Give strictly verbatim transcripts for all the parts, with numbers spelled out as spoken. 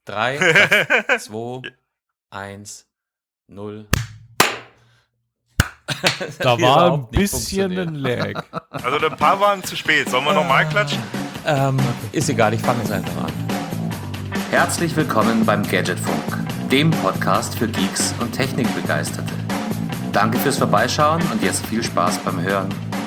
drei, zwei, eins, null. Da war ein bisschen ein Lag. Also ein paar waren zu spät. Sollen wir nochmal klatschen? Ähm, ist egal, ich fange jetzt einfach an. Herzlich willkommen beim Gadgetfunk, dem Podcast für Geeks und Technikbegeisterte. Danke fürs Vorbeischauen und jetzt viel Spaß beim Hören.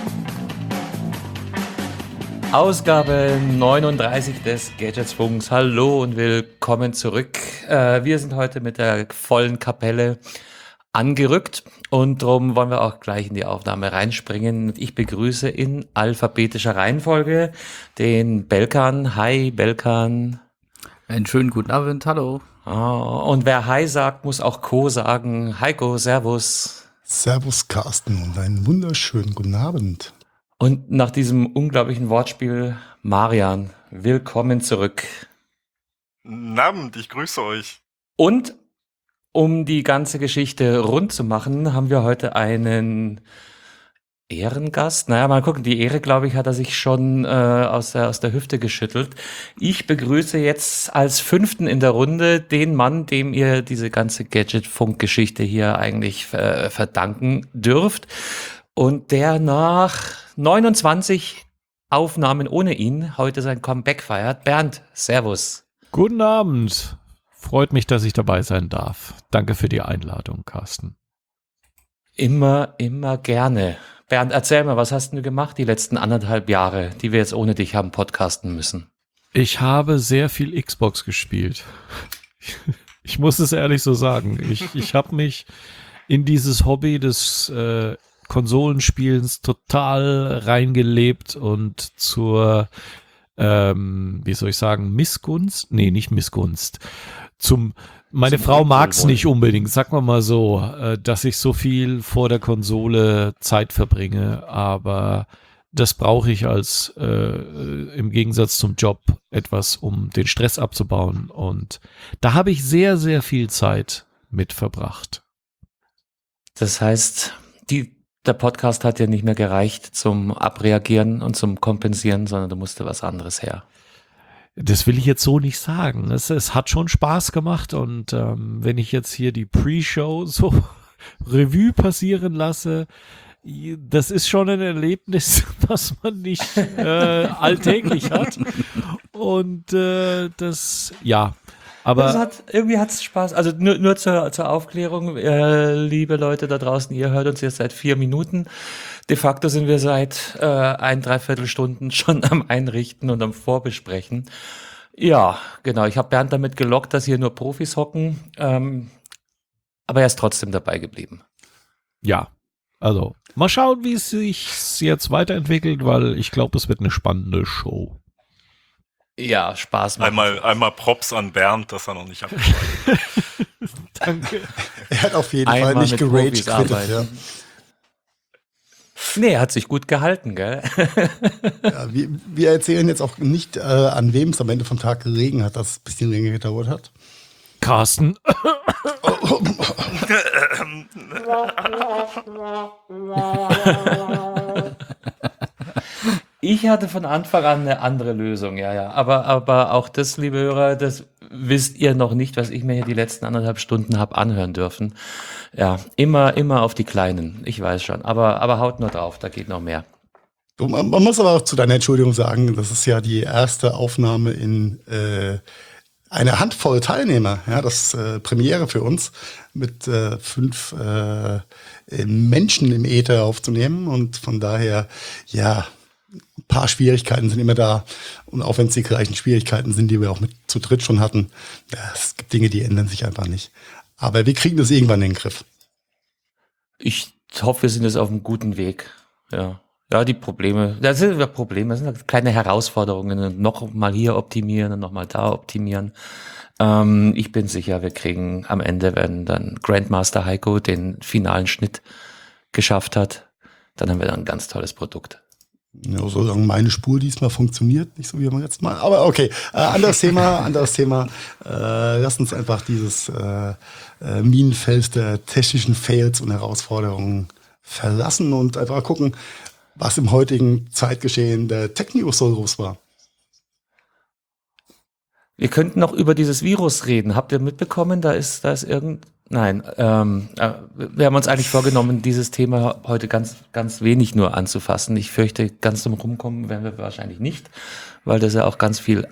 Ausgabe neununddreißig des Gadgetsfunks. Hallo und willkommen zurück. Äh, wir sind heute mit der vollen Kapelle angerückt und darum wollen wir auch gleich in die Aufnahme reinspringen. Ich begrüße in alphabetischer Reihenfolge den Belkan. Hi Belkan. Einen schönen guten Abend, hallo. Oh, und wer Hi sagt, muss auch Co sagen. Heiko, Servus. Servus Carsten und einen wunderschönen guten Abend. Und nach diesem unglaublichen Wortspiel, Marian, willkommen zurück. Guten Abend, ich grüße euch. Und um die ganze Geschichte rund zu machen, haben wir heute einen Ehrengast. Naja, mal gucken, die Ehre, glaube ich, hat er sich schon äh, aus der, aus der Hüfte geschüttelt. Ich begrüße jetzt als Fünften in der Runde den Mann, dem ihr diese ganze Gadget-Funk-Geschichte hier eigentlich äh, verdanken dürft. Und der nach neunundzwanzig Aufnahmen ohne ihn heute sein Comeback feiert. Bernd, Servus. Guten Abend. Freut mich, dass ich dabei sein darf. Danke für die Einladung, Carsten. Immer, immer gerne. Bernd, erzähl mal, was hast du gemacht die letzten anderthalb Jahre, die wir jetzt ohne dich haben podcasten müssen? Ich habe sehr viel Xbox gespielt. Ich muss es ehrlich so sagen. Ich, ich habe mich in dieses Hobby des äh, Konsolenspielens total reingelebt und zur, ähm, wie soll ich sagen, Missgunst? Nee, nicht Missgunst. Zum, meine Zum Frau mag's nicht unbedingt, sagen wir mal so, äh, dass ich so viel vor der Konsole Zeit verbringe, aber das brauche ich als, äh, im Gegensatz zum Job, etwas, um den Stress abzubauen, und da habe ich sehr, sehr viel Zeit mit verbracht. Das heißt, die Der Podcast hat ja nicht mehr gereicht zum Abreagieren und zum Kompensieren, sondern da musste was anderes her. Das will ich jetzt so nicht sagen. Es, es hat schon Spaß gemacht, und ähm, wenn ich jetzt hier die Pre-Show so Revue passieren lasse, das ist schon ein Erlebnis, was man nicht äh, alltäglich hat. Und äh, das, ja. Aber das hat, irgendwie hat es Spaß. Also nur, nur zur, zur Aufklärung, äh, liebe Leute da draußen, ihr hört uns jetzt seit vier Minuten. De facto sind wir seit äh, ein, dreiviertel Stunden schon am Einrichten und am Vorbesprechen. Ja, genau. Ich habe Bernd damit gelockt, dass hier nur Profis hocken. Ähm, aber er ist trotzdem dabei geblieben. Ja, also mal schauen, wie es sich jetzt weiterentwickelt, weil ich glaube, es wird eine spannende Show. Ja, Spaß machen. Einmal, einmal Props an Bernd, dass er noch nicht abgeschaltet hat. Danke. Er hat auf jeden Einmal Fall nicht mit gerage Profis quittet. Ja. Nee, er hat sich gut gehalten, gell? Ja, wir, wir erzählen jetzt auch nicht, äh, an wem es am Ende vom Tag gelegen hat, dass es ein bisschen länger gedauert hat. Carsten. Ich hatte von Anfang an eine andere Lösung, ja, ja. Aber, aber auch das, liebe Hörer, das wisst ihr noch nicht, was ich mir hier die letzten anderthalb Stunden habe anhören dürfen. Ja, immer, immer auf die Kleinen. Ich weiß schon. Aber, aber haut nur drauf, da geht noch mehr. Man, man muss aber auch zu deiner Entschuldigung sagen, das ist ja die erste Aufnahme in äh, eine Handvoll Teilnehmer. Ja, das ist äh, Premiere für uns, mit äh, fünf äh, Menschen im Äther aufzunehmen. Und von daher, ja, ein paar Schwierigkeiten sind immer da. Und auch wenn es die gleichen Schwierigkeiten sind, die wir auch mit zu dritt schon hatten, ja, es gibt Dinge, die ändern sich einfach nicht. Aber wir kriegen das irgendwann in den Griff. Ich hoffe, wir sind jetzt auf einem guten Weg. Ja, ja, die Probleme, das sind ja Probleme, das sind kleine Herausforderungen. Noch mal hier optimieren und noch mal da optimieren. Ähm, ich bin sicher, wir kriegen am Ende, wenn dann Grandmaster Heiko den finalen Schnitt geschafft hat, dann haben wir dann ein ganz tolles Produkt. Ja, solange meine Spur diesmal funktioniert, nicht so wie beim letzten Mal. Aber okay, äh, anderes Thema, anderes Thema. Äh, lass uns einfach dieses äh, äh, Minenfeld der technischen Fails und Herausforderungen verlassen und einfach gucken, was im heutigen Zeitgeschehen der Tech-News so groß war. Wir könnten noch über dieses Virus reden. Habt ihr mitbekommen, da ist, da ist irgend, nein, ähm, äh, wir haben uns eigentlich vorgenommen, dieses Thema heute ganz, ganz wenig nur anzufassen. Ich fürchte, ganz drum rumkommen werden wir wahrscheinlich nicht, weil das ja auch ganz viel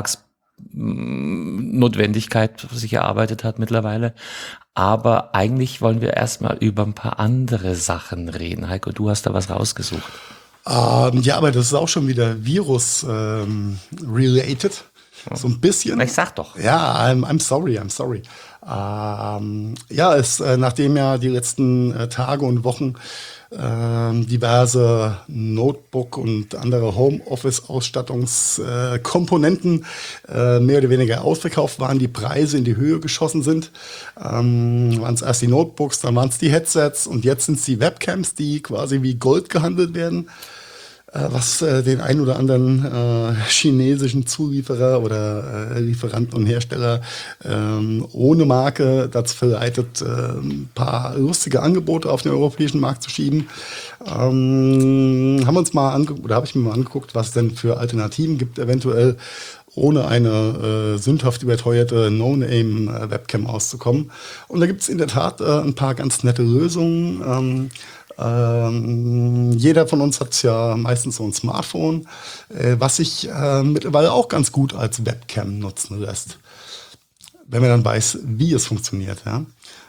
Alltagsnotwendigkeit sich erarbeitet hat mittlerweile. Aber eigentlich wollen wir erstmal über ein paar andere Sachen reden. Heiko, du hast da was rausgesucht. Ähm, ja, aber das ist auch schon wieder Virus-related. Ähm, so ein bisschen. Ich sag doch. Ja, I'm, I'm sorry, I'm sorry. Ähm, ja, es, äh, nachdem ja die letzten äh, Tage und Wochen äh, diverse Notebook und andere Homeoffice-Ausstattungskomponenten äh, mehr oder weniger ausverkauft waren, die Preise in die Höhe geschossen sind, ähm, waren es erst die Notebooks, dann waren es die Headsets und jetzt sind es die Webcams, die quasi wie Gold gehandelt werden. Was äh, den ein oder anderen äh, chinesischen Zulieferer oder äh, Lieferanten und Hersteller ähm, ohne Marke dazu verleitet, äh, ein paar lustige Angebote auf den europäischen Markt zu schieben. Ähm, haben wir uns mal angeguckt, oder habe ich mir mal angeguckt, was es denn für Alternativen gibt, eventuell ohne eine äh, sündhaft überteuerte No-Name-Webcam auszukommen. Und da gibt es in der Tat äh, ein paar ganz nette Lösungen. Ähm, Ähm, jeder von uns hat ja meistens so ein Smartphone, äh, was sich äh, mittlerweile auch ganz gut als Webcam nutzen lässt, wenn man dann weiß, wie es funktioniert. Ja?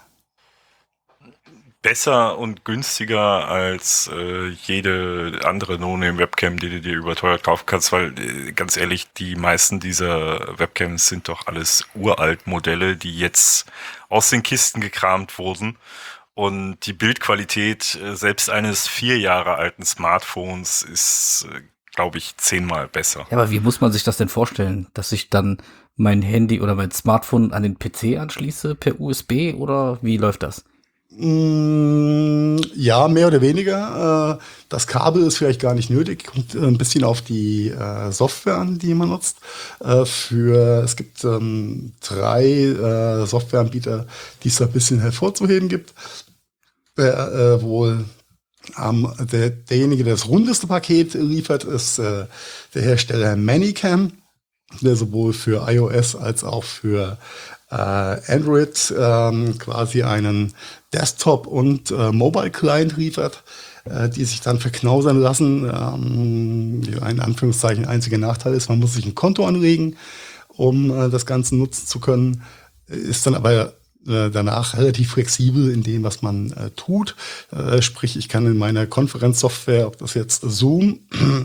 Besser und günstiger als äh, jede andere No-Name-Webcam, die du dir überteuert kaufen kannst, weil äh, ganz ehrlich, die meisten dieser Webcams sind doch alles uralt Modelle, die jetzt aus den Kisten gekramt wurden. Und die Bildqualität äh, selbst eines vier Jahre alten Smartphones ist, äh, glaube ich, zehnmal besser. Ja, aber wie muss man sich das denn vorstellen? Dass ich dann mein Handy oder mein Smartphone an den P C anschließe per U S B oder wie läuft das? Mm, ja, mehr oder weniger. Äh, das Kabel ist vielleicht gar nicht nötig. Kommt ein bisschen auf die äh, Software an, die man nutzt. Äh, für, es gibt ähm, drei äh, Softwareanbieter, die es ein bisschen hervorzuheben gibt. Der, äh, wohl ähm, der, derjenige, der das rundeste Paket liefert, ist äh, der Hersteller Manicam, der sowohl für iOS als auch für äh, Android ähm, quasi einen Desktop- und äh, Mobile-Client liefert, äh, die sich dann verknausern lassen. Ähm, in Anführungszeichen einziger Nachteil ist, man muss sich ein Konto anlegen, um äh, das Ganze nutzen zu können, ist dann aber äh, danach relativ flexibel in dem, was man äh, tut. Äh, sprich, ich kann in meiner Konferenzsoftware, ob das jetzt Zoom,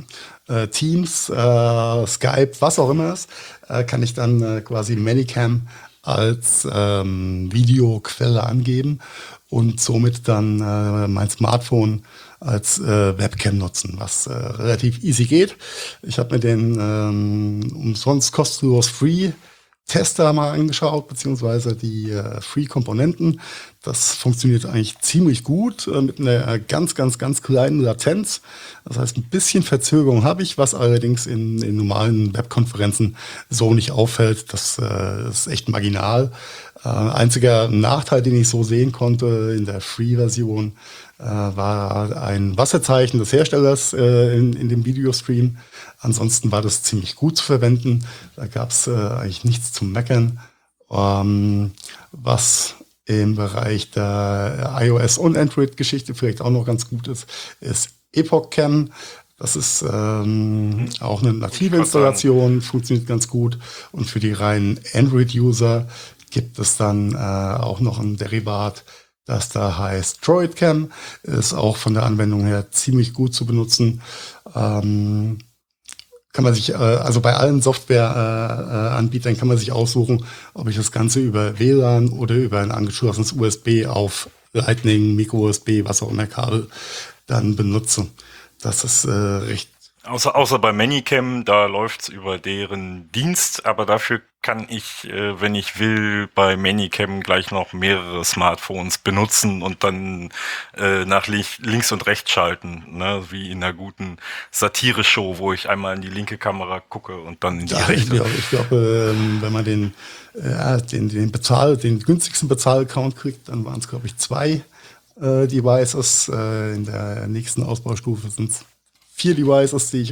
äh, Teams, äh, Skype, was auch immer ist, äh, kann ich dann äh, quasi Manicam als ähm, Videoquelle angeben und somit dann äh, mein Smartphone als äh, Webcam nutzen, was äh, relativ easy geht. Ich habe mir den ähm, umsonst kostenlos Free Tester mal angeschaut, beziehungsweise die äh, Free-Komponenten. Das funktioniert eigentlich ziemlich gut äh, mit einer ganz, ganz, ganz kleinen Latenz. Das heißt, ein bisschen Verzögerung habe ich, was allerdings in, in normalen Webkonferenzen so nicht auffällt. Das äh, ist echt marginal. Äh, einziger Nachteil, den ich so sehen konnte in der Free-Version, äh, war ein Wasserzeichen des Herstellers äh, in, in dem Videostream. Ansonsten war das ziemlich gut zu verwenden. Da gab es äh, eigentlich nichts zu meckern. Ähm, was im Bereich der iOS- und Android-Geschichte vielleicht auch noch ganz gut ist, ist EpochCam. Das ist ähm, auch eine native Installation, funktioniert ganz gut. Und für die reinen Android-User gibt es dann äh, auch noch ein Derivat, das da heißt DroidCam. Ist auch von der Anwendung her ziemlich gut zu benutzen. Ähm, kann man sich, äh, also bei allen Softwareanbietern äh, kann man sich aussuchen, ob ich das Ganze über W L A N oder über ein angeschlossenes U S B auf Lightning, Micro-U S B, was auch immer Kabel dann benutze. Das ist äh, recht. Außer, außer bei Manicam, da läuft's über deren Dienst, aber dafür kann ich, äh, wenn ich will, bei Manicam gleich noch mehrere Smartphones benutzen und dann äh, nach li- links und rechts schalten, ne? Wie in einer guten Satire-Show, wo ich einmal in die linke Kamera gucke und dann in die Ja, ich rechte. glaube, ich glaub, ähm, wenn man den, äh, den, den Bezahl, den günstigsten Bezahl-Account kriegt, dann waren es, glaube ich, zwei äh, Devices. Äh, in der nächsten Ausbaustufe sind es vier Devices, die ich, oder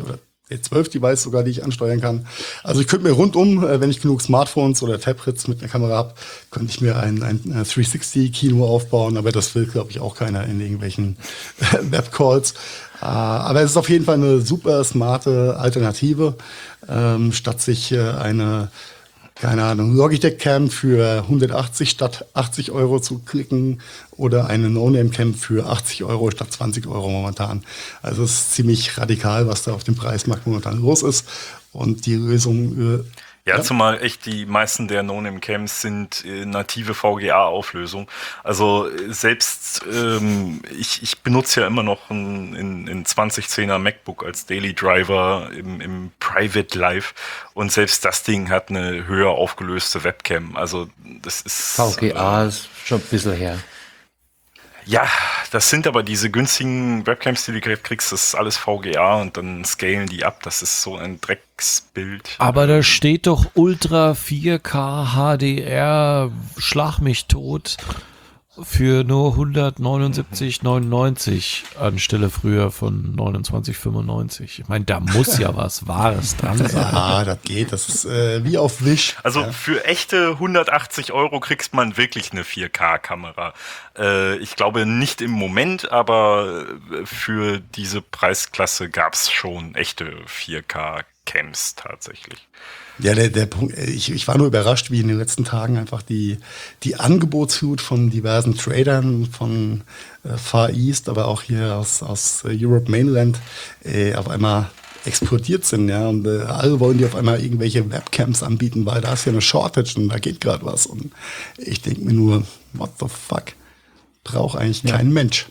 zwölf Device sogar, die ich ansteuern kann. Also ich könnte mir rundum, äh, wenn ich genug Smartphones oder Tablets mit einer Kamera habe, könnte ich mir ein, ein dreihundertsechzig-Kino aufbauen, aber das will, glaube ich, auch keiner in irgendwelchen Webcalls. Äh, aber es ist auf jeden Fall eine super smarte Alternative, ähm, statt sich äh, eine keine Ahnung, Logitech Cam für hundertachtzig statt achtzig Euro zu klicken oder eine No-Name Cam für achtzig Euro statt zwanzig Euro momentan. Also es ist ziemlich radikal, was da auf dem Preismarkt momentan los ist. Und die Lösung... Äh, Ja, ja, zumal echt die meisten der No-Name-Cams sind äh, native V G A-Auflösung. Also äh, selbst, ähm, ich, ich benutze ja immer noch ein, ein, ein zwanzig zehner MacBook als Daily Driver im, im Private Live und selbst das Ding hat eine höher aufgelöste Webcam. Also das ist... V G A äh, ist schon ein bisschen her. Ja, das sind aber diese günstigen Webcams, die du kriegst, das ist alles V G A und dann scalen die ab. Das ist so ein Drecksbild. Aber da steht doch Ultra vier K H D R, schlag mich tot, für nur hundertneunundsiebzig neunundneunzig anstelle früher von neunundzwanzig fünfundneunzig. Ich meine, da muss ja was Wahres dran sein. ja, das geht. Das ist äh, wie auf Wish. Also ja. für echte hundertachtzig Euro kriegst man wirklich eine vier K-Kamera. Äh, ich glaube nicht im Moment, aber für diese Preisklasse gab's schon echte vier K-Cams tatsächlich. Ja, der, der Punkt, ich, ich war nur überrascht, wie in den letzten Tagen einfach die, die Angebotsflut von diversen Tradern von äh, Far East, aber auch hier aus, aus äh, Europe Mainland äh, auf einmal explodiert sind, ja. Und äh, alle wollen die auf einmal irgendwelche Webcams anbieten, weil da ist ja eine Shortage und da geht gerade was. Und ich denke mir nur, what the fuck? Braucht eigentlich Ja. kein Mensch.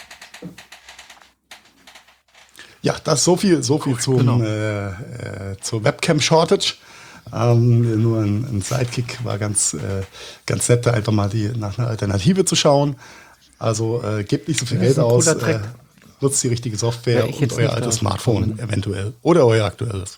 Ja, das so viel, so viel zum, genau. äh, äh, zur Webcam-Shortage. Ähm, nur ein, ein Sidekick war ganz, äh, ganz nett, da einfach mal die, nach einer Alternative zu schauen. Also äh, gebt nicht so viel Das ist Geld ein aus, cooler Trick. äh, nutzt die richtige Software Wär ich und jetzt euer nicht altes drauf Smartphone gekommen. eventuell. Oder euer aktuelles.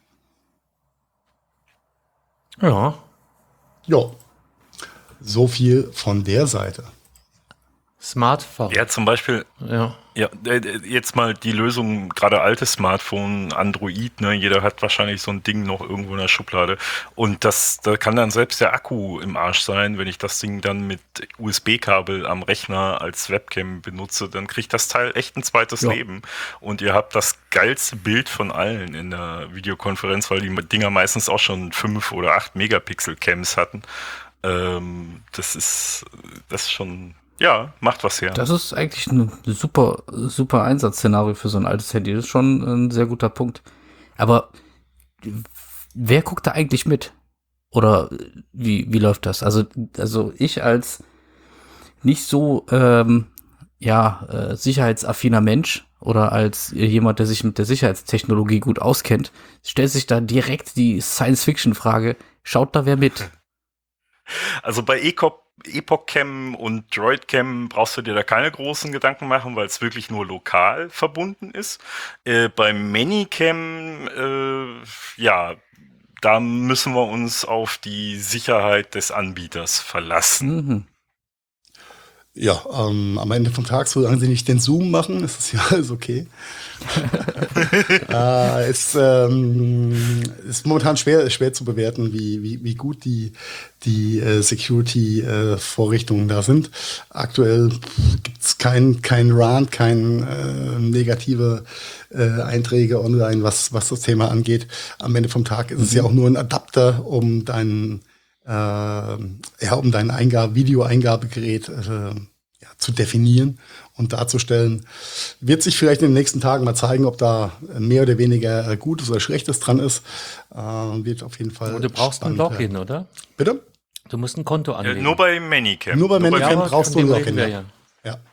Ja. Ja, so viel von der Seite. Smartphone. Ja, zum Beispiel, Ja. ja, äh, jetzt mal die Lösung, gerade altes Smartphone, Android, ne, jeder hat wahrscheinlich so ein Ding noch irgendwo in der Schublade und das, da kann dann selbst der Akku im Arsch sein, wenn ich das Ding dann mit U S B-Kabel am Rechner als Webcam benutze, dann kriegt das Teil echt ein zweites Ja. Leben und ihr habt das geilste Bild von allen in der Videokonferenz, weil die Dinger meistens auch schon fünf oder acht Megapixel Cams hatten. Ähm, das ist, das ist schon... Ja, macht was her. Das ist eigentlich ein super, super Einsatzszenario für so ein altes Handy. Das ist schon ein sehr guter Punkt. Aber wer guckt da eigentlich mit? Oder wie, wie läuft das? Also, also ich als nicht so ähm, ja, äh, sicherheitsaffiner Mensch oder als jemand, der sich mit der Sicherheitstechnologie gut auskennt, stellt sich da direkt die Science-Fiction-Frage, schaut da wer mit? Also bei Ecop Epoch-Cam und Droid-Cam brauchst du dir da keine großen Gedanken machen, weil es wirklich nur lokal verbunden ist. Äh, beim Manycam, äh, ja, da müssen wir uns auf die Sicherheit des Anbieters verlassen. Mhm. Ja, ähm, am Ende vom Tag, solange sie nicht den Zoom machen, ist es ja alles okay. äh, ist, ähm, ist momentan schwer, schwer zu bewerten, wie, wie, wie gut die, die äh, Security-Vorrichtungen äh, da sind. Aktuell gibt es kein, kein Rant, kein äh, negative äh, Einträge online, was, was das Thema angeht. Am Ende vom Tag ist es ja auch nur ein Adapter, um deinen äh, ja, um dein Eingabe, Video-Eingabegerät äh, ja, zu definieren und darzustellen. Wird sich vielleicht in den nächsten Tagen mal zeigen, ob da mehr oder weniger Gutes oder Schlechtes dran ist. Äh, wird auf jeden Fall. Und du brauchst ein spannend Login, werden. oder? Bitte? Du musst ein Konto Äh, anlegen. nur bei Manycam. Nur bei Manycam aber brauchst von du ein dem Login. reden wir Ja. ja. Ja.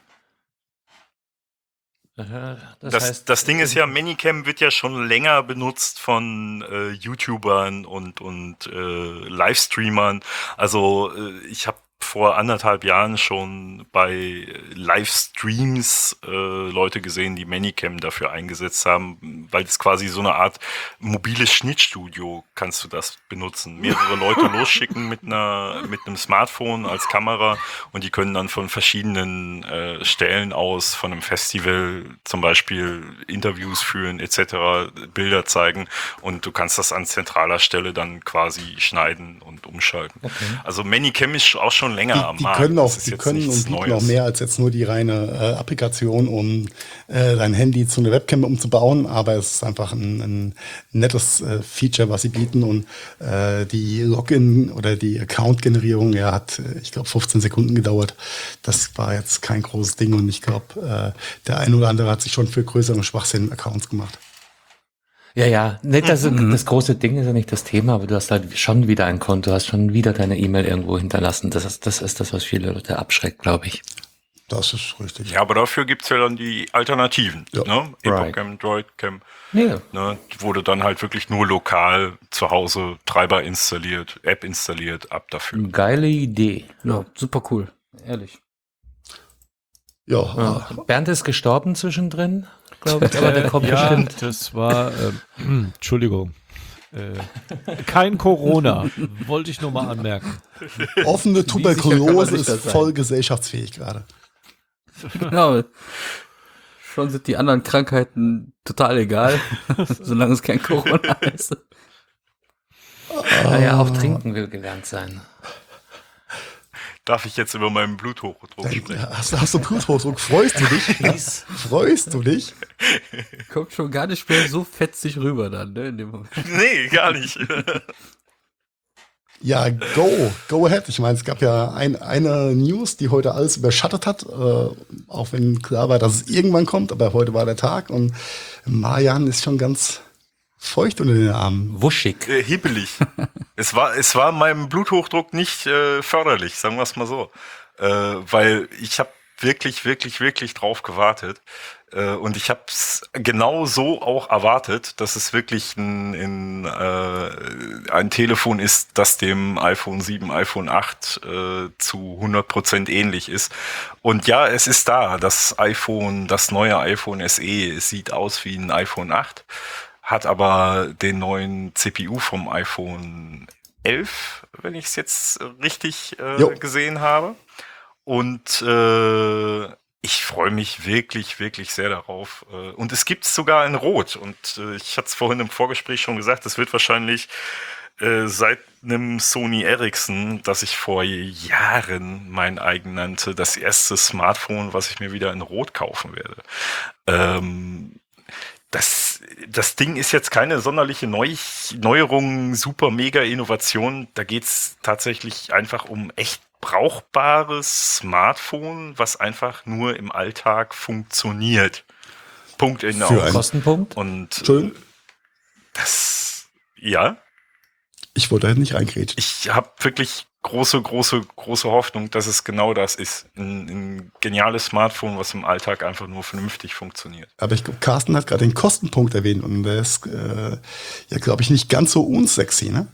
Äh, Das, Das, heißt, das Ding ist ja, Manycam wird ja schon länger benutzt von äh, YouTubern und, und äh, Livestreamern. Also äh, ich habe vor anderthalb Jahren schon bei Livestreams äh, Leute gesehen, die Manycam dafür eingesetzt haben, weil es quasi so eine Art mobiles Schnittstudio kannst du das benutzen. Mehrere Leute losschicken mit einer mit einem Smartphone als Kamera und die können dann von verschiedenen äh, Stellen aus, von einem Festival zum Beispiel Interviews führen et cetera, Bilder zeigen und du kannst das an zentraler Stelle dann quasi schneiden und umschalten. Okay. Also Manycam ist auch schon länger die, am die Markt. können auch, die können und bieten auch mehr als jetzt nur die reine äh, Applikation, um äh, dein Handy zu einer Webcam umzubauen, aber es ist einfach ein, ein nettes äh, Feature, was sie bieten und äh, die Login oder die Account-Generierung, ja, hat, ich glaube, fünfzehn Sekunden gedauert. Das war jetzt kein großes Ding und ich glaube, äh, der eine oder andere hat sich schon für größere Schwachsinn Accounts gemacht. Ja, ja, nicht, das, Mhm. das große Ding ist ja nicht das Thema, aber du hast halt schon wieder ein Konto, hast schon wieder deine E-Mail irgendwo hinterlassen. Das ist, das ist das, was viele Leute abschreckt, glaube ich. Das ist richtig. Ja, aber dafür gibt's ja dann die Alternativen. Ja. Ne? Right. Epocam, Droidcam, Ja. ne? Wo du dann halt wirklich nur lokal zu Hause Treiber installiert, App installiert, ab dafür. Geile Idee. Ja, super cool. Ehrlich. Ja, Ja. Bernd ist gestorben zwischendrin, glaube ich, aber der kommt ja, bestimmt. das war, ähm, Entschuldigung, äh, kein Corona, wollte ich nur mal anmerken. offene sicher kann Tuberkulose man sich ist das sein? voll gesellschaftsfähig gerade. Genau. Schon sind die anderen Krankheiten total egal, solange es kein Corona ist. Naja, auch trinken will gelernt sein. Darf ich jetzt über meinen Bluthochdruck sprechen? Hast, du- hast du Bluthochdruck? Freust du dich? Freust du dich? Kommt schon gar nicht mehr so fetzig rüber dann, ne, in dem Moment. Nee, gar nicht. Ja, go, go ahead. Ich meine, es gab ja ein, eine News, die heute alles überschattet hat, äh, auch wenn klar war, dass es irgendwann kommt, aber heute war der Tag und Marian ist schon ganz feucht unter den Armen. Wuschig. Äh, hibbelig. es war, es war meinem Bluthochdruck nicht äh, förderlich, sagen wir es mal so. Äh, weil ich habe wirklich, wirklich, wirklich drauf gewartet. Äh, und ich habe es genau so auch erwartet, dass es wirklich ein, ein, äh, ein Telefon ist, das dem iPhone sieben, iPhone acht äh, zu hundert Prozent ähnlich ist. Und ja, es ist da. Das iPhone, das neue iPhone S E, es sieht aus wie ein iPhone acht. Hat aber den neuen C P U vom iPhone elf, wenn ich es jetzt richtig äh, Jo. gesehen habe. Und äh, ich freue mich wirklich, wirklich sehr darauf. Äh, Und es gibt es sogar in Rot. Und äh, ich hatte es vorhin im Vorgespräch schon gesagt, es wird wahrscheinlich äh, seit einem Sony Ericsson, das ich vor Jahren mein eigen nannte, das erste Smartphone, was ich mir wieder in Rot kaufen werde. Ähm, Das, das Ding ist jetzt keine sonderliche Neu Neuerung, super mega Innovation. Da geht's tatsächlich einfach um echt brauchbares Smartphone, was einfach nur im Alltag funktioniert. Punkt in Für aus. ein- Kostenpunkt? Und Entschuldigung, das, ja, ich wollte halt nicht reingrätschen. ich habe wirklich große, große, große Hoffnung, dass es genau das ist. Ein, ein geniales Smartphone, was im Alltag einfach nur vernünftig funktioniert. Aber ich glaube, Carsten hat gerade den Kostenpunkt erwähnt und der ist, äh, ja, glaube ich, nicht ganz so unsexy, ne?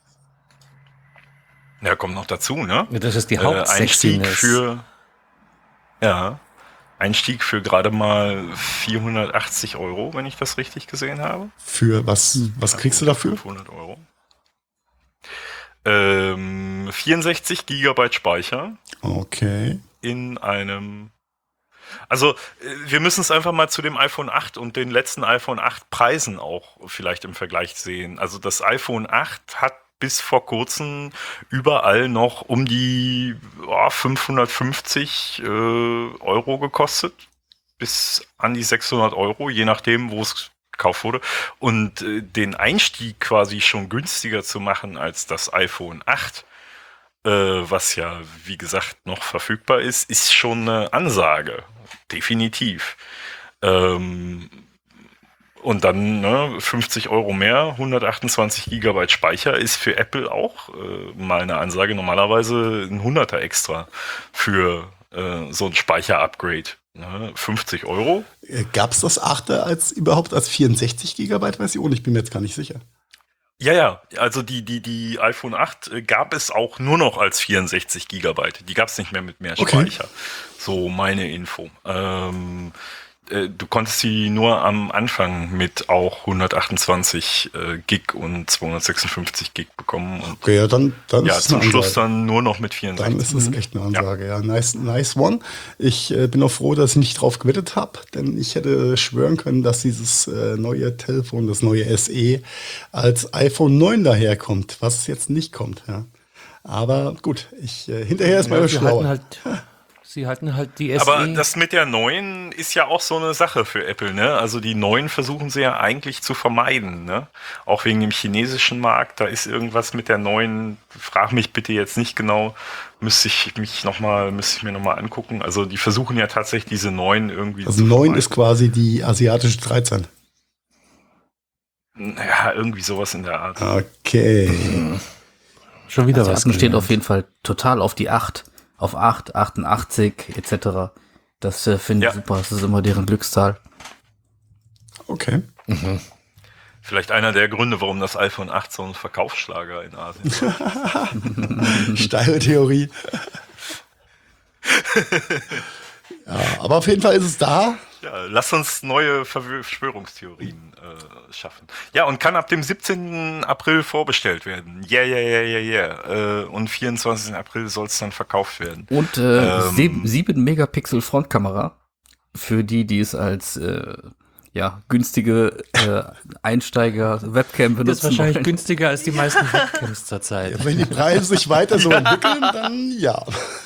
Ja, kommt noch dazu, ne? Ja, das ist die Äh, Einstieg Hauptsexiness. für, ja, Einstieg für gerade mal vierhundertachtzig Euro, wenn ich das richtig gesehen habe. Für was, was kriegst du dafür? fünfhundert Euro. Ähm, vierundsechzig Gigabyte Speicher Okay. in einem, also äh, wir müssen es einfach mal zu dem iPhone acht und den letzten iPhone acht Preisen auch vielleicht im Vergleich sehen. Also das iPhone acht hat bis vor kurzem überall noch um die oh, fünfhundertfünfzig äh, Euro gekostet, bis an die sechshundert Euro, je nachdem, wo es gekauft wurde. Und äh, den Einstieg quasi schon günstiger zu machen als das iPhone acht, äh, was ja, wie gesagt, noch verfügbar ist, ist schon eine Ansage. Definitiv. Ähm, Und dann ne, fünfzig Euro mehr, hundertachtundzwanzig Gigabyte Speicher ist für Apple auch äh, mal eine Ansage. Normalerweise ein Hunderter extra für äh, so ein Speicher-Upgrade. Ne? fünfzig Euro. Gab es das achte als überhaupt als vierundsechzig Gigabyte Version? Ich bin mir jetzt gar nicht sicher. Ja, ja, also die, die, die iPhone acht äh, gab es auch nur noch als vierundsechzig Gigabyte. Die gab es nicht mehr mit mehr Okay. Speicher. So meine Info. Ähm, äh, du konntest sie nur am Anfang mit auch hundertachtundzwanzig äh, Gig und zweihundertsechsundfünfzig Gig bekommen. Und Okay, ja, dann, dann ja, ist es zum eine Schluss Ansage. dann nur noch mit Dann vierundsechzig. ist es echt eine Ansage, ja. Nice, nice one. Ich äh, bin auch froh, dass ich nicht drauf gewettet habe, denn ich hätte schwören können, dass dieses äh, neue Telefon, das neue S E, als iPhone neun daherkommt, was jetzt nicht kommt, ja. Aber gut, ich äh, hinterher ist mal Ja, sie halten schlauer. halt, sie halten halt die S E. Aber das mit der neuen ist ja auch so eine Sache für Apple, ne? Also die neuen versuchen sie ja eigentlich zu vermeiden, ne? Auch wegen dem chinesischen Markt, da ist irgendwas mit der neuen, frag mich bitte jetzt nicht genau, müsste ich mich noch mal, müsste ich mir nochmal angucken. Also die versuchen ja tatsächlich diese neuen irgendwie Also zu neun vermeiden. ist quasi die asiatische dreizehn. Ja, irgendwie sowas in der Art. Okay. Schon wieder Also was. Atten steht gelernt. auf jeden Fall total auf die acht, auf acht, achtundachtzig et cetera. Das äh, finde ich Ja. super, das ist immer deren Glückszahl. Okay. Vielleicht einer der Gründe, warum das iPhone acht so ein Verkaufsschlager in Asien ist. Steile Theorie. Ja, aber auf jeden Fall ist es da. Ja, lass uns neue Verschwörungstheorien äh, schaffen. Ja, und kann ab dem siebzehnten April vorbestellt werden. Yeah, yeah, yeah, yeah, yeah. Äh, und vierundzwanzigsten April soll es dann verkauft werden. Und äh, Ähm. sieben, sieben Megapixel Frontkamera für die, die es als äh, ja, günstige äh, Einsteiger-Webcam Das ist benutzen wahrscheinlich wollen. günstiger als die meisten Webcams zurzeit. Wenn die Preise sich weiter so entwickeln, dann ja.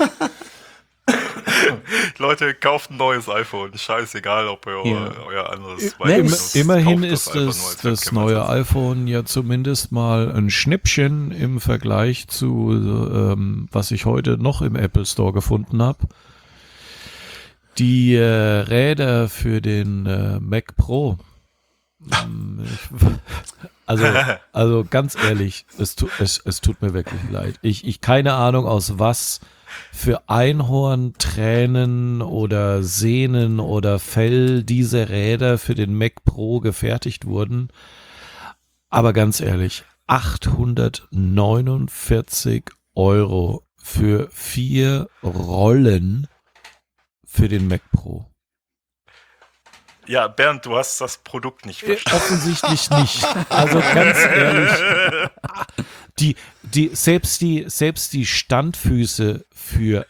Leute, kauft ein neues iPhone. Scheißegal, ob ihr Ja. euer anderes Nee, weiter Im, benutzt. immerhin Kauft ist einfach nur das, als das Webcam neue Ersatz. iPhone ja zumindest mal ein Schnäppchen im Vergleich zu, ähm, was ich heute noch im Apple Store gefunden habe. Die äh, Räder für den äh, Mac Pro. Ähm, ich, also, also ganz ehrlich, es, tu, es, es tut mir wirklich leid. Ich, ich keine Ahnung, aus was für Einhorn, Tränen oder Sehnen oder Fell diese Räder für den Mac Pro gefertigt wurden. Aber ganz ehrlich, achthundertneunundvierzig Euro für vier Rollen für den Mac Pro. Ja, Bernd, du hast das Produkt nicht verstanden. Offensichtlich nicht. Also ganz ehrlich, die, die, selbst die, selbst die Standfüße für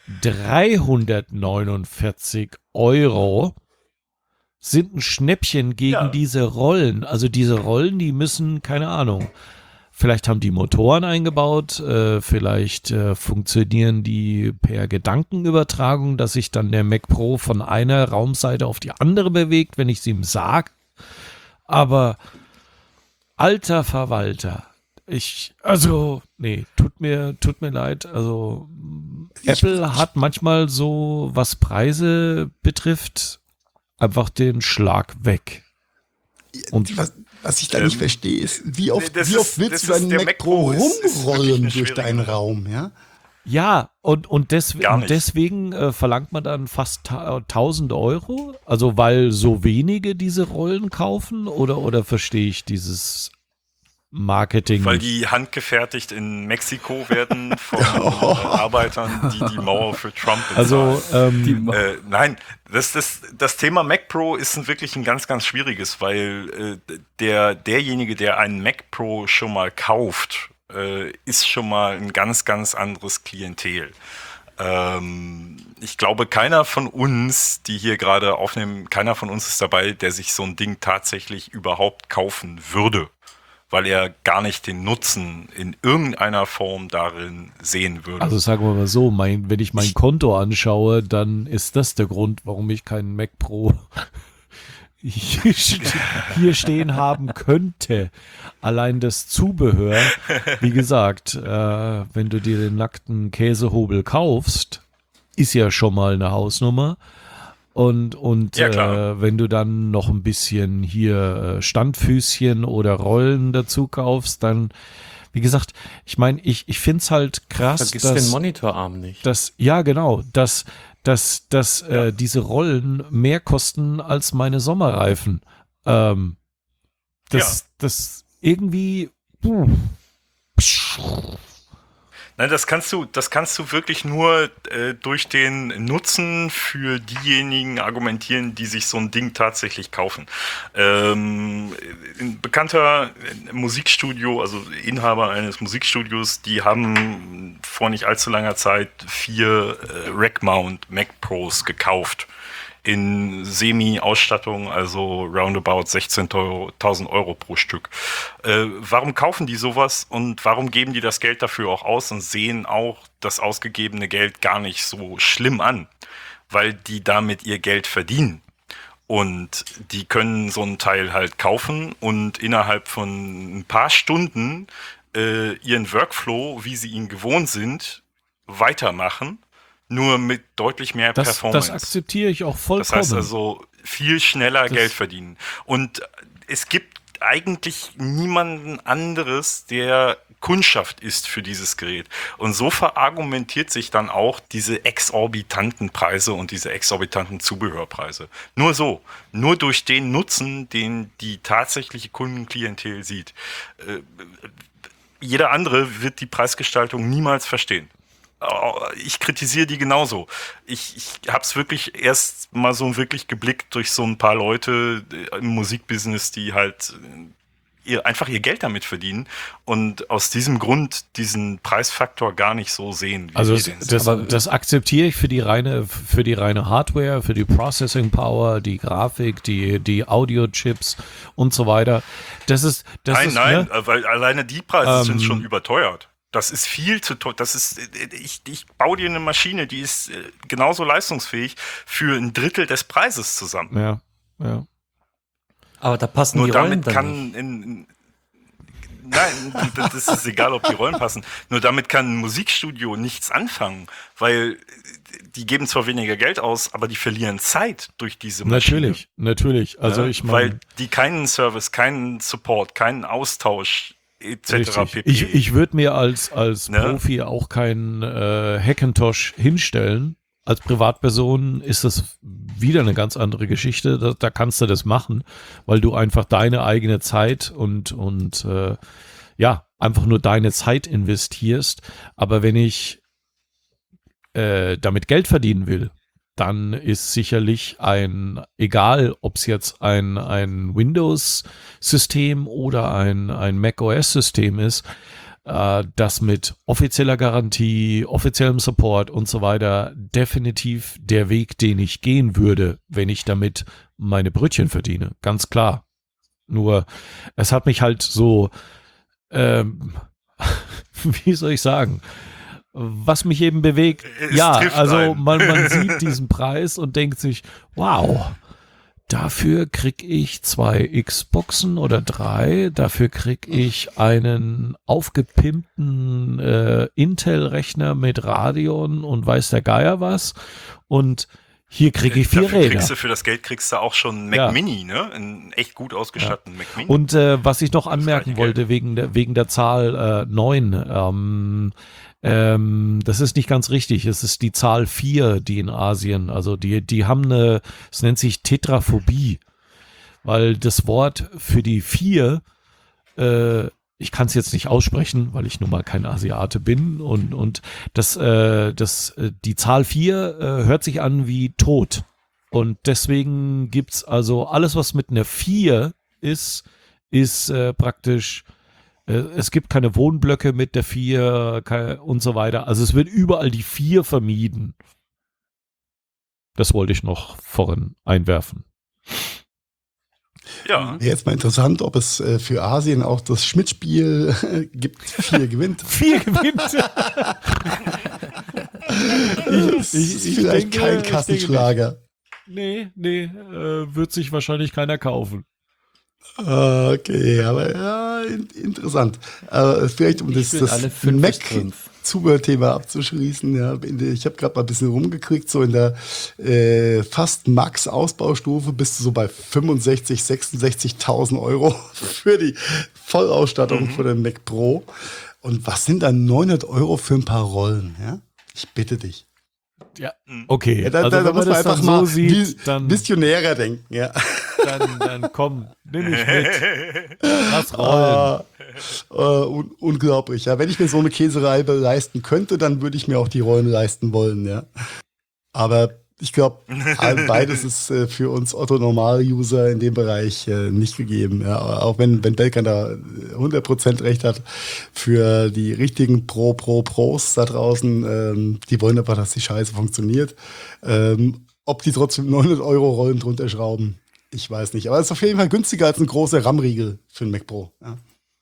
dreihundertneunundvierzig Euro sind ein Schnäppchen gegen Ja. diese Rollen. Also diese Rollen, die müssen, keine Ahnung, vielleicht haben die Motoren eingebaut, äh, vielleicht äh, funktionieren die per Gedankenübertragung, dass sich dann der Mac Pro von einer Raumseite auf die andere bewegt, wenn ich es ihm sage. Aber alter Verwalter, ich, also, nee, tut mir, tut mir leid. Also, Apple hat manchmal so, was Preise betrifft, einfach den Schlag weg. Und Was, was ich da Ähm, nicht verstehe, ist, wie oft, das wie ist- oft willst das du deinen ist- der Mac Mac Pro Pro ist- ist wirklich rumrollen eine durch schwierige deinen Nummer. Raum, ja? ja, und, und deswegen, Gar nicht. deswegen äh, verlangt man dann fast ta tausend Euro? Also, weil so wenige diese Rollen kaufen? Oder, oder verstehe ich dieses Marketing Weil nicht? die handgefertigt in Mexiko werden von äh, Arbeitern, die die Mauer für Trump bezahlen. Also, ähm, Äh, nein, das, das, das Thema Mac Pro ist ein, wirklich ein ganz, ganz schwieriges, weil äh, der, derjenige, der einen Mac Pro schon mal kauft, äh, ist schon mal ein ganz, ganz anderes Klientel. Ähm, ich glaube, keiner von uns, die hier gerade aufnehmen, keiner von uns ist dabei, der sich so ein Ding tatsächlich überhaupt kaufen würde, weil er gar nicht den Nutzen in irgendeiner Form darin sehen würde. Also sagen wir mal so, mein, wenn ich mein Konto anschaue, dann ist das der Grund, warum ich keinen Mac Pro hier hier stehen haben könnte. Allein das Zubehör, wie gesagt, äh, wenn du dir den nackten Käsehobel kaufst, ist ja schon mal eine Hausnummer. Und, und Ja, klar. äh, wenn du dann noch ein bisschen hier äh, Standfüßchen oder Rollen dazu kaufst, dann, wie gesagt, ich meine, ich, ich finde es halt krass, Vergiss dass, den Monitorarm nicht. dass, ja genau, dass, dass, dass äh, diese Rollen mehr kosten als meine Sommerreifen. Ähm, das, das irgendwie, Nein, das kannst du, das kannst du wirklich nur äh, durch den Nutzen für diejenigen argumentieren, die sich so ein Ding tatsächlich kaufen. Ähm, ein bekannter Musikstudio, also Inhaber eines Musikstudios, die haben vor nicht allzu langer Zeit vier äh, Rack-Mount Mac Pros gekauft. In Semi-Ausstattung, also roundabout sechzehntausend Euro pro Stück. Äh, warum kaufen die sowas und warum geben die das Geld dafür auch aus und sehen auch das ausgegebene Geld gar nicht so schlimm an? Weil die damit ihr Geld verdienen. Und die können so ein Teil halt kaufen und innerhalb von ein paar Stunden äh, ihren Workflow, wie sie ihn gewohnt sind, weitermachen. Nur mit deutlich mehr Das, Performance. das akzeptiere ich auch vollkommen. Das heißt also viel schneller Das- Geld verdienen. Und es gibt eigentlich niemanden anderes, der Kundschaft ist für dieses Gerät. Und so verargumentiert sich dann auch diese exorbitanten Preise und diese exorbitanten Zubehörpreise. Nur so. Nur durch den Nutzen, den die tatsächliche Kundenklientel sieht. Äh, jeder andere wird die Preisgestaltung niemals verstehen. Ich kritisiere die genauso. Ich, ich habe es wirklich erst mal so wirklich geblickt durch so ein paar Leute im Musikbusiness, die halt ihr, einfach ihr Geld damit verdienen und aus diesem Grund diesen Preisfaktor gar nicht so sehen. Wie Also wir das, den sehen. das, das akzeptiere ich für die reine, für die reine Hardware, für die Processing Power, die Grafik, die, die Audio-Chips und so weiter. Das ist, das nein, ist, nein, ne? weil alleine die Preise Ähm, sind schon überteuert. Das ist viel zu teuer. Das ist, ich, ich baue dir eine Maschine, die ist äh, genauso leistungsfähig für ein Drittel des Preises zusammen. Ja, ja. Aber da passen Nur die Rollen damit dann kann nicht. in, in, nein, das ist egal, ob die Rollen passen. Nur damit kann ein Musikstudio nichts anfangen, weil die geben zwar weniger Geld aus, aber die verlieren Zeit durch diese Maschine. Natürlich, natürlich. Also Ja, ich meine, weil die keinen Service, keinen Support, keinen Austausch et cetera richtig. pp. Ich, ich würde mir als, als Ne? Profi auch keinen äh, Hackintosh hinstellen. Als Privatperson ist das wieder eine ganz andere Geschichte. Da, da kannst du das machen, weil du einfach deine eigene Zeit und, und äh, ja, einfach nur deine Zeit investierst. Aber wenn ich äh, damit Geld verdienen will, dann ist sicherlich ein, egal ob es jetzt ein, ein Windows-System oder ein, ein macOS-System ist, äh, das mit offizieller Garantie, offiziellem Support und so weiter definitiv der Weg, den ich gehen würde, wenn ich damit meine Brötchen verdiene. Ganz klar. Nur, es hat mich halt so, ähm, wie soll ich sagen, was mich eben bewegt, Es ja, trifft also einen. man, man sieht diesen Preis und denkt sich, wow, dafür krieg ich zwei Xboxen oder drei, dafür krieg ich einen aufgepimpten äh, Intel-Rechner mit Radeon und weiß der Geier was und hier krieg ich vier Dafür Räder. kriegst du für das Geld kriegst du auch schon einen Mac Ja. Mini, ne? Einen echt gut ausgestatteten Mac Mini. Und äh, was ich noch anmerken gleiche wollte wegen der, wegen der Zahl äh, neun, ähm, ähm, das ist nicht ganz richtig. Es ist die Zahl vier, die in Asien, also die, die haben eine, es nennt sich Tetraphobie, weil das Wort für die vier, äh, ich kann es jetzt nicht aussprechen, weil ich nun mal kein Asiate bin und, und das, äh, das, äh, die Zahl vier äh, hört sich an wie tot. Und deswegen gibt's also alles, was mit einer vier ist, ist äh, praktisch, äh, es gibt keine Wohnblöcke mit der vier keine, und so weiter. Also es wird überall die vier vermieden. Das wollte ich noch vorhin einwerfen. ja. Wäre jetzt mal interessant, ob es äh, für Asien auch das Schmidt-Spiel äh, gibt, vier gewinnt. Vier gewinnt. Das ist vielleicht denke- kein ich Kassenschlager. Nee, nee, äh, wird sich wahrscheinlich keiner kaufen. Ah, Okay, aber ja, in, interessant. Äh, vielleicht um das, will das alle fünf bis fünf. Mac-Zubehörthema abzuschließen. Ja, in der- ich habe gerade mal ein bisschen rumgekriegt, so in der äh, fast Max-Ausbaustufe bist du so bei fünfundsechzig, sechsundsechzigtausend Euro für die Vollausstattung von dem Mac Pro. Und was sind dann neunhundert Euro für ein paar Rollen? Ja? Ich bitte dich. Ja, okay. Ja, da, also da, da wenn man muss man das einfach dann mal so sieht, vis- dann visionärer denken. Ja. dann, dann komm, nimm mich mit. Lass rollen. Äh, äh, un unglaublich. Ja, wenn ich mir so eine Käsereibe leisten könnte, dann würde ich mir auch die Rollen leisten wollen, ja. Aber ich glaube, beides ist äh, für uns Otto-Normal-User in dem Bereich äh, nicht gegeben. Ja. Auch wenn, wenn Belkan da hundert Prozent recht hat, für die richtigen Pro-Pro-Pros da draußen, ähm, die wollen einfach, dass die Scheiße funktioniert. Ähm, ob die trotzdem neunhundert Euro Rollen drunter schrauben, ich weiß nicht. Aber es ist auf jeden Fall günstiger als ein großer RAM-Riegel für einen Mac Pro. Ja.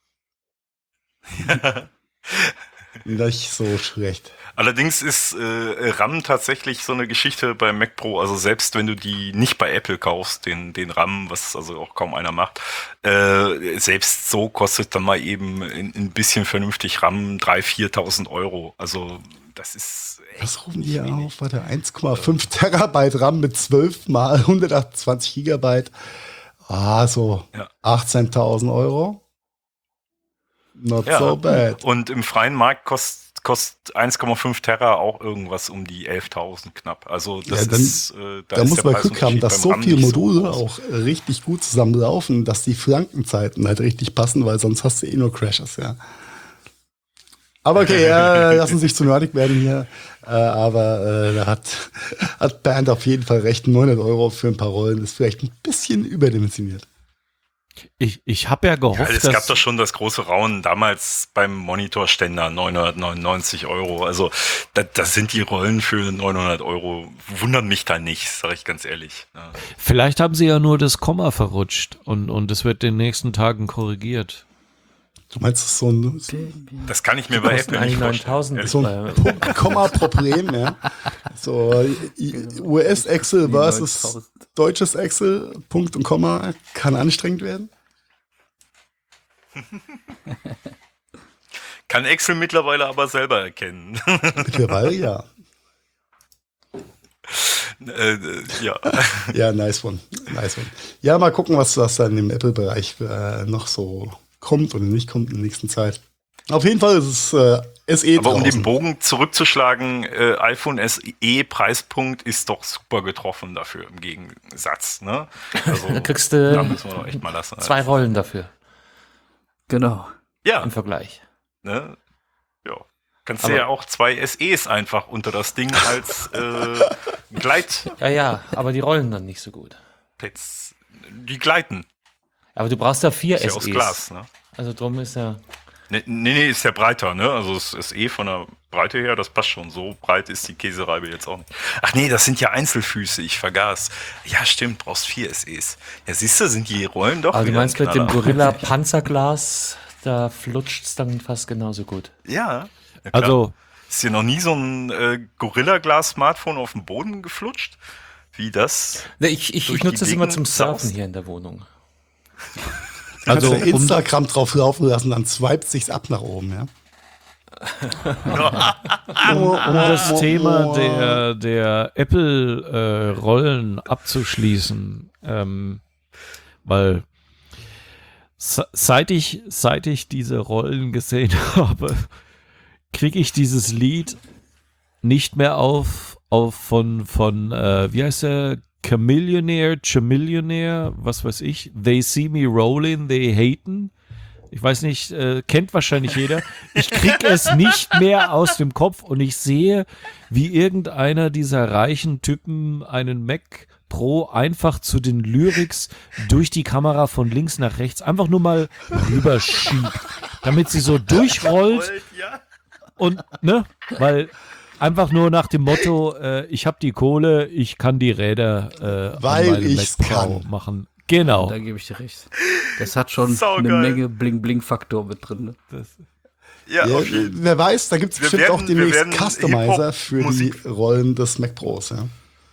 Nicht so schlecht. Allerdings ist äh, RAM tatsächlich so eine Geschichte bei Mac Pro, also selbst wenn du die nicht bei Apple kaufst, den den RAM, was also auch kaum einer macht, äh, selbst so kostet dann mal eben ein, ein bisschen vernünftig RAM dreitausend, viertausend Euro. Also das ist echt. Was rufen die hier auf? Warte, eins Komma fünf Terabyte RAM mit zwölf mal hundertachtundzwanzig Gigabyte. Ah, so Ja. achtzehntausend Euro. Not Ja. so bad. Und im freien Markt kostet kostet eins Komma fünf Terra auch irgendwas um die elftausend knapp. Also das Ja, dann- ist, äh, da, Da ist muss der man Glück haben, Preisunterschied dass beim so RAM viele nicht so Module groß. auch richtig gut zusammenlaufen, dass die Flankenzeiten halt richtig passen, weil sonst hast du eh nur Crashes, ja. Aber okay, äh, lassen sich zu nerdig werden hier. Äh, aber äh, da hat, hat Bernd auf jeden Fall recht. neunhundert Euro für ein paar Rollen ist vielleicht ein bisschen überdimensioniert. Ich, ich habe ja Ja, gehofft, es gab dass... doch schon das große Raunen damals beim Monitorständer, neunhundertneunundneunzig Euro. Also da, das sind die Rollen für neunhundert Euro. Wundert mich da nicht, sage ich ganz ehrlich. Ja. Vielleicht haben sie ja nur das Komma verrutscht und, und es wird in den nächsten Tagen korrigiert. Du meinst, das ist so ein, Das kann ich mir bei kosten Apple nicht eigentlich vorstellen. neuntausend. so ein Punkt, Komma-Problem, ja. So I- U S-Excel versus neuntausend. deutsches Excel, Punkt und Komma, kann anstrengend werden. Kann Excel mittlerweile aber selber erkennen. Mittlerweile ja. äh, äh, ja. Ja, nice one. Nice one. Ja, mal gucken, was, was dann im Apple-Bereich äh, noch so kommt oder nicht kommt in der nächsten Zeit. Auf jeden Fall ist es äh, S E Aber um den draußen. Bogen zurückzuschlagen, äh, iPhone S E Preispunkt ist doch super getroffen dafür im Gegensatz. Ne? Also, Da kriegst da du müssen wir doch echt mal lassen. zwei Rollen dafür Genau. Ja, im Vergleich. ne? Ja. Kannst Aber- du ja auch zwei S Es einfach unter das Ding als äh, Gleitpads, Ja, ja, aber die rollen dann nicht so gut. die gleiten. Aber du brauchst ja vier Ist ja S aus Es. Glas, ne? Also drum ist ja. Nee, nee, nee, ist ja breiter, ne? Also das S E von der Breite her, das passt schon. So breit ist die Käsereibe jetzt auch nicht. Ach nee, das sind ja Einzelfüße, ich vergaß. Ja, stimmt, brauchst vier S Es. Ja, siehst du, sind die Rollen doch Aber du wieder meinst ein mit dem Knaller. Gorilla Panzerglas, da flutscht es dann fast genauso gut. Ja, ja klar. Also, Ist dir noch nie so ein äh, Gorilla-Glas-Smartphone auf den Boden geflutscht? Wie das? Ne, Ich, ich, Durch ich nutze die es immer Dicken zum Surfen saust. hier in der Wohnung. Also also um, Instagram drauf laufen lassen, dann swipet sich's ab nach oben, ja. um, um das Thema der, der Apple-Rollen abzuschließen, ähm, weil se- seit ich, seit ich diese Rollen gesehen habe, kriege ich dieses Lied nicht mehr auf, auf von, von äh, wie heißt der? Chamillionaire, Chamillionaire, was weiß ich. They see me rolling, they haten. Ich weiß nicht, äh, kennt wahrscheinlich jeder. Ich krieg es nicht mehr aus dem Kopf und ich sehe, wie irgendeiner dieser reichen Typen einen Mac Pro einfach zu den Lyrics durch die Kamera von links nach rechts einfach nur mal rüberschiebt, damit sie so durchrollt Ja. und, ne, weil einfach nur nach dem Motto, äh, ich habe die Kohle, ich kann die Räder äh, Weil an meinem ich's Mac Pro kann. machen. Genau. Da gebe ich dir recht. Das hat schon Saugeil. eine Menge Bling-Bling-Faktor mit drin. Ne? Ja, Ja, auf jeden wer weiß, da gibt es Wir bestimmt werden- auch wir demnächst werden Customizer für die Hip-Hop-Musik- Rollen des Mac Pros, ja.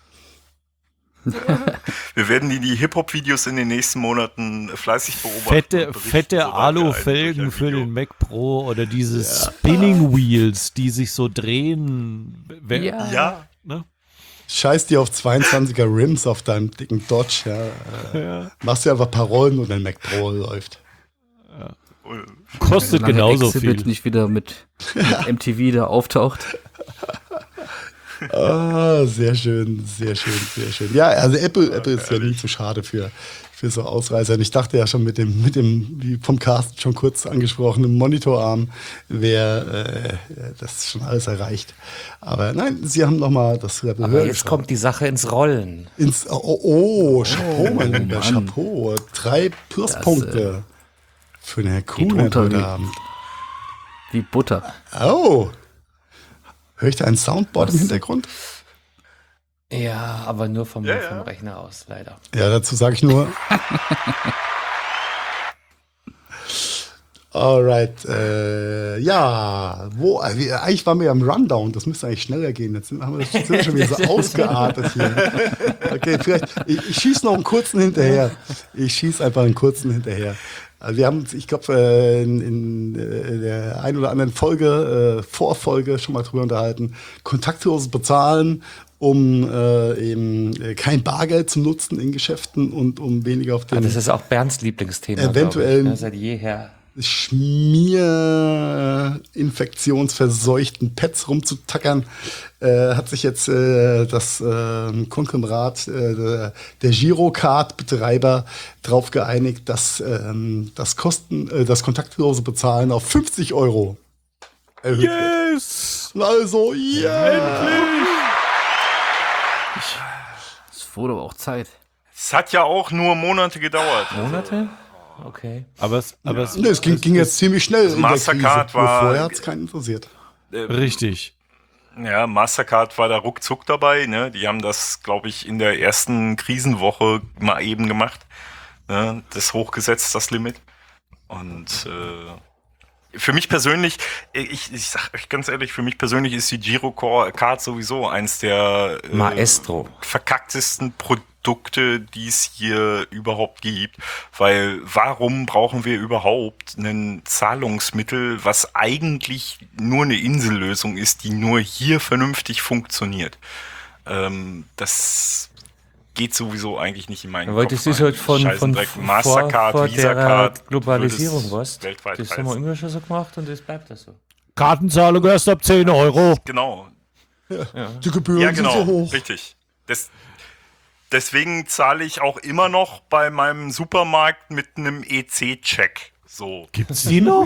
Wir werden die, die Hip-Hop-Videos in den nächsten Monaten fleißig beobachten. Fette, und berichten, fette sobald wir ein Alufelgen solches für Video- den Mac Pro oder diese Spinning Wheels, die sich so drehen. Wer- Ja. Ja, Ne? Scheiß dir auf zweiundzwanziger Rims auf deinem dicken Dodge, ja. Äh, Machst dir einfach ein paar Rollen und dein Mac Pro läuft. Kostet Solange genauso Exhibit viel. nicht wieder mit, mit M T V da auftaucht. Ah, sehr schön, sehr schön, sehr schön. Ja, also Apple, Apple ist ja nie zu schade für, für so Ausreißer. Und ich dachte ja schon mit dem, mit dem, wie vom Carsten schon kurz angesprochenen Monitorarm wäre äh, das schon alles erreicht. Aber nein, sie haben nochmal das Rebel Aber jetzt kommt die Sache ins Rollen. ins Oh, oh, oh Chapeau, mein Lieber, Mann. Chapeau. Drei Pluspunkte für den Herr Kuhn runter heute wie- Abend. Wie Butter. Oh. Höre ich da ein Soundboard im Was? Hintergrund? Ja, aber nur vom, Ja, vom ja. Rechner aus, leider. Ja, dazu sage ich nur. Alright, äh, ja, wo, äh, wir- eigentlich waren wir ja im Rundown, das müsste eigentlich schneller gehen, jetzt sind, haben wir, sind wir schon wieder so ausgeartet hier. Okay, vielleicht, ich, ich schieße noch einen kurzen hinterher, ich schieße einfach einen kurzen hinterher. Also wir haben, ich glaube, äh, in, in äh, der ein oder anderen Folge, äh, Vorfolge schon mal drüber unterhalten, kontaktloses Bezahlen, um äh, eben äh, kein Bargeld zu nutzen in Geschäften und um weniger auf Ja, den das ist auch Bernds Lieblingsthema. Eventuell- glaub ich, ne, seit jeher. schmierinfektionsverseuchten Pets rumzutackern, äh, hat sich jetzt äh, das äh, Konglomerat äh, der, der Girocard-Betreiber darauf geeinigt, dass ähm, das Kosten, äh, das kontaktlose Bezahlen auf fünfzig Euro erhöht wird. Yes! Also, ja! Es wurde aber auch Zeit. Es hat ja auch nur Monate gedauert. Monate? Okay. Aber es, aber es Nee, es ging, ging jetzt ziemlich schnell in der Mastercard Krise. Nur war- vorher hat es keinen interessiert. richtig. Ja, Mastercard war da ruckzuck dabei. Ne? Die haben das, glaube ich, in der ersten Krisenwoche mal eben gemacht. Ne? Das hochgesetzt, das Limit. Und äh, für mich persönlich, ich, ich sag euch ganz ehrlich, für mich persönlich ist die Girocard sowieso eins der äh, Maestro. verkacktesten Produkte, die es hier überhaupt gibt. Weil warum brauchen wir überhaupt ein Zahlungsmittel, was eigentlich nur eine Insellösung ist, die nur hier vernünftig funktioniert? Ähm, das geht sowieso eigentlich nicht in meinen Ja, weil Kopf das ist rein. halt von, von Scheißendreck. vor, Mastercard, vor Visa der Card, Globalisierung, würde es was? weltweit Das haben wir heißen. immer schon so gemacht und das bleibt das so. Kartenzahlung erst ab zehn Euro. Genau. Die Gebühren Ja, genau. sind so hoch. Richtig. Das, deswegen zahle ich auch immer noch bei meinem Supermarkt mit einem E C-Check. So. Gibt's die noch?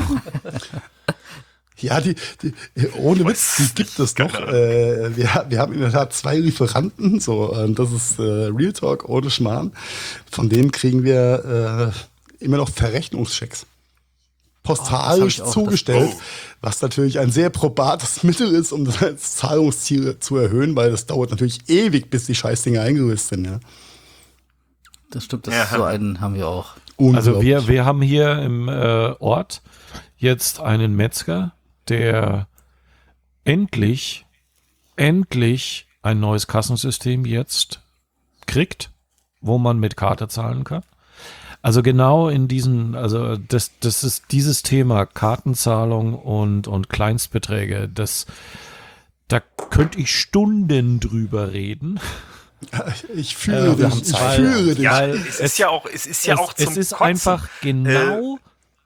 Ja, die, die ohne Witz, die gibt es noch. Äh, wir, wir haben in der Tat zwei Lieferanten, so, äh, das ist äh, Real Talk ohne Schmarrn. Von denen kriegen wir äh, immer noch Verrechnungschecks. Postalisch Oh, das hab ich auch, zugestellt, das- oh. was natürlich ein sehr probates Mittel ist, um das Zahlungsziel zu erhöhen, weil das dauert natürlich ewig, bis die Scheißdinger eingelöst sind. Ja. Das stimmt, das Ja. ist so einen haben wir auch. Also Unglaublich. wir, wir haben hier im äh, Ort jetzt einen Metzger, der endlich, endlich ein neues Kassensystem jetzt kriegt, wo man mit Karte zahlen kann. Also genau in diesen, also das, das ist dieses Thema Kartenzahlung und, und Kleinstbeträge, das, da könnte ich Stunden drüber reden. Ich fühle Äh, wir dich, haben ich Zeit. fühle dich. Ja, Weil es, es- ist ja auch, es ist ja es, auch zum es ist Kotzen. einfach genau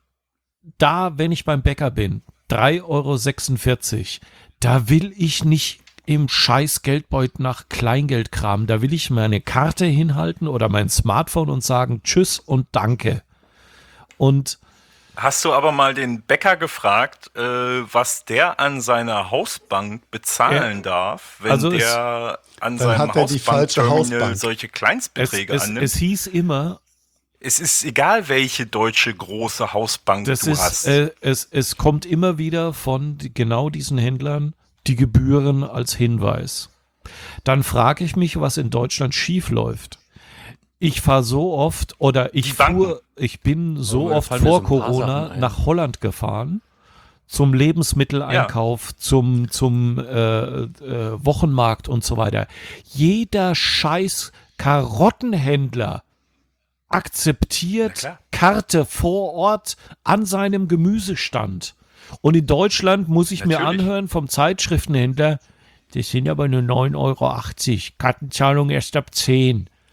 da, wenn ich beim Bäcker bin, drei Euro sechsundvierzig, da will ich nicht im scheiß Geldbeutel nach Kleingeld kramen, da will ich meine Karte hinhalten oder mein Smartphone und sagen Tschüss und Danke. Und Hast du aber mal den Bäcker gefragt, äh, was der an seiner Hausbank bezahlen Ja. darf, wenn Also es- der an Dann seinem hat er die falsche Hausbankterminal Hausbank. solche es, Kleinstbeträge es, annimmt? es hieß immer, Es ist egal, welche deutsche große Hausbank das du ist, hast. äh, es, es kommt immer wieder von die, genau diesen Händlern die Gebühren als Hinweis. Dann frage ich mich, was in Deutschland schief läuft. Ich fahre so oft oder ich Die Banken. fuhr, ich bin so mir oft fallen mir vor so ein paar Corona Sachen ein. nach Holland gefahren zum Lebensmitteleinkauf, zum, zum äh, äh, Wochenmarkt und so weiter. Jeder scheiß Karottenhändler akzeptiert Na klar. Karte vor Ort an seinem Gemüsestand. Und in Deutschland muss ich mir Natürlich. anhören vom Zeitschriftenhändler, das sind aber nur neun Euro achtzig, Kartenzahlung erst ab zehn.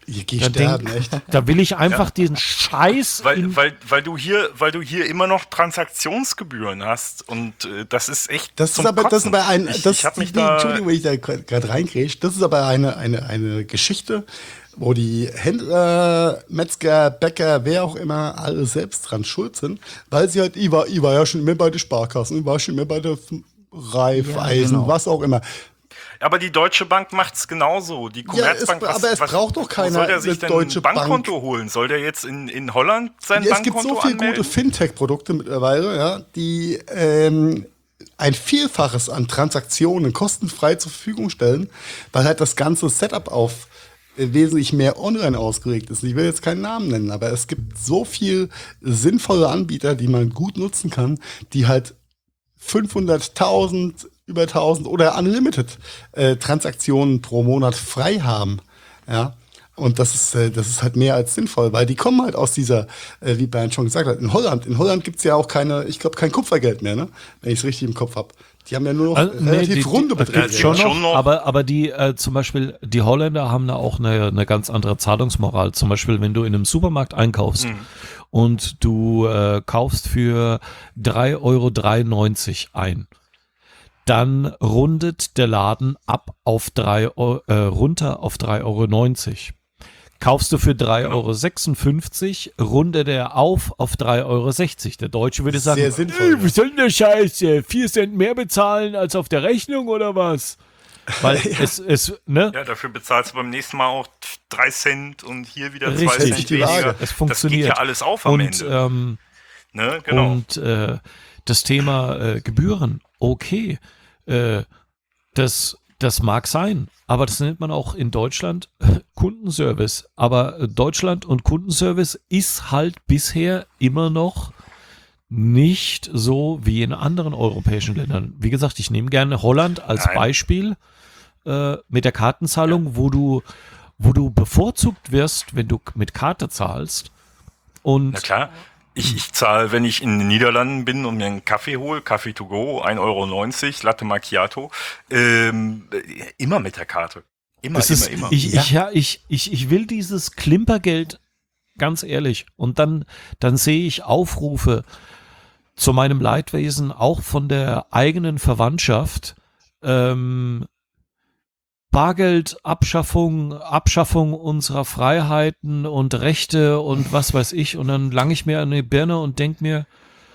Hier geh ich Da, sterben, denk, echt. da will ich einfach diesen Scheiß. Weil, in, weil, weil du hier, weil du hier immer noch Transaktionsgebühren hast und äh, das ist echt. Das zum ist aber, das ist Kotzen. aber ein, ich, das, ich hab mich nee, da. Entschuldigung, wenn ich da gerade reingrätsch, das ist aber eine, eine, eine Geschichte, wo die Händler, Metzger, Bäcker, wer auch immer, alle selbst dran schuld sind, weil sie halt, ich war, ich war ja schon immer bei der Sparkassen, ich war schon immer bei der Raiffeisen, Ja, genau. was auch immer. Aber die Deutsche Bank macht's genauso. Die Commerzbank. es- aber es braucht doch keiner Wo soll der sich eine denn Deutsche ein Bankkonto Bank. holen? Soll der jetzt in, in Holland sein Ja, es gibt Bankkonto so viele anmelden? gute Fintech-Produkte mittlerweile, ja, die ähm, ein Vielfaches an Transaktionen kostenfrei zur Verfügung stellen, weil halt das ganze Setup auf äh, wesentlich mehr online ausgelegt ist. Ich will jetzt keinen Namen nennen, aber es gibt so viel sinnvolle Anbieter, die man gut nutzen kann, die halt fünfhunderttausend, über tausend oder unlimited äh, Transaktionen pro Monat frei haben. Ja. Und das ist, äh, das ist halt mehr als sinnvoll, weil die kommen halt aus dieser, äh, wie Bernd schon gesagt hat, in Holland. In Holland gibt's ja auch keine, ich glaube, kein Kupfergeld mehr, ne? Wenn ich es richtig im Kopf hab. Die haben ja nur noch Also, äh, nee, relativ die- runde die- Beträge. die- schon, noch, schon noch. aber aber die äh, zum Beispiel die Holländer haben da auch eine, eine ganz andere Zahlungsmoral. Zum Beispiel, wenn du in einem Supermarkt einkaufst und du äh, kaufst für drei Euro dreiundneunzig ein, dann rundet der Laden ab auf drei Euro, äh, runter auf drei Euro neunzig. Kaufst du für drei Euro sechsundfünfzig, rundet er auf auf drei Euro sechzig. Der Deutsche würde sagen, Sehr sinnvoll, "Ey, ja. was soll denn der Scheiß? äh, Vier Cent mehr bezahlen als auf der Rechnung oder was? Weil es, es, ne? Ja, dafür bezahlst du beim nächsten Mal auch drei Cent und hier wieder zwei Richtig. Cent Die Waage. weniger. Es Das funktioniert. geht ja alles auf am Und, Ende. ähm, Ne? Genau. Und äh, das Thema äh, Gebühren, okay, äh, das, das mag sein, aber das nennt man auch in Deutschland äh, Kundenservice. Aber äh, Deutschland und Kundenservice ist halt bisher immer noch nicht so wie in anderen europäischen Ländern. Wie gesagt, ich nehme gerne Holland als Nein. Beispiel äh, mit der Kartenzahlung, wo du, wo du bevorzugt wirst, wenn du mit Karte zahlst. Und Na klar. Ich, ich zahle, wenn ich in den Niederlanden bin und mir einen Kaffee hole, Kaffee to go, ein Euro neunzig, Latte Macchiato, ähm, immer mit der Karte. Immer, Es immer, ist, immer. Ich, ich, ja, ich, ich, ich will dieses Klimpergeld, ganz ehrlich. Und dann, dann sehe ich Aufrufe zu meinem Leidwesen auch von der eigenen Verwandtschaft. Ähm, Bargeldabschaffung, Abschaffung unserer Freiheiten und Rechte und was weiß ich. Und dann lange ich mir an die Birne und denke mir,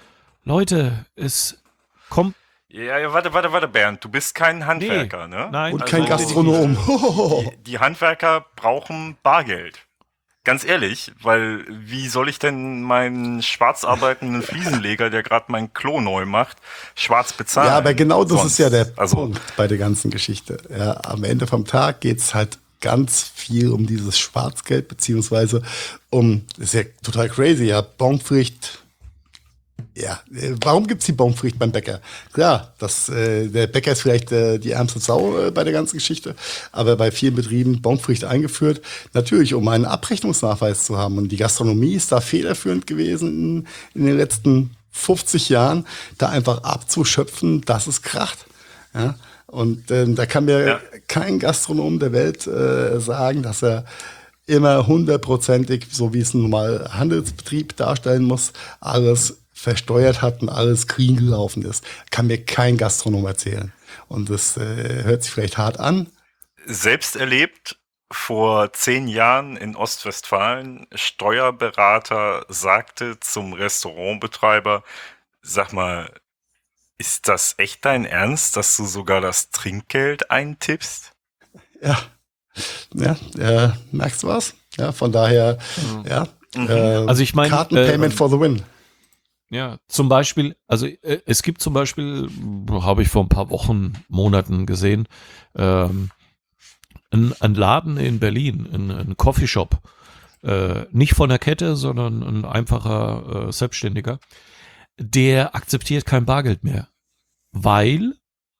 Leute, es kommt. Ja, ja, warte, warte, warte, Bernd, du bist kein Handwerker, ne? Nein. Und Also- kein Gastronom. Die, die Handwerker brauchen Bargeld. Ganz ehrlich, weil wie soll ich denn meinen schwarz arbeitenden Fliesenleger, der gerade mein Klo neu macht, schwarz bezahlen? Ja, aber genau das Sonst. ist ja der also, Punkt bei der ganzen Geschichte. Ja, am Ende vom Tag geht's halt ganz viel um dieses Schwarzgeld, beziehungsweise um, das ist ja total crazy, ja, Bonpflicht. Ja, äh, warum gibt's die Bonpflicht beim Bäcker? Klar, das, äh, der Bäcker ist vielleicht äh, die ärmste Sau äh, bei der ganzen Geschichte, aber bei vielen Betrieben Bonpflicht eingeführt, natürlich, um einen Abrechnungsnachweis zu haben. Und die Gastronomie ist da federführend gewesen in, in den letzten fünfzig Jahren, da einfach abzuschöpfen, dass es kracht. Ja? Und ähm, da kann mir Ja. kein Gastronom der Welt äh, sagen, dass er immer hundertprozentig, so wie es ein normaler Handelsbetrieb darstellen muss, alles versteuert hat und alles clean gelaufen ist. Kann mir kein Gastronom erzählen. Und das äh, hört sich vielleicht hart an. selbst erlebt, vor zehn Jahren in Ostwestfalen, Steuerberater sagte zum Restaurantbetreiber, sag mal, ist das echt dein Ernst, dass du sogar das Trinkgeld eintippst? Ja, ja, äh, merkst du was? Ja, von daher, ja. Äh, Also ich meine, Kartenpayment äh, for the win. Ja, zum Beispiel, also äh, es gibt zum Beispiel, habe ich vor ein paar Wochen, Monaten gesehen, ähm, ein, ein Laden in Berlin, ein, ein Coffeeshop, äh, nicht von der Kette, sondern ein einfacher äh, Selbstständiger, der akzeptiert kein Bargeld mehr, weil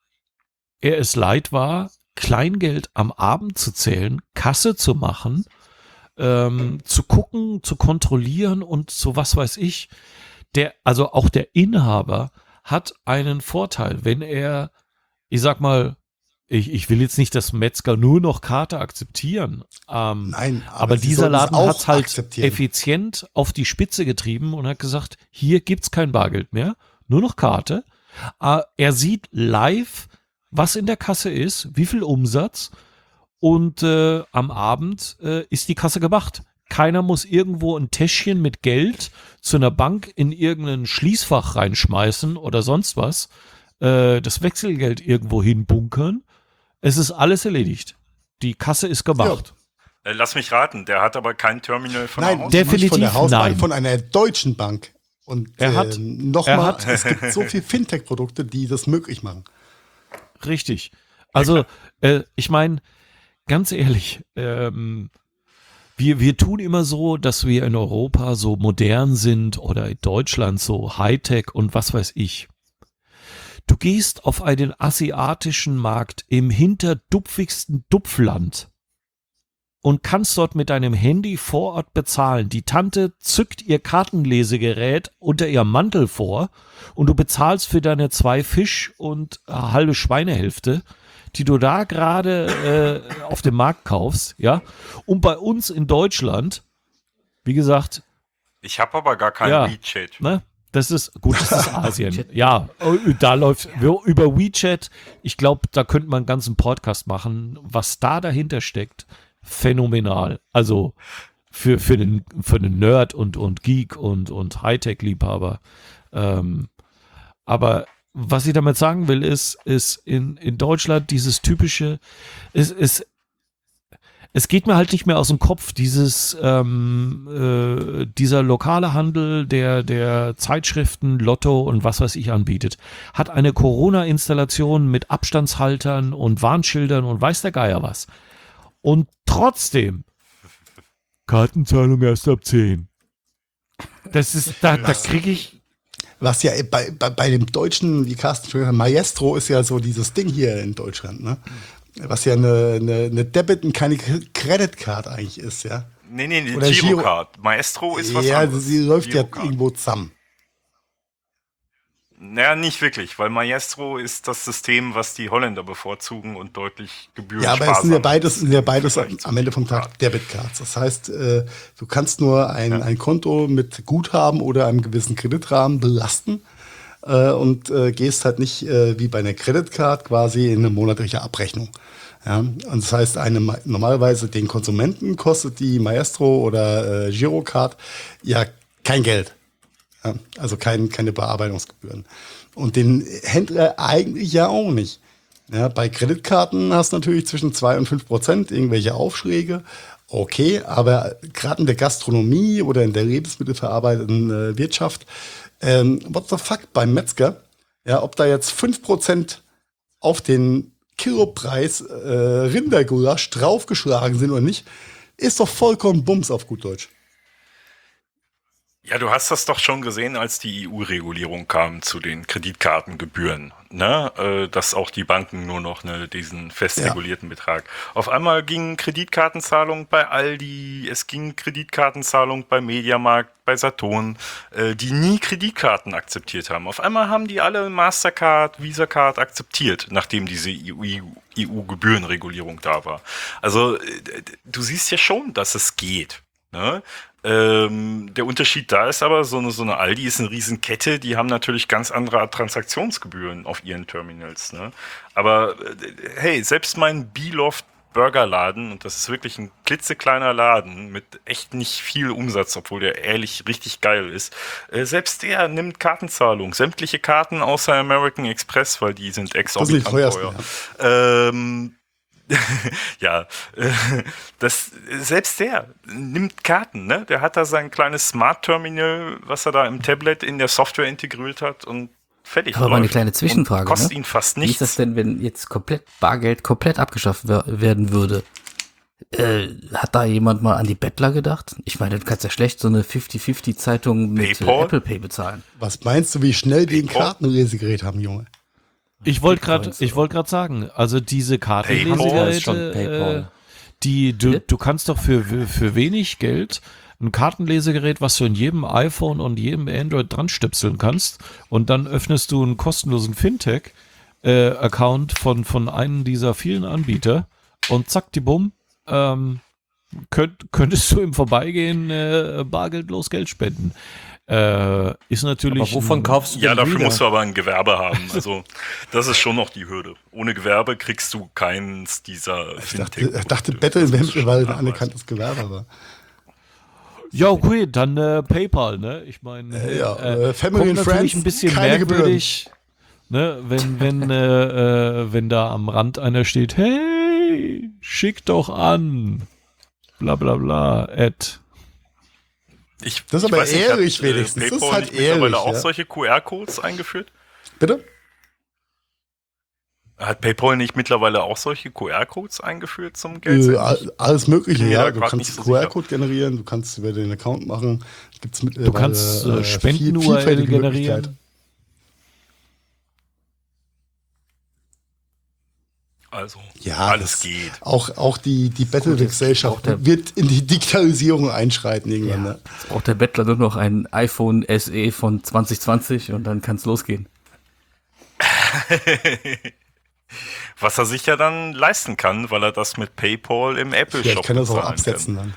er es leid war, Kleingeld am Abend zu zählen, Kasse zu machen, ähm, zu gucken, zu kontrollieren und so was weiß ich. Der, also auch der Inhaber hat einen Vorteil, wenn er, ich sag mal, ich, ich will jetzt nicht, dass Metzger nur noch Karte akzeptieren. Ähm, Nein, aber, aber sie dieser sollten es Laden auch hat es halt akzeptieren. effizient auf die Spitze getrieben und hat gesagt, hier gibt's kein Bargeld mehr, nur noch Karte. Äh, er sieht live, was in der Kasse ist, wie viel Umsatz und äh, am Abend äh, ist die Kasse gemacht. Keiner muss irgendwo ein Täschchen mit Geld zu einer Bank in irgendein Schließfach reinschmeißen oder sonst was, äh, das Wechselgeld irgendwo hinbunkern. Es ist alles erledigt. Die Kasse ist gemacht. Äh, lass mich raten, der hat aber kein Terminal von Nein, der Haus. definitiv nicht von der Hausbank, nein. von einer deutschen Bank. Und Er hat- äh, er nochmal, hat- es gibt so viele Fintech-Produkte, die das möglich machen. Richtig. Also, äh, ich meine, ganz ehrlich, ähm, wir, wir tun immer so, dass wir in Europa so modern sind oder in Deutschland so Hightech und was weiß ich. Du gehst auf einen asiatischen Markt im hinterdupfigsten Dupfland und kannst dort mit deinem Handy vor Ort bezahlen. Die Tante zückt ihr Kartenlesegerät unter ihrem Mantel vor und du bezahlst für deine zwei Fisch und eine halbe Schweinehälfte, die du da gerade äh, auf dem Markt kaufst, ja. Und bei uns in Deutschland, wie gesagt, Ich habe aber gar kein Ja. WeChat. ne, das ist, gut, das ist Asien. Ja, da läuft über WeChat, ich glaube, da könnte man einen ganzen Podcast machen, was da dahinter steckt. Phänomenal. Also für, für, den, für den Nerd und, und Geek und, und Hightech-Liebhaber. Ähm, aber was ich damit sagen will, ist, ist in, in Deutschland dieses typische, es, es, es geht mir halt nicht mehr aus dem Kopf, dieses, ähm, äh, dieser lokale Handel, der, der Zeitschriften, Lotto und was weiß ich anbietet, hat eine Corona-Installation mit Abstandshaltern und Warnschildern und weiß der Geier was. Und trotzdem Kartenzahlung erst ab zehn. Das ist, da, da kriege ich, Was ja bei, bei, bei dem Deutschen, wie Carsten schon gesagt hat, Maestro ist ja so dieses Ding hier in Deutschland, ne? Was ja eine, eine, eine Debit- und keine Credit Card eigentlich ist, ja. Nee, nee, die Oder Giro- Girocard. Maestro ist was ja, anderes. sie läuft Girocard. ja irgendwo zusammen. Naja, nicht wirklich, weil Maestro ist das System, was die Holländer bevorzugen und deutlich gebührensparsamer. Ja, aber es sind ja beides, ist sind ja beides im Vergleich zu am Ende vom Tag Girocard. Debitcards. Das heißt, äh, du kannst nur ein, ein Konto mit Guthaben oder einem gewissen Kreditrahmen belasten äh, und äh, gehst halt nicht äh, wie bei einer Creditcard quasi in eine monatliche Abrechnung. Ja, und das heißt, eine, normalerweise den Konsumenten kostet die Maestro oder äh, Girocard ja kein Geld. Ja, also kein, keine Bearbeitungsgebühren. Und den Händler eigentlich ja auch nicht. Ja, bei Kreditkarten hast du natürlich zwischen zwei und fünf Prozent irgendwelche Aufschläge. Okay, aber gerade in der Gastronomie oder in der lebensmittelverarbeitenden äh, Wirtschaft, ähm, what the fuck, beim Metzger, ja, ob da jetzt fünf Prozent auf den Kilopreis äh, Rindergulasch draufgeschlagen sind oder nicht, ist doch vollkommen Bums auf gut Deutsch. Ja, du hast das doch schon gesehen, als die E U-Regulierung kam zu den Kreditkartengebühren, ne? Äh, dass auch die Banken nur noch ne, diesen fest Ja. regulierten Betrag. Auf einmal gingen Kreditkartenzahlungen bei Aldi, es ging Kreditkartenzahlung bei Mediamarkt, bei Saturn, äh, die nie Kreditkarten akzeptiert haben. Auf einmal haben die alle Mastercard, Visa-Card akzeptiert, nachdem diese E U-Gebührenregulierung da war. Also äh, du siehst ja schon, dass es geht. Ne? Ähm, der Unterschied da ist aber, so eine, so eine Aldi ist eine Riesenkette, die haben natürlich ganz andere Transaktionsgebühren auf ihren Terminals. Ne? Aber äh, hey, selbst mein Beloft Burgerladen, und das ist wirklich ein klitzekleiner Laden mit echt nicht viel Umsatz, obwohl der ehrlich richtig geil ist, äh, selbst der nimmt Kartenzahlung. Sämtliche Karten außer American Express, weil die sind Das sind die exorbitant teuersten. teuer. Ähm, ja, äh, das, selbst der nimmt Karten, ne? Der hat da sein kleines Smart Terminal, was er da im Tablet in der Software integriert hat und fertig. Aber mal eine läuft. kleine Zwischenfrage, Und kostet ne? ihn fast Wie ist das nichts. denn, wenn jetzt komplett Bargeld komplett abgeschafft wer- werden würde? Äh, hat da jemand mal an die Bettler gedacht? Ich meine, du kannst ja schlecht so eine fünfzig fünfzig Zeitung mit äh, PayPal? Apple Pay bezahlen. Was meinst du, wie schnell die ein PayPal? Kartenlesegerät haben, Junge? ich wollte gerade, Bitcoins, ich wollte gerade sagen, also diese PayPal ist schon Kartenlesegeräte, äh, PayPal. die, du, Bitte? du kannst doch für, für wenig Geld ein Kartenlesegerät, was du in jedem iPhone und jedem Android dran stöpseln kannst und dann öffnest du einen kostenlosen Fintech äh, Account von, von einem dieser vielen Anbieter und zack, die Bumm, ähm, könnt, könntest du im Vorbeigehen äh, bargeldlos Geld spenden. Äh, ist natürlich. Aber wovon ein, kaufst du Ja, denn dafür Lieder? musst du aber ein Gewerbe haben. Also, das ist schon noch die Hürde. Ohne Gewerbe kriegst du keins dieser Ich dachte, ich dachte Battle wäre mittlerweile ein anerkanntes Gewerbe, aber. Ja, okay, dann äh, PayPal, ne? Ich meine, Äh, ja, äh, äh, Family kommt and natürlich Friends, ein bisschen keine merkwürdig, ne? Wenn, wenn, äh, äh, wenn da am Rand einer steht, hey, schick doch an, bla bla bla, Ad. Ich, Das ist ich aber weiß nicht, ehrlich hat, äh, wenigstens. Das ist PayPal halt nicht mittlerweile ehrlich, auch ja. solche Q R-Codes eingeführt? Bitte? Hat PayPal nicht mittlerweile auch solche Q R-Codes eingeführt zum Geld? Äh, senden? all- alles Mögliche, bin mir ja. da Du grad kannst nicht so Q R-Code generieren, du kannst über den Account machen. Gibt's mit, Du kannst äh, Spenden-U R L generieren. Also, Ja, alles das- geht. Auch, auch die, die Battle-Gesellschaft auch der- wird in die Digitalisierung einschreiten irgendwann. Ja. Ne? Jetzt braucht der Bettler nur noch ein iPhone S E von zwanzig zwanzig und dann kann es losgehen. Was er sich ja dann leisten kann, weil er das mit PayPal im Apple Ja, Shop ich kann das auch bezahlen absetzen dann.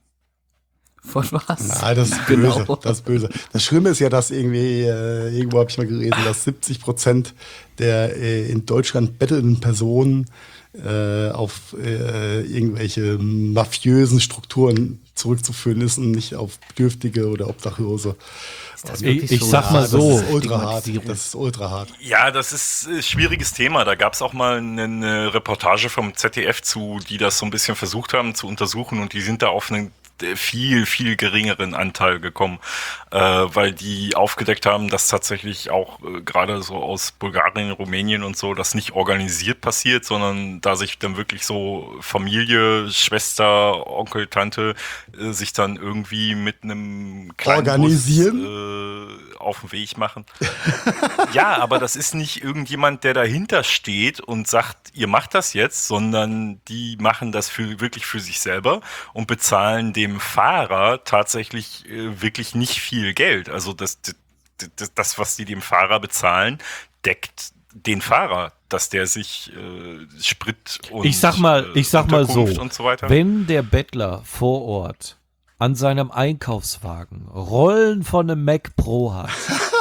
Von was? Nein, das ist Genau. böse. Das ist böse. Das Schlimme ist ja, dass irgendwie, äh, irgendwo habe ich mal gelesen, dass siebzig Prozent der äh, in Deutschland bettelnden Personen äh, auf äh, irgendwelche mafiösen Strukturen zurückzuführen ist und nicht auf Bedürftige oder Obdachlose. Ist das Ich- wirklich ich so? sag mal das so. ist ultra hart. Stigmatisierung. Das ist ultra hart. Ja, das ist ein schwieriges Thema. Da gab es auch mal eine Reportage vom Z D F zu, die das so ein bisschen versucht haben zu untersuchen und die sind da auf einen viel, viel geringeren Anteil gekommen, äh, weil die aufgedeckt haben, dass tatsächlich auch äh, gerade so aus Bulgarien, Rumänien und so, das nicht organisiert passiert, sondern da sich dann wirklich so Familie, Schwester, Onkel, Tante äh, sich dann irgendwie mit einem kleinen Organisieren? Bus, äh, auf den Weg machen. Ja, aber das ist nicht irgendjemand, der dahinter steht und sagt, ihr macht das jetzt, sondern die machen das für, wirklich für sich selber und bezahlen dem Fahrer tatsächlich äh, wirklich nicht viel Geld. Also das, das, das, was die dem Fahrer bezahlen, deckt den Fahrer, dass der sich äh, Sprit und Ich sag mal, äh, ich sag mal so, Unterkunft und so weiter. wenn der Bettler vor Ort an seinem Einkaufswagen Rollen von einem Mac Pro hat,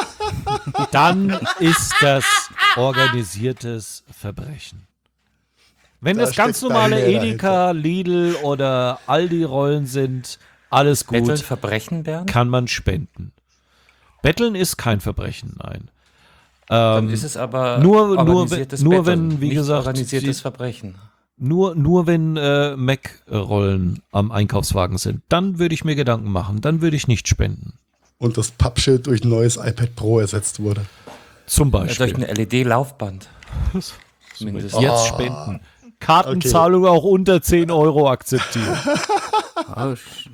dann ist das organisiertes Verbrechen. Wenn Da das ganz steckt normale da mehr Edeka, Lidl oder Aldi-Rollen sind, alles Betteln gut, Verbrechen, Bernd? kann man spenden. Betteln ist kein Verbrechen, nein. Dann Ähm, ist es aber nur- nur organisiertes wenn- nur Betteln, wenn, wie nicht gesagt, organisiertes die- Verbrechen. Nur, nur wenn äh, Mac-Rollen am Einkaufswagen sind, dann würde ich mir Gedanken machen. Dann würde ich nicht spenden. Und das Pappschild durch ein neues iPad Pro ersetzt wurde. Zum Ja, durch Beispiel. ein L E D-Laufband. Mindestens. Jetzt Oh. spenden. Kartenzahlung auch unter zehn Euro akzeptieren. Ah, sch-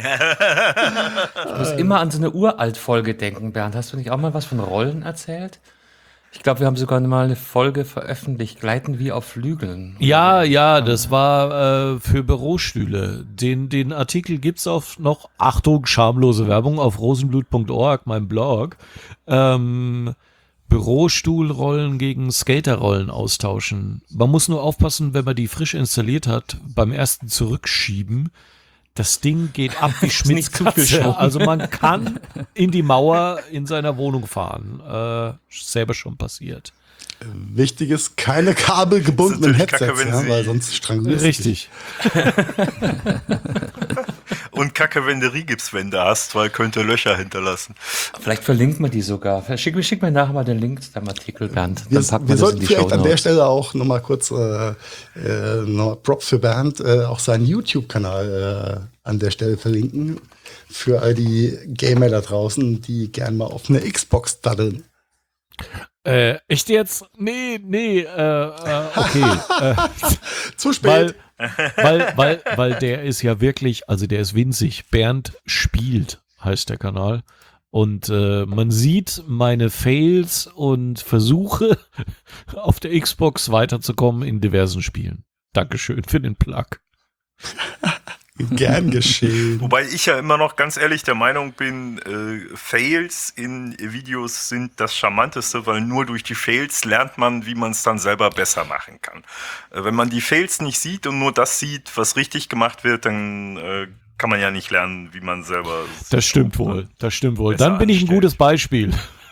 Ich muss immer an so eine Uralt-Folge denken, Bernd. Hast du nicht auch mal was von Rollen erzählt? Ich glaube, wir haben sogar mal eine Folge veröffentlicht, Gleiten wie auf Flügeln. Ja, ja, das war äh, für Bürostühle. Den, den Artikel gibt's auf noch, Achtung, schamlose Werbung, auf rosenblut punkt org, meinem Blog. Ähm, Bürostuhlrollen gegen Skaterrollen austauschen. Man muss nur aufpassen, wenn man die frisch installiert hat, beim ersten Zurückschieben, das Ding geht ab wie Schmitz nicht zu viel Schwung. Katze. Also man kann in die Mauer in seiner Wohnung fahren. Äh, selber schon passiert. Wichtig ist, keine kabelgebundenen Das ist natürlich Headsets, kacke, wenn ja, sie- weil sonst strangulierst du dich. Richtig. Und Kacke, wenn du Rigipswände hast, weil könnte Löcher hinterlassen. Vielleicht verlinken wir die sogar. Schick, mir- schick mir nachher mal den Link zu deinem Artikel, Bernd. Wir, Dann packen wir wir das in sollten die vielleicht an der Shownotes. Stelle auch nochmal kurz äh, äh, noch Prop für Bernd, äh, auch seinen YouTube-Kanal äh, an der Stelle verlinken. Für all die Gamer da draußen, die gern mal auf eine Xbox daddeln. Äh, echt jetzt? Nee, nee, äh, äh, okay. äh, Zu spät. weil, weil, weil, weil der ist ja wirklich, also der ist winzig. Bernd spielt, heißt der Kanal. Und äh, man sieht meine Fails und Versuche, auf der Xbox weiterzukommen in diversen Spielen. Dankeschön für den Plug. Gern geschehen. Wobei ich ja immer noch ganz ehrlich der Meinung bin, äh, Fails in Videos sind das Charmanteste, weil nur durch die Fails lernt man, wie man es dann selber besser machen kann. Äh, wenn man die Fails nicht sieht und nur das sieht, was richtig gemacht wird, dann äh, kann man ja nicht lernen, wie man selber... Das stimmt wohl, das stimmt wohl. Besser Dann bin ich ein anstellt. gutes Beispiel.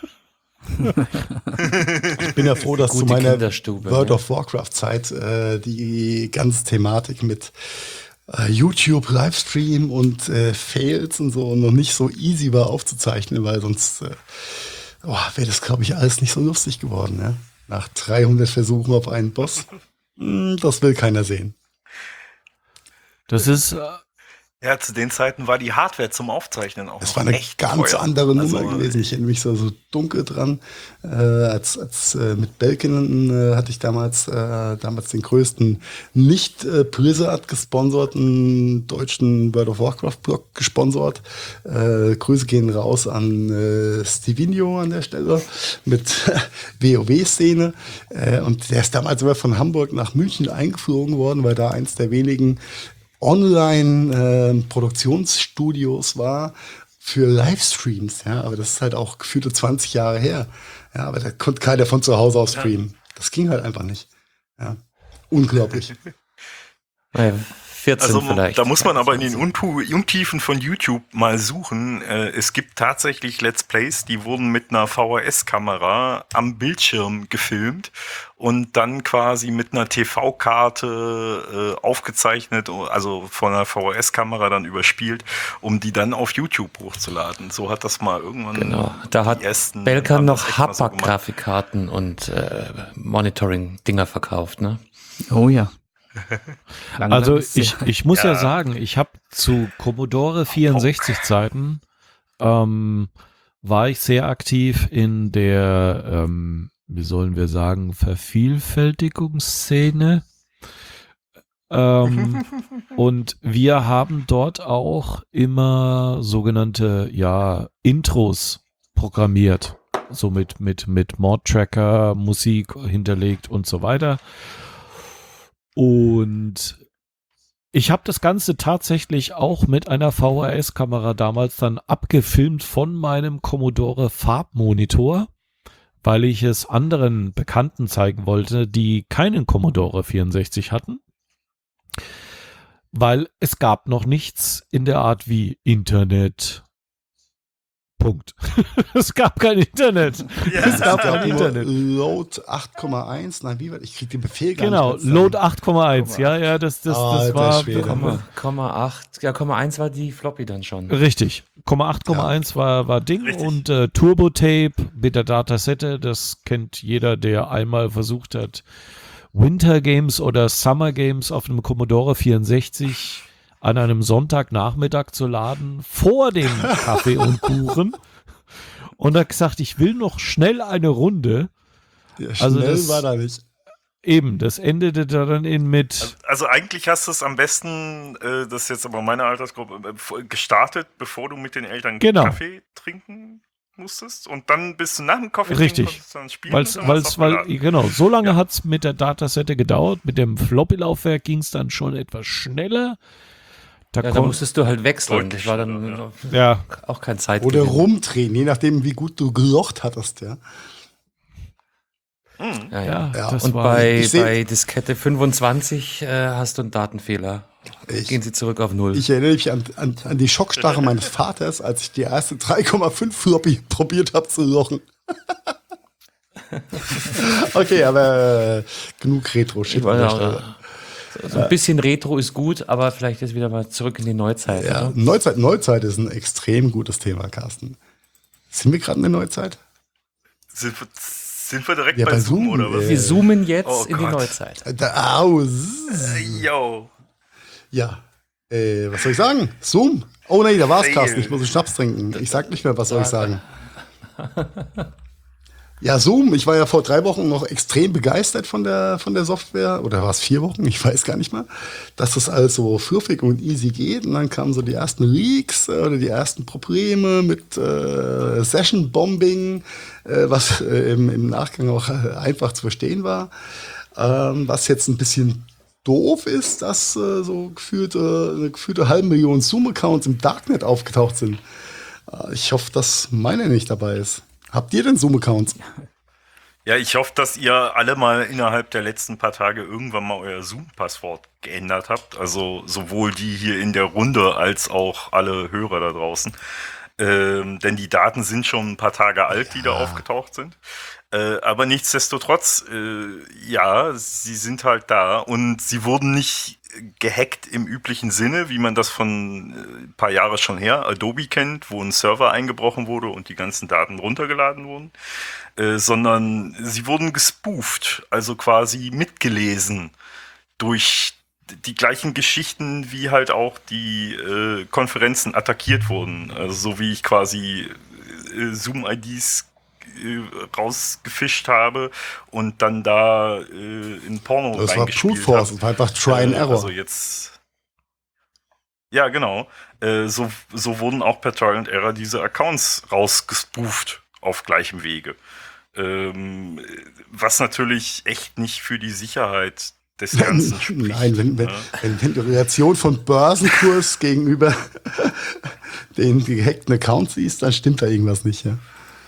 Ich bin ja froh, dass zu Gute meiner Kinderstube, World ne? of Warcraft-Zeit äh, die ganze Thematik mit äh, YouTube, Livestream und äh, Fails und so noch nicht so easy war aufzuzeichnen, weil sonst äh, oh, wäre das, glaube ich, alles nicht so lustig geworden. Ja? Nach dreihundert Versuchen auf einen Boss. Hm, das will keiner sehen. Das ist, äh, Ja, zu den Zeiten war die Hardware zum Aufzeichnen auch Das noch war eine echt ganz teuer. andere Nummer Also, gewesen. Ich erinnere mich so, so dunkel dran. Äh, als als äh, mit Belkin äh, hatte ich damals äh, damals den größten nicht äh, Blizzard gesponserten deutschen World of Warcraft Blog gesponsert. Äh, Grüße gehen raus an äh, Stevinio an der Stelle mit WoW-Szene. Äh, und der ist damals sogar von Hamburg nach München eingeflogen worden, weil da eins der wenigen Online-Produktionsstudios war für Livestreams, ja, aber das ist halt auch gefühlte zwanzig Jahre her. Ja, aber da konnte keiner von zu Hause aus streamen. Das ging halt einfach nicht. Ja, unglaublich. Naja, vierzehn Also vielleicht. da muss man aber in den Untu Untiefen von YouTube mal suchen. Äh, es gibt tatsächlich Let's Plays, die wurden mit einer V H S-Kamera am Bildschirm gefilmt und dann quasi mit einer T V-Karte äh, aufgezeichnet, also von einer V H S-Kamera dann überspielt, um die dann auf YouTube hochzuladen. So hat das mal irgendwann. Genau, da hat die ersten Belkan haben das noch echt mal so gemacht. Hapag-Grafikkarten und äh, Monitoring-Dinger verkauft, ne? Oh ja. Lang, also lang ist ich, ja- ich muss ja, Ja. sagen, ich habe zu Commodore vierundsechzig Zeiten ähm, war ich sehr aktiv in der, ähm, wie sollen wir sagen, Vervielfältigungsszene. Ähm, und wir haben dort auch immer sogenannte, ja, Intros programmiert. So mit, mit, mit Mod-Tracker, Musik hinterlegt und so weiter. Und ich habe das Ganze tatsächlich auch mit einer V H S-Kamera damals dann abgefilmt von meinem Commodore Farbmonitor, weil ich es anderen Bekannten zeigen wollte, die keinen Commodore vierundsechzig hatten. Weil es gab noch nichts in der Art wie Internet. Punkt. Es gab kein Internet. Es gab Ich glaub, kein nur Internet. Load acht Komma eins, nein, wie war ich krieg den Befehl gar Genau, nicht. mehr Load acht Komma eins. Ja, ja, das, das, das Alter war Schwede. Komma, Komma acht, ja, Komma eins war die Floppy dann schon. richtig. Komma acht Komma eins war, war Ding Richtig. und äh, Turbo-Tape mit der Datasette, das kennt jeder, der einmal versucht hat, Winter Games oder Summer Games auf einem Commodore vierundsechzig an einem Sonntagnachmittag zu laden, vor dem Kaffee und Kuchen. Und hat gesagt, ich will noch schnell eine Runde. Ja, Also schnell das- war da nicht. Eben, das endete dann in mit, Also eigentlich hast du es am besten, äh, das ist jetzt aber meine Altersgruppe, äh, gestartet, bevor du mit den Eltern Genau. Kaffee trinken musstest und dann bist du nach dem Kaffee Richtig. trinken, konntest du dann spielen weil's, und dann weil's, war's weil, aufgeladen. genau, so lange Ja. hat's mit der Datasette gedauert, mit dem Floppy-Laufwerk ging es dann schon etwas schneller. Da Ja, da kon- musstest du halt wechseln. Deutlich Das war dann schneller, ja, auch kein Zeit. Oder rumdrehen, je nachdem, wie gut du gelocht hattest, ja. Mhm. Ja, ja. ja, Ja, das Und war, bei, Ich seh- bei Diskette fünfundzwanzig äh, hast du einen Datenfehler. Ich- Gehen sie zurück auf Null. Ich erinnere mich an, an, an die Schockstarre meines Vaters, als ich die erste drei Komma fünf Floppy probiert habe zu lochen. Okay, aber äh, genug Retro-Shit. Ich wollte an der auch, Stelle. so, so ein bisschen Retro ist gut, aber vielleicht ist wieder mal zurück in die Neuzeit. Ja, Oder? Neuzeit, Neuzeit ist ein extrem gutes Thema, Carsten. Sind wir gerade in der Neuzeit? Sind, wir, sind wir direkt Ja, bei bei Zoom, Zoom, oder was? äh, Wir zoomen jetzt Oh in die Gott. Neuzeit. Da, au, zzz. Äh, Yo. Ja, äh, was soll ich sagen? Zoom? Oh nee, da war's, Fail. Carsten. Ich muss einen Schnaps trinken. Ich sag nicht mehr, was soll ich sagen. Ja, Zoom. Ich war ja vor drei Wochen noch extrem begeistert von der, von der Software. Oder war es vier Wochen? Ich weiß gar nicht mehr. Dass das alles so fluffig und easy geht. Und dann kamen so die ersten Leaks äh, oder die ersten Probleme mit äh, Session-Bombing, äh, was äh, im, im Nachgang auch äh, einfach zu verstehen war. Ähm, was jetzt ein bisschen doof ist, dass äh, so gefühlte, eine gefühlte halbe Million Zoom-Accounts im Darknet aufgetaucht sind. Äh, ich hoffe, dass meine nicht dabei ist. Habt ihr denn Zoom-Accounts? Ja, ich hoffe, dass ihr alle mal innerhalb der letzten paar Tage irgendwann mal euer Zoom-Passwort geändert habt. Also sowohl die hier in der Runde als auch alle Hörer da draußen. Ähm, denn die Daten sind schon ein paar Tage alt, die da aufgetaucht sind. Äh, aber nichtsdestotrotz, äh, ja, sie sind halt da und sie wurden nicht gehackt im üblichen Sinne, wie man das von äh, ein paar Jahre schon her Adobe kennt, wo ein Server eingebrochen wurde und die ganzen Daten runtergeladen wurden, äh, sondern sie wurden gespooft, also quasi mitgelesen durch die gleichen Geschichten, wie halt auch die äh, Konferenzen attackiert wurden. Also so wie ich quasi äh, Zoom-I Ds äh, rausgefischt habe und dann da äh, in Porno Das war reingespielt Brute Force, habe. das war einfach Try and Äh, Error. Also jetzt... Ja, genau. Äh, so, so wurden auch per Try and Error diese Accounts rausgespooft auf gleichem Wege. Ähm, was natürlich echt nicht für die Sicherheit des Ganzen spricht. Nein, wenn, wenn, Ja. wenn, wenn die Relation von Börsenkurs gegenüber den gehackten Accounts siehst, dann stimmt da irgendwas nicht. Ja.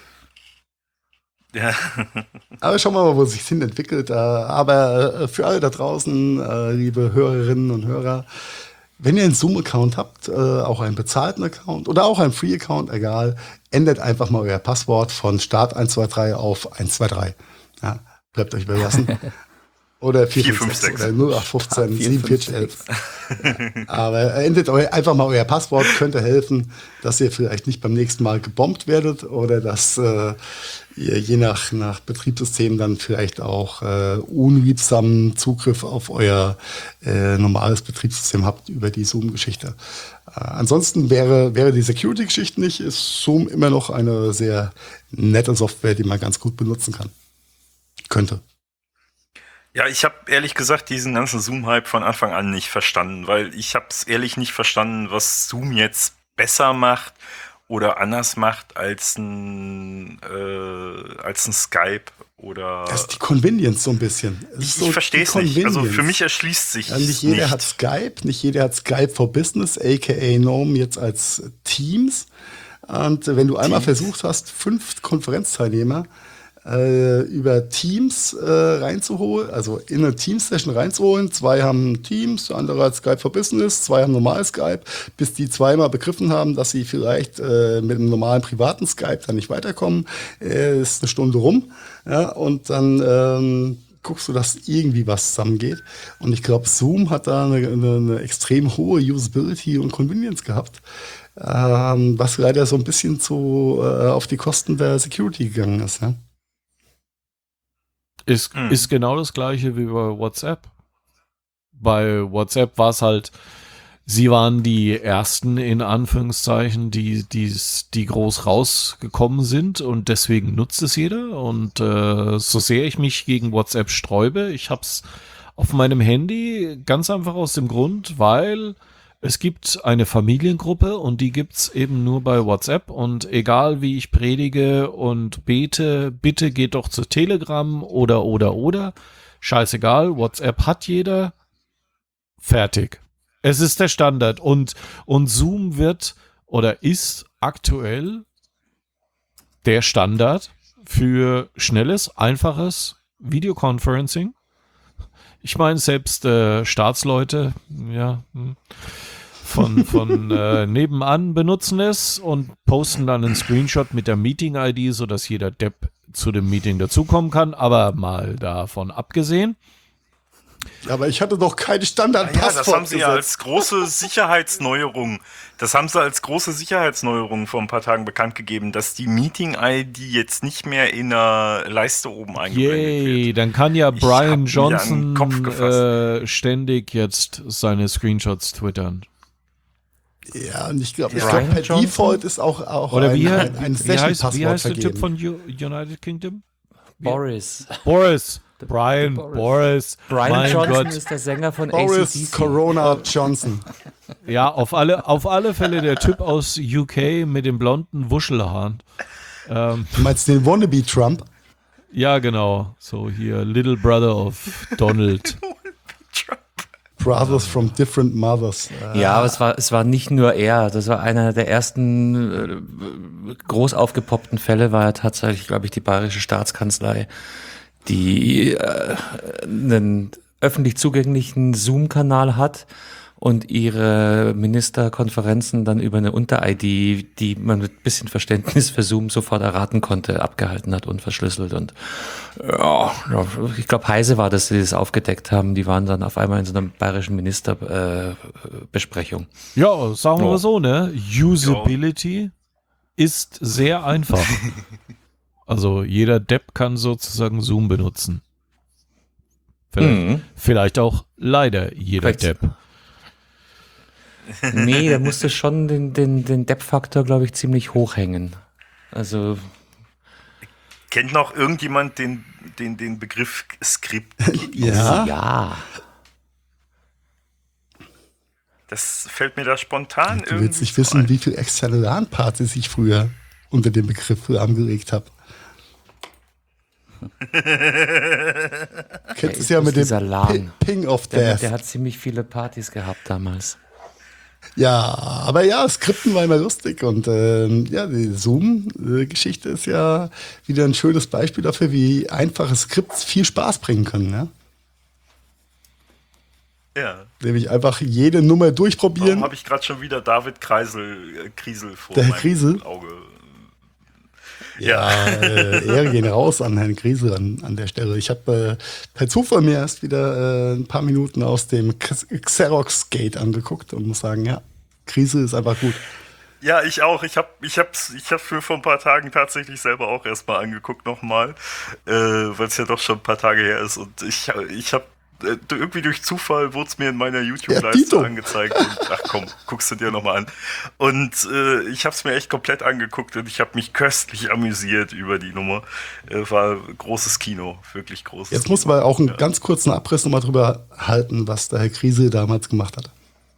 Ja. Aber schauen wir mal, wo es sich hin entwickelt. Äh, Aber äh, für alle da draußen, äh, liebe Hörerinnen und Hörer, wenn ihr einen Zoom-Account habt, äh, auch einen bezahlten Account oder auch einen Free-Account, egal, ändert einfach mal euer Passwort von Start eins zwei drei auf eins zwei drei. Ja, bleibt euch überlassen. Oder vier fünf sechs oder null acht fünfzehn siebenundvierzig elf. Aber ändert euer, einfach mal euer Passwort, könnte helfen, dass ihr vielleicht nicht beim nächsten Mal gebombt werdet oder dass äh, ihr je nach, nach Betriebssystem dann vielleicht auch äh, unliebsamen Zugriff auf euer äh, normales Betriebssystem habt über die Zoom-Geschichte. Äh, ansonsten wäre, wäre die Security-Geschichte nicht, ist Zoom immer noch eine sehr nette Software, die man ganz gut benutzen kann. Könnte. Ja, ich habe ehrlich gesagt diesen ganzen Zoom-Hype von Anfang an nicht verstanden, weil ich habe es ehrlich nicht verstanden, was Zoom jetzt besser macht oder anders macht als ein, äh, als ein Skype oder... Das ist die Convenience so ein bisschen. Es ist Ich, so ich verstehe es die nicht. Also für Convenience. mich erschließt sich Ja, nicht jeder nicht. hat Skype, nicht jeder hat Skype for Business, aka Gnome jetzt als Teams. Und wenn du einmal versucht hast, fünf Konferenzteilnehmer äh, über Teams äh, reinzuholen, also in eine Teams-Session reinzuholen, zwei haben Teams, der andere hat Skype for Business, zwei haben normal Skype, bis die zweimal begriffen haben, dass sie vielleicht äh, mit einem normalen privaten Skype dann nicht weiterkommen, äh, ist eine Stunde rum, ja, und dann ähm, guckst du, dass irgendwie was zusammengeht. Und ich glaube, Zoom hat da eine, eine, eine extrem hohe Usability und Convenience gehabt, ähm, was leider so ein bisschen zu äh, auf die Kosten der Security gegangen ist. Ja? Ist, Hm. ist genau das gleiche wie bei WhatsApp. Bei WhatsApp war es halt, sie waren die ersten, in Anführungszeichen, die, die, die groß rausgekommen sind und deswegen nutzt es jeder. Und äh, so sehr ich mich gegen WhatsApp sträube, ich habe es auf meinem Handy ganz einfach aus dem Grund, weil es gibt eine Familiengruppe und die gibt's eben nur bei WhatsApp und egal wie ich predige und bete, bitte geht doch zu Telegram oder oder oder, scheißegal, WhatsApp hat jeder, fertig. Es ist der Standard und, und Zoom wird oder ist aktuell der Standard für schnelles, einfaches Videoconferencing. Ich meine, selbst äh, Staatsleute, ja, hm, von, von äh, nebenan benutzen es und posten dann einen Screenshot mit der Meeting-I D, sodass jeder Depp zu dem Meeting dazukommen kann, aber mal davon abgesehen. Aber ich hatte doch keine Ja, Standard-Passwort das haben sie ja gesetzt. als große Sicherheitsneuerung, das haben sie als große Sicherheitsneuerung vor ein paar Tagen bekannt gegeben, dass die Meeting-I D jetzt nicht mehr in der Leiste oben eingeblendet Yay, wird. dann kann ja Ich Brian hab mir an den Kopf Johnson gefasst. äh, ständig jetzt seine Screenshots twittern. Ja, und ich glaube, ich Brian glaub, per Johnson? Default ist auch, auch Oder ein, wie, ein, ein wie, heißt, wie Session-Passwort heißt der Typ vergeben. von U United Kingdom? Boris. Boris. Brian, Boris. Boris. Brian mein Johnson Gott. ist der Sänger von Boris A C D C. Corona Johnson. Ja, auf alle, auf alle Fälle der Typ aus U K mit dem blonden Wuschelhaaren. Ähm, Du meinst den Wannabe-Trump? ja, genau. So hier, Little Brother of Donald. Brothers from different mothers. Äh, Ja, aber es war, es war nicht nur er. Das war einer der ersten äh, groß aufgepoppten Fälle, war ja tatsächlich, glaube ich, die Bayerische Staatskanzlei, die äh, einen öffentlich zugänglichen Zoom-Kanal hat und ihre Ministerkonferenzen dann über eine Unter-I D, die man mit bisschen Verständnis für Zoom sofort erraten konnte, abgehalten hat und verschlüsselt. Und ja, ich glaube, Heise war, dass sie das aufgedeckt haben. Die waren dann auf einmal in so einer bayerischen Ministerbesprechung. Äh, Ja, sagen wir Ja. mal so, ne? Usability ist sehr einfach. Also jeder Depp kann sozusagen Zoom benutzen. Vielleicht, Mhm. vielleicht auch leider jeder Vielleicht- Depp. Nee, da musste schon den, den, den Depp-Faktor, glaube ich, ziemlich hoch hängen. Also, Kennt noch irgendjemand den, den, den Begriff Skript? ja. ja. Das fällt mir da spontan Du irgendwie willst nicht so wissen, ein. wie viel externe LAN-Partys ich früher unter dem Begriff angeregt habe. Kennst es ja ist mit dem dieser LAN. Pi- Ping of Der, Death. der hat ziemlich viele Partys gehabt damals. Ja, aber ja, Skripten war immer lustig und ähm, ja, die Zoom-Geschichte ist ja wieder ein schönes Beispiel dafür, wie einfache Skripts viel Spaß bringen können. Ja? Ja. Nämlich einfach jede Nummer Warum durchprobieren. habe ich gerade schon wieder David Kreisel, äh, Kriesel vor Der Herr meinem Kriesel? Auge? Ja, äh, Ehre gehen raus an Herrn Griesel an, an der Stelle. Ich habe äh, per Zufall mir erst wieder äh, ein paar Minuten aus dem Xerox-Gate angeguckt und muss sagen, ja, Griesel ist einfach gut. Ja, ich auch. Ich habe ich hab's, ich hab's mir vor ein paar Tagen tatsächlich selber auch erstmal angeguckt nochmal, äh, weil es ja doch schon ein paar Tage her ist. Und ich, ich habe äh, irgendwie durch Zufall wurde es mir in meiner Ja, YouTube-Leiste Tito. angezeigt. Und, ach komm, guckst du dir nochmal an. Und äh, ich habe es mir echt komplett angeguckt und ich habe mich köstlich amüsiert über die Nummer. Äh, war großes Kino, wirklich großes Jetzt Kino. muss man auch einen Ja. ganz kurzen Abriss nochmal drüber halten, was der Herr Griesel damals gemacht hat.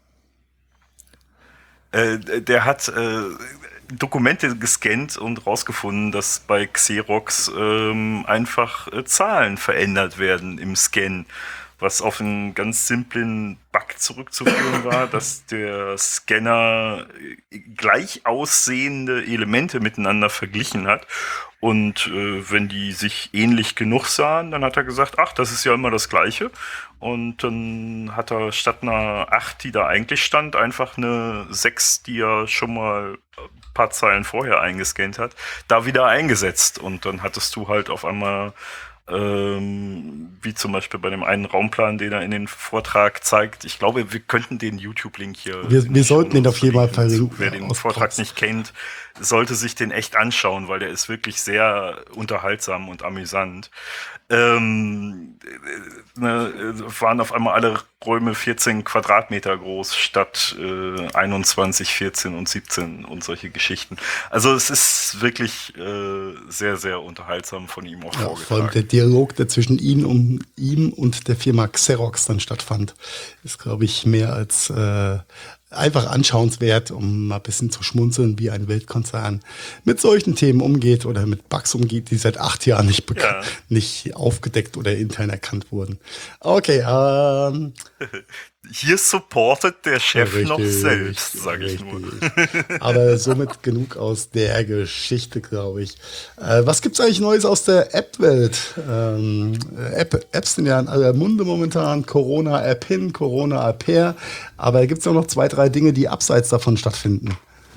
Äh, der hat äh, Dokumente gescannt und rausgefunden, dass bei Xerox ähm, einfach äh, Zahlen verändert werden im Scan, was auf einen ganz simplen Bug zurückzuführen war, dass der Scanner äh, gleich aussehende Elemente miteinander verglichen hat. Und äh, wenn die sich ähnlich genug sahen, dann hat er gesagt, ach, das ist ja immer das Gleiche. Und dann hat er statt einer acht, die da eigentlich stand, einfach eine sechs, die er schon mal ein paar Zeilen vorher eingescannt hat, da wieder eingesetzt. Und dann hattest du halt auf einmal, ähm, wie zum Beispiel bei dem einen Raumplan, den er in den Vortrag zeigt. Ich glaube, wir könnten den YouTube-Link hier. Wir- in wir die sollten den Shownotes auf jeden Fall verlinken. verlinken, Wer den aus Vortrag Trotz. nicht kennt, sollte sich den echt anschauen, weil der ist wirklich sehr unterhaltsam und amüsant. Ähm, äh, ne, äh, waren auf einmal alle Räume vierzehn Quadratmeter groß statt äh, einundzwanzig, vierzehn und siebzehn und solche Geschichten. Also es ist wirklich äh, sehr, sehr unterhaltsam von ihm auch Ja, vor allem vorgetragen. der Dialog, der zwischen ihm und, ihm und der Firma Xerox dann stattfand, ist, glaube ich, mehr als äh, einfach anschauenswert, um mal ein bisschen zu schmunzeln, wie ein Weltkonzern mit solchen Themen umgeht oder mit Bugs umgeht, die seit acht Jahren nicht, beka- Ja. nicht aufgedeckt oder intern erkannt wurden. Okay, ähm, Hier supportet der Chef richtig, noch selbst, sage ich nur. richtig. Aber somit genug aus der Geschichte, glaube ich. Äh, was gibt's eigentlich Neues aus der App-Welt? Ähm, App, Apps sind ja in aller Munde momentan. Corona-App hin, Corona-App her. Aber gibt's auch noch zwei, drei Dinge, die abseits davon stattfinden?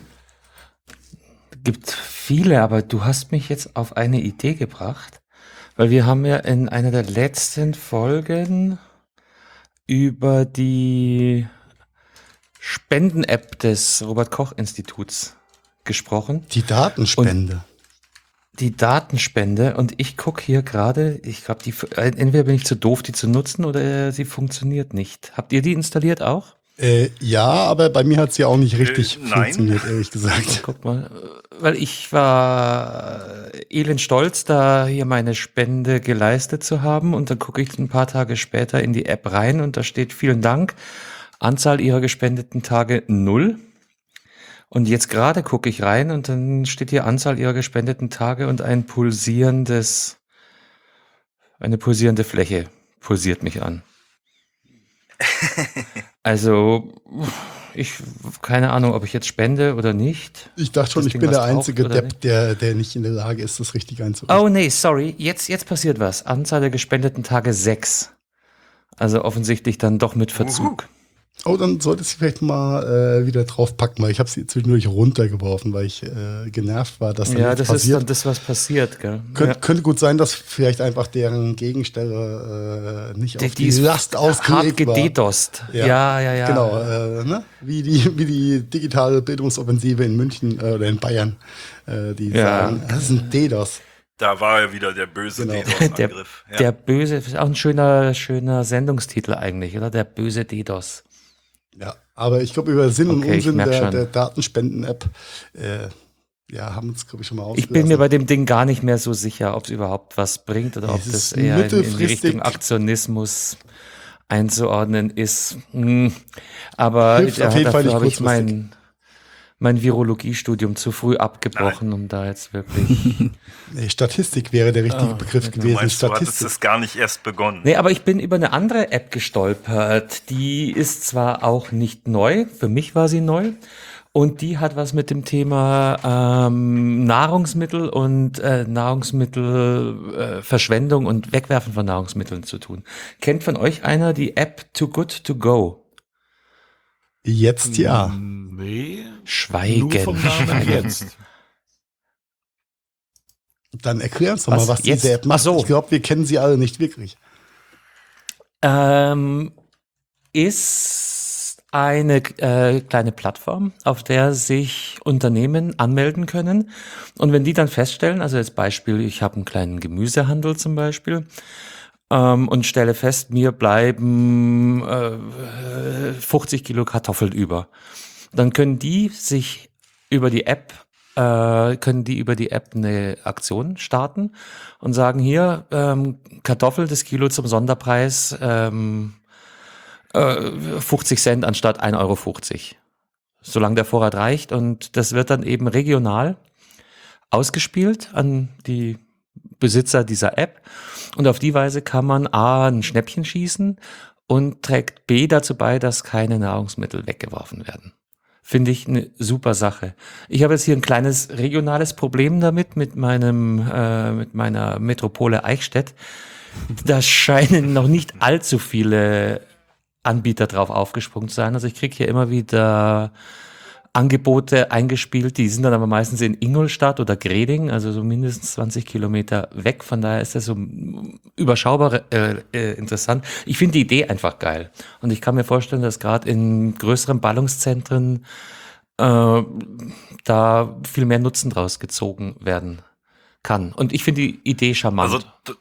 Gibt viele, aber du hast mich jetzt auf eine Idee gebracht, weil wir haben ja in einer der letzten Folgen über die Spenden-App des Robert-Koch-Instituts gesprochen, Die Datenspende. die Datenspende, und ich gucke hier gerade, ich glaube, die äh, entweder bin ich zu doof, die zu nutzen, oder sie funktioniert nicht. Habt ihr die installiert auch? Äh, ja, aber bei mir hat's ja auch nicht richtig Äh, nein. funktioniert, ehrlich gesagt. Guck mal, äh, weil ich war äh, elend stolz, da hier meine Spende geleistet zu haben, und dann gucke ich ein paar Tage später in die App rein und da steht: vielen Dank, Anzahl Ihrer gespendeten Tage null. Und jetzt gerade gucke ich rein und dann steht hier Anzahl Ihrer gespendeten Tage und ein pulsierendes, eine pulsierende Fläche pulsiert mich an. Also, ich, keine Ahnung, ob ich jetzt spende oder nicht. Ich dachte schon, Das ich Ding bin was der taugt einzige oder Depp, nicht? der, der nicht in der Lage ist, das richtig einzurichten. Oh nee, sorry, jetzt, jetzt passiert was. Anzahl der gespendeten Tage sechs. Also offensichtlich dann doch mit Verzug. Oh, dann solltest du vielleicht mal äh, wieder drauf packen, weil ich habe sie zwischendurch runtergeworfen, weil ich äh, genervt war, dass da Ja, nichts das ist passiert. dann das, was passiert, gell? Könnt, Ja. Könnte gut sein, dass vielleicht einfach deren Gegenstelle äh, nicht Die, auf die die ist Last hart ausgelegt war. gededost. Ja, ja, ja. Genau, äh, ne? wie, die, wie die digitale Bildungsoffensive in München äh, oder in Bayern, äh, die Ja. sagen, das ist ein DDoS. Da war ja wieder der böse Genau. Der, DDoS-Angriff. Ja. der böse, ist auch ein schöner, schöner Sendungstitel eigentlich, oder? Der böse DDoS. Ja, aber ich glaube, über Sinn und Okay, ich Unsinn merk der, schon. der Datenspenden-App, äh, ja, haben uns, glaube ich, schon mal Ich bin mir bei ausgelassen. dem Ding gar nicht mehr so sicher, ob es überhaupt was bringt oder ob Es das ist eher in, in die mittelfristig- Richtung Aktionismus einzuordnen ist. Hm. Aber Hilft ja, auf jeden Fall dafür nicht habe ich kurzfristig. mein, mein Virologiestudium zu früh abgebrochen, um da jetzt wirklich. Nee, Statistik wäre der richtige Ah, Begriff ja, Du gewesen. meinst, du hattest Statistik. es gar nicht erst begonnen. Nee, aber ich bin über eine andere App gestolpert. Die ist zwar auch nicht neu, für mich war sie neu. Und die hat was mit dem Thema ähm, Nahrungsmittel und äh, Nahrungsmittelverschwendung äh, Verschwendung und Wegwerfen von Nahrungsmitteln zu tun. Kennt von euch einer die App Too Good To Go? Jetzt ja. Nee. Schweigen. Nur vom Namen Schweigen. jetzt. Dann erklär uns doch Was mal, was jetzt? diese App macht. Ach so. Ich glaube, wir kennen sie alle nicht wirklich. Ähm, ist eine äh, kleine Plattform, auf der sich Unternehmen anmelden können. Und wenn die dann feststellen, also als Beispiel, ich habe einen kleinen Gemüsehandel zum Beispiel, ähm, und stelle fest, mir bleiben äh, fünfzig Kilo Kartoffeln über, dann können die sich über die App äh, können die über die App eine Aktion starten und sagen, hier, ähm, Kartoffel, das Kilo zum Sonderpreis, ähm, äh, fünfzig Cent anstatt ein Euro fünfzig. Solange der Vorrat reicht. Und das wird dann eben regional ausgespielt an die Besitzer dieser App. Und auf die Weise kann man A, ein Schnäppchen schießen und trägt B dazu bei, dass keine Nahrungsmittel weggeworfen werden. Finde ich eine super Sache. Ich habe jetzt hier ein kleines regionales Problem damit, mit meinem, äh, mit meiner Metropole Eichstätt. Da scheinen noch nicht allzu viele Anbieter drauf aufgesprungen zu sein. Also ich kriege hier immer wieder Angebote eingespielt, die sind dann aber meistens in Ingolstadt oder Greding, also so mindestens zwanzig Kilometer weg. Von daher ist das so überschaubar äh, äh, interessant. Ich finde die Idee einfach geil. Und ich kann mir vorstellen, dass gerade in größeren Ballungszentren äh, da viel mehr Nutzen draus gezogen werden kann. Und ich finde die Idee charmant. Also d-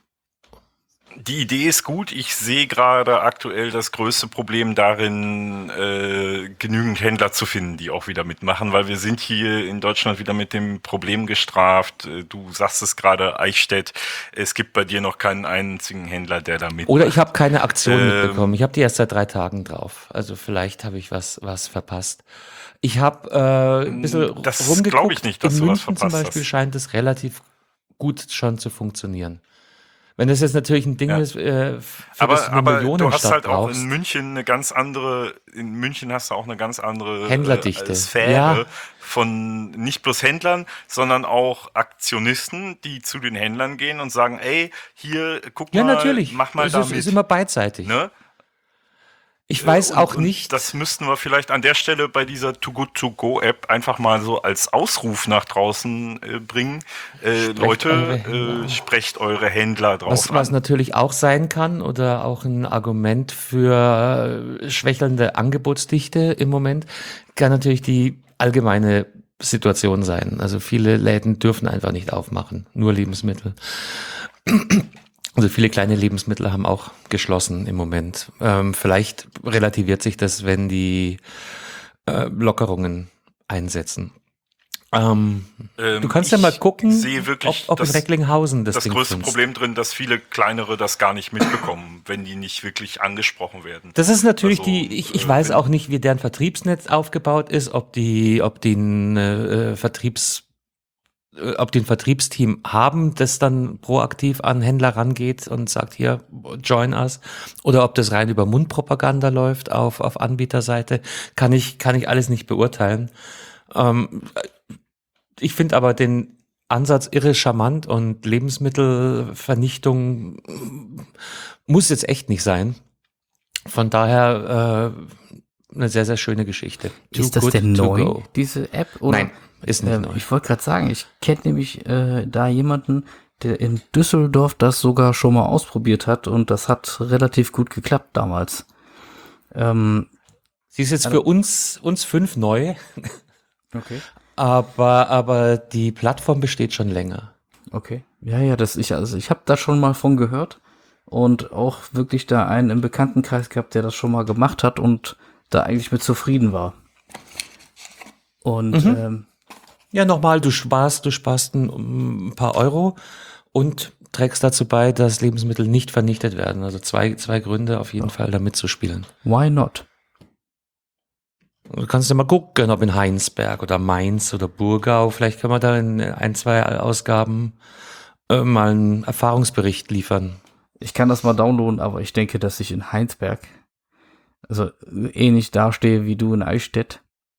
die Idee ist gut. Ich sehe gerade aktuell das größte Problem darin, äh, genügend Händler zu finden, die auch wieder mitmachen, weil wir sind hier in Deutschland wieder mit dem Problem gestraft. Äh, Du sagst es gerade, Eichstätt, es gibt bei dir noch keinen einzigen Händler, der da mitmacht. Oder ich habe keine Aktion Ähm. mitbekommen. Ich habe die erst seit drei Tagen drauf. Also vielleicht habe ich was was verpasst. Ich habe äh, ein bisschen Das rumgeguckt. glaub ich nicht, dass In du was München zum verpasst Beispiel hast. scheint es relativ gut schon zu funktionieren. Wenn das jetzt natürlich ein Ding Ja. ist, äh, für das Aber, du eine aber du Millionenstadt hast halt auch brauchst. in München eine ganz andere, in München hast du auch eine ganz andere Händlerdichte. äh, Sphäre Ja. von nicht bloß Händlern, sondern auch Aktionisten, die zu den Händlern gehen und sagen, ey, hier, guck Ja, mal, natürlich. mach mal es da ist, mit. ist immer beidseitig. Ne? Ich weiß Und- auch und nicht. Das müssten wir vielleicht an der Stelle bei dieser Too Good To Go App einfach mal so als Ausruf nach draußen äh, bringen. Äh, Sprecht Leute, eure Händler äh, sprecht eure Händler drauf Was, was an. natürlich auch sein kann oder auch ein Argument für äh, schwächelnde Angebotsdichte im Moment, kann natürlich die allgemeine Situation sein. Also viele Läden dürfen einfach nicht aufmachen, nur Lebensmittel. Also viele kleine Lebensmittel haben auch geschlossen im Moment. Ähm, vielleicht relativiert sich das, wenn die äh, Lockerungen einsetzen. Ähm, Ähm, du kannst ja ich mal gucken, sehe wirklich ob, ob in das- Recklinghausen das, das Ding größte findest. Problem drin, dass viele kleinere das gar nicht mitbekommen, wenn die nicht wirklich angesprochen werden. Das ist natürlich Also, die, ich, ich äh, weiß wenn- auch nicht, wie deren Vertriebsnetz aufgebaut ist, ob die, ob die eine äh, Vertriebs äh, ob die ein Vertriebsteam haben, das dann proaktiv an Händler rangeht und sagt, hier, join us, oder ob das rein über Mundpropaganda läuft auf, auf Anbieterseite, kann ich, kann ich alles nicht beurteilen. Ähm, ich finde aber den Ansatz irre charmant, und Lebensmittelvernichtung muss jetzt echt nicht sein. Von daher äh, eine sehr, sehr schöne Geschichte. Too Ist das good denn to neu, go. diese App? Oder? Nein, ist nicht Ähm, neu. ich wollte gerade sagen, ich kenne nämlich äh, da jemanden, der in Düsseldorf das sogar schon mal ausprobiert hat, und das hat relativ gut geklappt damals. Ähm, Sie ist jetzt für uns, uns fünf neu, okay. aber, aber die Plattform besteht schon länger. Okay. Ja, ja, das ich also ich habe da schon mal von gehört und auch wirklich da einen im Bekanntenkreis gehabt, der das schon mal gemacht hat und da eigentlich mit zufrieden war. Und Mhm. ähm, Ja, nochmal, du sparst, du sparst ein, ein paar Euro und trägst dazu bei, dass Lebensmittel nicht vernichtet werden. Also zwei, zwei Gründe auf jeden Fall, da mitzuspielen. why not? Du kannst ja mal gucken, ob in Heinsberg oder Mainz oder Burgau, vielleicht können wir da in ein, zwei Ausgaben äh, mal einen Erfahrungsbericht liefern. Ich kann das mal downloaden, aber ich denke, dass ich in Heinsberg also ähnlich dastehe wie du in Eichstätt.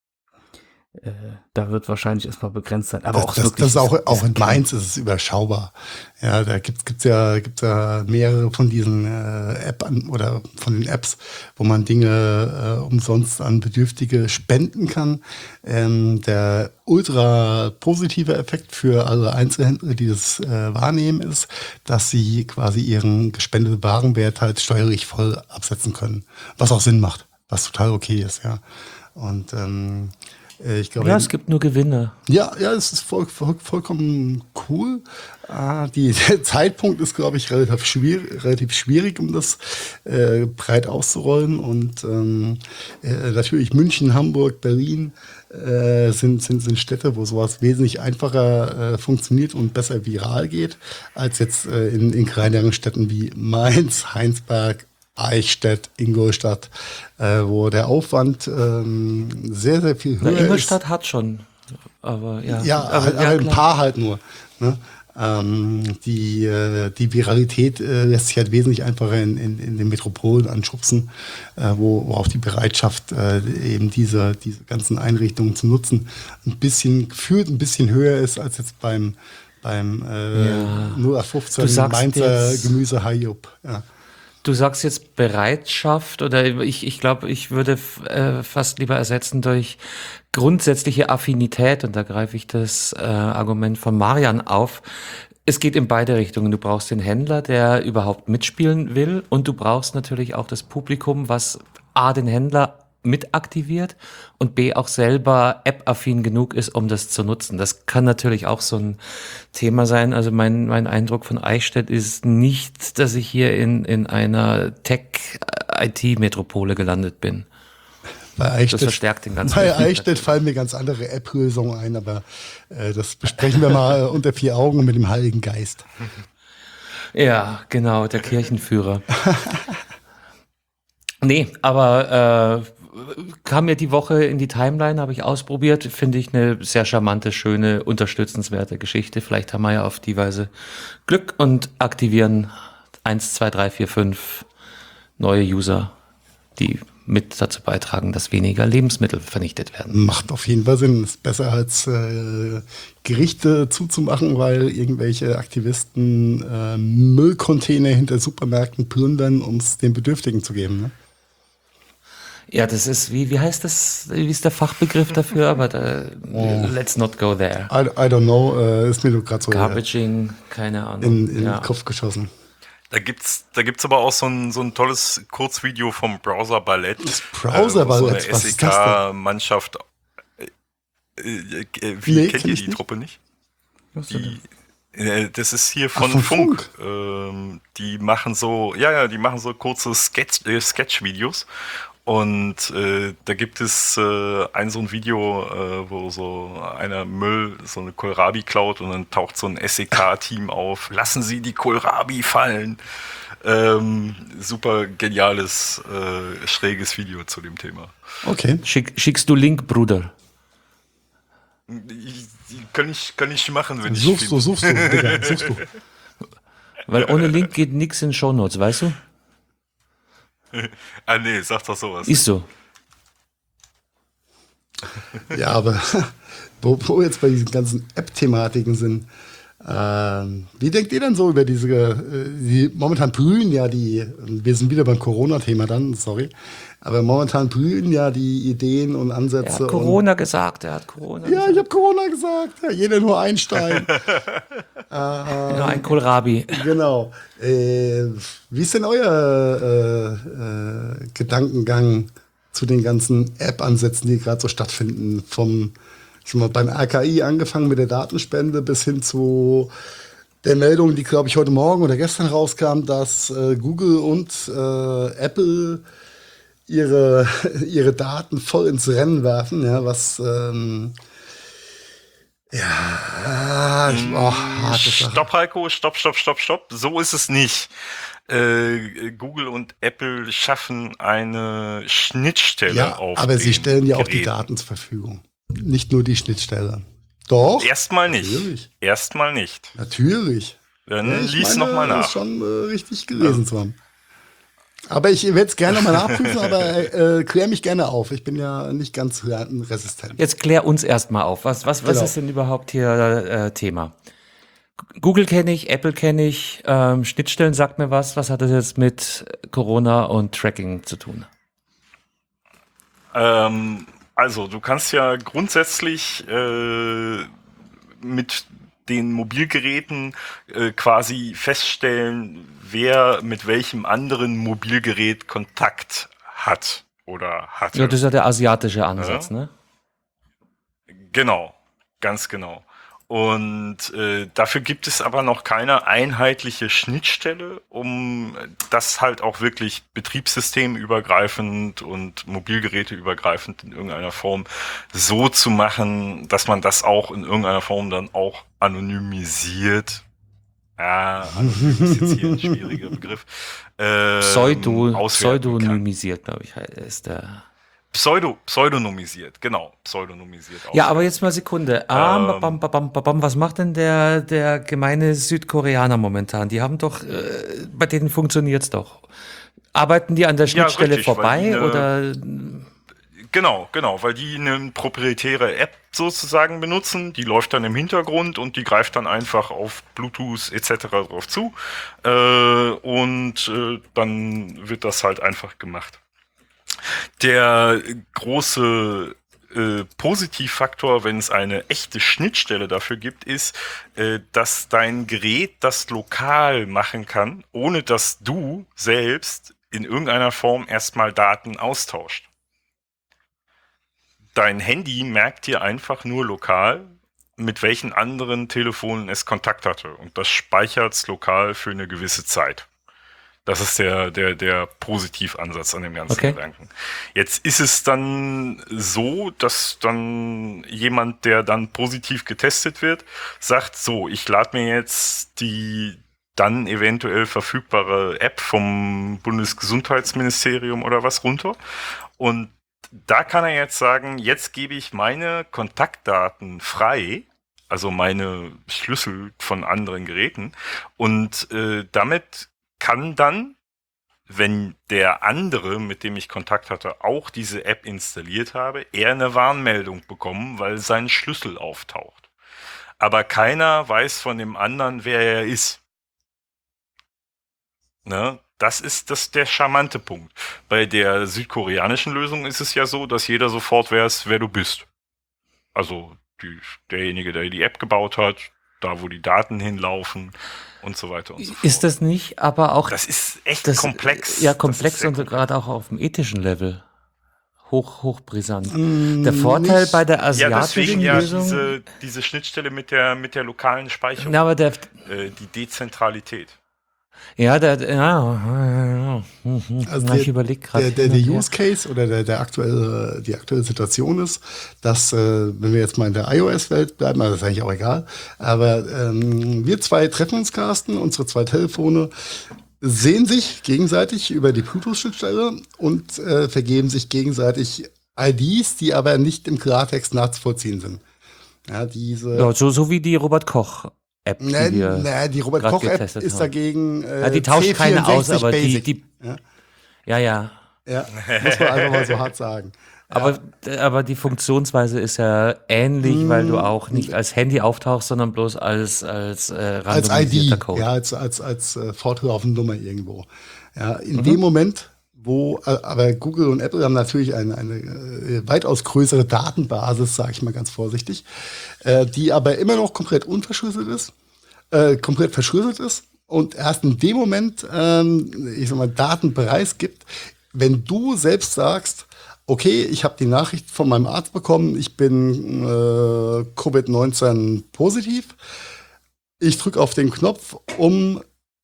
Äh, da wird wahrscheinlich erstmal begrenzt sein. Aber das, auch das, wirklich. das ist auch, ist auch in klein. Mainz ist es überschaubar. Ja, da gibt's gibt's ja, gibt's ja mehrere von diesen äh, App an, oder von den Apps, wo man Dinge äh, umsonst an Bedürftige spenden kann. Ähm, der ultra positive Effekt für alle Einzelhändler, die das äh, wahrnehmen, ist, dass sie quasi ihren gespendeten Warenwert halt steuerlich voll absetzen können. Was auch Sinn macht, was total okay ist, ja. Und ähm, ich glaube, Ja, es gibt nur Gewinne. ja, ja, es ist voll, voll, vollkommen cool. Äh, die, der Zeitpunkt ist, glaube ich, relativ schwierig, relativ schwierig, um das äh, breit auszurollen. Und ähm, äh, natürlich München, Hamburg, Berlin äh, sind, sind, sind Städte, wo sowas wesentlich einfacher äh, funktioniert und besser viral geht, als jetzt äh, in, in kleineren Städten wie Mainz, Heinsberg, Eichstätt, Ingolstadt, äh, wo der Aufwand ähm, sehr, sehr viel Na, höher Ingolstadt hat schon, aber ja. ist. Ja, aber, halt, aber ein klar. paar halt nur. Ne? Ähm, die, äh, die Viralität äh, lässt sich halt wesentlich einfacher in, in, in den Metropolen anschubsen, äh, wo, wo auch die Bereitschaft, äh, eben diese, diese ganzen Einrichtungen zu nutzen, ein bisschen gefühlt ein bisschen höher ist als jetzt beim, beim äh, Ja. null acht fünfzehn Du sagst Mainzer jetzt- Gemüse Hayup. Ja. Du sagst jetzt Bereitschaft, oder ich, ich glaube, ich würde f- äh, fast lieber ersetzen durch grundsätzliche Affinität, und da greife ich das äh, Argument von Marian auf. Es geht in beide Richtungen. Du brauchst den Händler, der überhaupt mitspielen will, und du brauchst natürlich auch das Publikum, was A, den Händler mit aktiviert und B, auch selber app-affin genug ist, um das zu nutzen. Das kann natürlich auch so ein Thema sein. Also mein, mein Eindruck von Eichstätt ist nicht, dass ich hier in, in einer Tech-I T-Metropole gelandet bin. Bei Eichstätt, Das verstärkt den ganzen Bei Effekt Eichstätt natürlich. fallen mir ganz andere App-Lösungen ein, aber äh, das besprechen wir mal unter vier Augen mit dem Heiligen Geist. Ja, genau, der Kirchenführer. Nee, aber äh, kam mir die Woche in die Timeline, habe ich ausprobiert, finde ich eine sehr charmante, schöne, unterstützenswerte Geschichte. Vielleicht haben wir ja auf die Weise Glück und aktivieren eins, zwei, drei, vier, fünf neue User, die mit dazu beitragen, dass weniger Lebensmittel vernichtet werden. Macht auf jeden Fall Sinn. Ist besser als äh, Gerichte zuzumachen, weil irgendwelche Aktivisten äh, Müllcontainer hinter Supermärkten plündern, um es den Bedürftigen zu geben. Ne? Ja, das ist, wie, wie heißt das, wie ist der Fachbegriff dafür? Aber da, let's not go there. I, I don't know, äh, ist mir nur gerade so äh, Garbaging, keine Ahnung. in, in ja. den Kopf geschossen. Da gibt's, da gibt's aber auch so ein, so ein tolles Kurzvideo vom Browser Ballett. Das Browser Ballett, so eine was ist das denn? S E K-Mannschaft. Äh, äh, wie, Nee, kennt kenn ihr ich die nicht. Truppe nicht? Was denn? Die, äh, das ist hier von, von Funk. Funk? Ähm, die machen so, ja, ja, die machen so kurze Sketch, äh, Sketch-Videos. Und äh, da gibt es äh, ein so ein Video, äh, wo so einer Müll, so eine Kohlrabi klaut, und dann taucht so ein S E K-Team auf. Lassen Sie die Kohlrabi fallen. Ähm, super geniales, äh, schräges Video zu dem Thema. Okay. Schick, schickst du Link, Bruder? Ich, ich, kann, ich, kann ich machen, wenn Suchst ich du, suchst du, Digga, suchst du. Weil ohne Link geht nix in Shownotes, weißt du? Ah nee, sag doch sowas. Ist so. Ja, aber wo, wo wir jetzt bei diesen ganzen App-Thematiken sind, ähm, wie denkt ihr denn so über diese, äh, die, momentan brühen ja die, wir sind wieder beim Corona-Thema dann, sorry, aber momentan brühen ja die Ideen und Er Ansätze. hat Corona gesagt, er hat Corona Und, ja, gesagt. ich habe Corona gesagt, ja, jeder nur Einstein. Genau, ein Kohlrabi. Genau. Äh, wie ist denn euer äh, äh, Gedankengang zu den ganzen App-Ansätzen, die gerade so stattfinden? Vom, ich sag mal, beim R K I angefangen mit der Datenspende bis hin zu der Meldung, die, glaube ich, heute Morgen oder gestern rauskam, dass äh, Google und äh, Apple ihre, ihre Daten voll ins Rennen werfen, ja, was ähm, ja, ich, oh, harte Sache. Stopp, Heiko, stopp, stopp, stopp, stopp. So ist es nicht. Äh, Google und Apple schaffen eine Schnittstelle Ja, auf aber sie den stellen ja auch die Geräten. Daten zur Verfügung. Nicht nur die Schnittstelle. Doch, Erstmal nicht. Natürlich. Erstmal nicht. natürlich. Dann Ja, ich lies meine, nochmal das nach. ist schon äh, richtig gelesen zu haben. Aber ich werde es gerne nochmal nachprüfen, aber äh, klär mich gerne auf. Ich bin ja nicht ganz resistent. Jetzt klär uns erstmal auf. Was, was, was Genau. ist denn überhaupt hier äh, Thema? Google kenne ich, Apple kenne ich, ähm, Schnittstellen sagt mir was. Was hat das jetzt mit Corona und Tracking zu tun? Ähm, also, du kannst ja grundsätzlich äh, mit den Mobilgeräten äh, quasi feststellen, wer mit welchem anderen Mobilgerät Kontakt hat oder hatte. Ja, das ist ja der asiatische Ansatz, Ja. ne? Genau, ganz genau. Und äh, dafür gibt es aber noch keine einheitliche Schnittstelle, um das halt auch wirklich betriebssystemübergreifend und mobilgeräteübergreifend in irgendeiner Form so zu machen, dass man das auch in irgendeiner Form dann auch anonymisiert. Ja, anonym ist jetzt hier ein schwieriger Begriff. Ähm, Pseudo, auswerten kann. pseudonymisiert, glaube ich, ist der. Pseudo, pseudonymisiert, genau, pseudonymisiert. Ja, aber jetzt mal Sekunde. Ah, Ähm. babam, babam, babam. Was macht denn der, der gemeine Südkoreaner momentan? Die haben doch, äh, bei denen funktioniert's doch. Arbeiten die an der Schnittstelle richtig, weil vorbei die eine- oder? Genau, genau, weil die eine proprietäre App sozusagen benutzen, die läuft dann im Hintergrund und die greift dann einfach auf Bluetooth et cetera drauf zu äh, und äh, dann wird das halt einfach gemacht. Der große äh, Positivfaktor, wenn es eine echte Schnittstelle dafür gibt, ist, äh, dass dein Gerät das lokal machen kann, ohne dass du selbst in irgendeiner Form erstmal Daten austauscht. Dein Handy merkt dir einfach nur lokal, mit welchen anderen Telefonen es Kontakt hatte. Und das speichert es lokal für eine gewisse Zeit. Das ist der, der, der Positivansatz an dem ganzen Okay. Gedanken. Jetzt ist es dann so, dass dann jemand, der dann positiv getestet wird, sagt, so, ich lade mir jetzt die dann eventuell verfügbare App vom Bundesgesundheitsministerium oder was runter. Und da kann er jetzt sagen, jetzt gebe ich meine Kontaktdaten frei, also meine Schlüssel von anderen Geräten. Und äh, damit kann dann, wenn der andere, mit dem ich Kontakt hatte, auch diese App installiert habe, er eine Warnmeldung bekommen, weil sein Schlüssel auftaucht. Aber keiner weiß von dem anderen, wer er ist. Ne? Das ist das der charmante Punkt. Bei der südkoreanischen Lösung ist es ja so, dass jeder sofort weiß, wer du bist. Also die, derjenige, der die App gebaut hat, da wo die Daten hinlaufen und so weiter und so fort. Ist das nicht aber auch Das ist echt das, komplex. Ja, Das komplex ist sehr und komplex. gerade auch auf dem ethischen Level. Hoch, hochbrisant. Mm, Der Vorteil nicht- bei der Ja, asiatischen deswegen ja Lösung. diese, diese Schnittstelle mit der, mit der lokalen Speicherung, Na, aber der, äh, die Dezentralität. ja, der, ja, ja, mhm. Also Na, der, ich überlege gerade. der, der, der Use Case oder der, der aktuelle, die aktuelle Situation ist, dass, äh, wenn wir jetzt mal in der iOS-Welt bleiben, also das ist eigentlich auch egal, aber ähm, wir zwei treffen uns, Carsten, unsere zwei Telefone sehen sich gegenseitig über die Bluetooth-Schnittstelle und äh, vergeben sich gegenseitig I Ds, die aber nicht im Klartext nachzuvollziehen sind. Ja, diese. Ja, so, so wie die Robert-Koch-App, die Ne, wir ne, die grad Robert-Koch-App getestet ist haben. dagegen äh, Ja, die tauscht C keine aus, vierundsechzig aber die, Basic. die, ja, ja, ja. ja, muss man einfach mal so hart sagen. Aber, aber die Funktionsweise ist ja ähnlich, weil du Mm, auch nicht als Handy auftauchst, sondern bloß als, als äh, Als I randomisierter D, Code. ja, als, als, als äh, fortlaufende Nummer irgendwo. Ja, in Mhm. dem Moment, wo, äh, aber Google und Apple haben natürlich eine, eine äh, weitaus größere Datenbasis, sage ich mal ganz vorsichtig, äh, die aber immer noch komplett unverschlüsselt ist, äh, komplett verschlüsselt ist und erst in dem Moment, ähm, ich sag mal, Daten preisgibt, wenn du selbst sagst, okay, ich habe die Nachricht von meinem Arzt bekommen, ich bin äh, Covid neunzehn positiv. Ich drücke auf den Knopf, um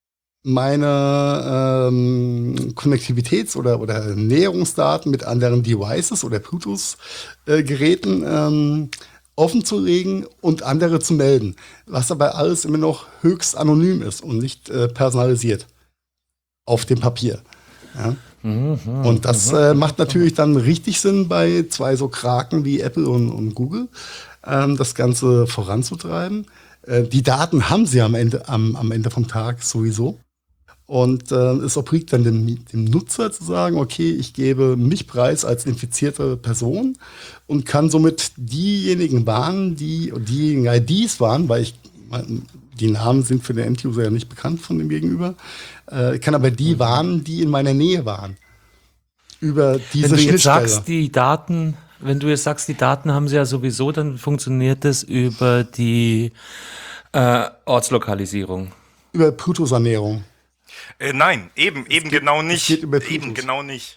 meine ähm, Konnektivitäts- oder, oder Näherungsdaten mit anderen Devices oder Bluetooth-Geräten ähm, offen zu legen und andere zu melden. Was dabei alles immer noch höchst anonym ist und nicht äh, personalisiert auf dem Papier. Ja? Und das äh, macht natürlich dann richtig Sinn bei zwei so Kraken wie Apple und, und Google, ähm, das Ganze voranzutreiben. Äh, die Daten haben sie am Ende, am, am Ende vom Tag sowieso. Und äh, es obliegt dann dem, dem Nutzer zu sagen, okay, ich gebe mich preis als infizierte Person und kann somit diejenigen warnen, die diejenigen I Ds warnen, weil ich die Namen sind für den End-User ja nicht bekannt von dem Gegenüber, äh, kann aber die warnen, die in meiner Nähe waren. Über diese Wenn du jetzt Schnittstelle. sagst, die Daten, wenn du jetzt sagst, die Daten haben sie ja sowieso, dann funktioniert das über die äh, Ortslokalisierung. Über Bluetooth-Ernährung. Äh, nein, eben, eben geht- genau es nicht. geht über Eben Bluetooth. genau nicht.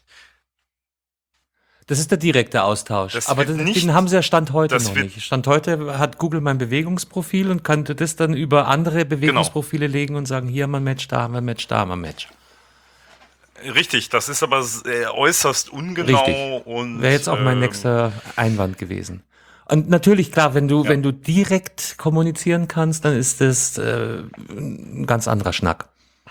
Das ist der direkte Austausch. Das Aber wird den, nicht- den haben sie ja Stand heute das noch wird- nicht. Stand heute hat Google mein Bewegungsprofil und könnte das dann über andere Bewegungsprofile legen und sagen, hier haben wir ein Match, da haben wir ein Match, da haben wir ein Match. Richtig, das ist aber äh, äußerst ungenau Richtig. und Wäre jetzt auch mein ähm, nächster Einwand gewesen. Und natürlich, klar, wenn du, Ja. wenn du direkt kommunizieren kannst, dann ist das äh, ein ganz anderer Schnack.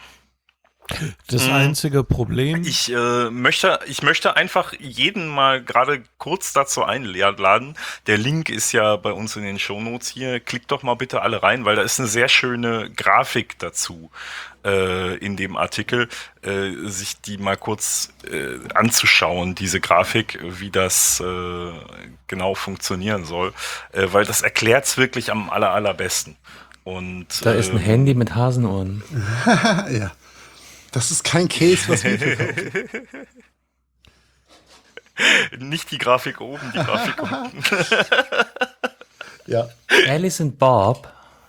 Das Mhm. einzige Problem, Ich äh, möchte, ich möchte einfach jeden mal gerade kurz dazu einladen. Der Link ist ja bei uns in den Shownotes hier. Klickt doch mal bitte alle rein, weil da ist eine sehr schöne Grafik dazu äh, in dem Artikel, äh, sich die mal kurz äh, anzuschauen, diese Grafik, wie das äh, genau funktionieren soll, äh, weil das erklärt es wirklich am aller, allerbesten. Und Da ist ein ähm, Handy mit Hasenohren. Ja. Das ist kein Case, was wir verkaufen. nicht die Grafik oben, die Grafik unten. Ja. Alice und Bob.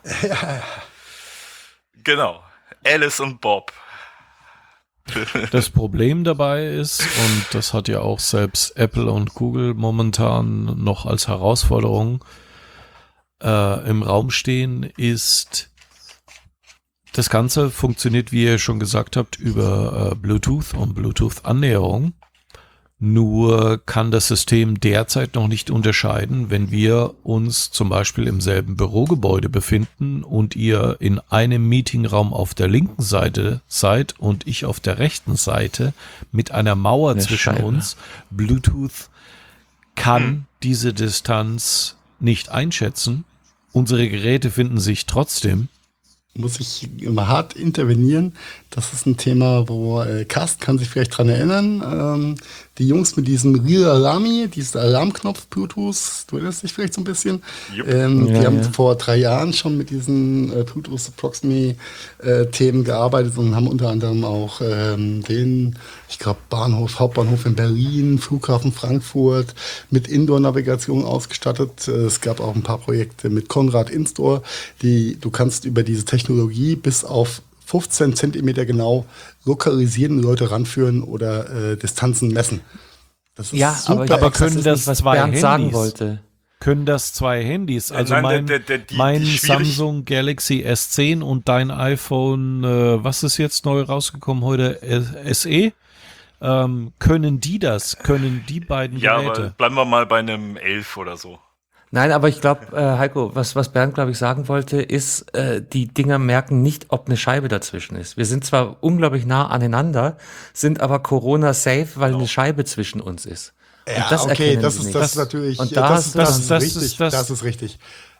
Genau. Alice und Bob. das Problem dabei ist, und das hat ja auch selbst Apple und Google momentan noch als Herausforderung äh, im Raum stehen, ist, das Ganze funktioniert, wie ihr schon gesagt habt, über äh, Bluetooth und Bluetooth-Annäherung. Nur kann das System derzeit noch nicht unterscheiden, wenn wir uns zum Beispiel im selben Bürogebäude befinden und ihr in einem Meetingraum auf der linken Seite seid und ich auf der rechten Seite mit einer Mauer Eine zwischen Scheibe. uns. Bluetooth kann Hm. diese Distanz nicht einschätzen. Unsere Geräte finden sich trotzdem. Muss ich immer hart intervenieren. Das ist ein Thema, wo äh, Carsten kann sich vielleicht dran erinnern. Ähm, die Jungs mit diesem Real Alarmi, dieser Alarmknopf Bluetooth, du erinnerst dich vielleicht so ein bisschen. Jupp. Ähm, Ja, die haben ja. vor drei Jahren schon mit diesen äh, Bluetooth Approximity äh, Themen gearbeitet und haben unter anderem auch ähm, den, ich glaube, Bahnhof, Hauptbahnhof in Berlin, Flughafen Frankfurt mit Indoor-Navigation ausgestattet. Äh, Es gab auch ein paar Projekte mit Konrad Instore, die du kannst über diese Technologie bis auf fünfzehn Zentimeter genau lokalisieren, Leute ranführen oder äh, Distanzen messen. Das ist Ja, aber, aber das können ist das nicht, was zwei Bernd sagen Handys? wollte. Können das zwei Handys? Also nein, mein, der- der- der- die- mein die schwierig- Samsung Galaxy S zehn und dein iPhone, äh, was ist jetzt neu rausgekommen heute, S E? Ähm, können die das? Können die beiden Ja, aber Geräte? bleiben wir mal bei einem elf oder so. Nein, aber ich glaube, äh, Heiko, was, was Bernd, glaube ich, sagen wollte, ist, äh, die Dinger merken nicht, ob eine Scheibe dazwischen ist. Wir sind zwar unglaublich nah aneinander, sind aber Corona-safe, weil eine Scheibe zwischen uns ist. Und Ja, das okay, erkennen das sie ist, nicht. das ist natürlich, Und ja, da das, hast ist, du das, dann- ist das richtig, ist das- das ist richtig.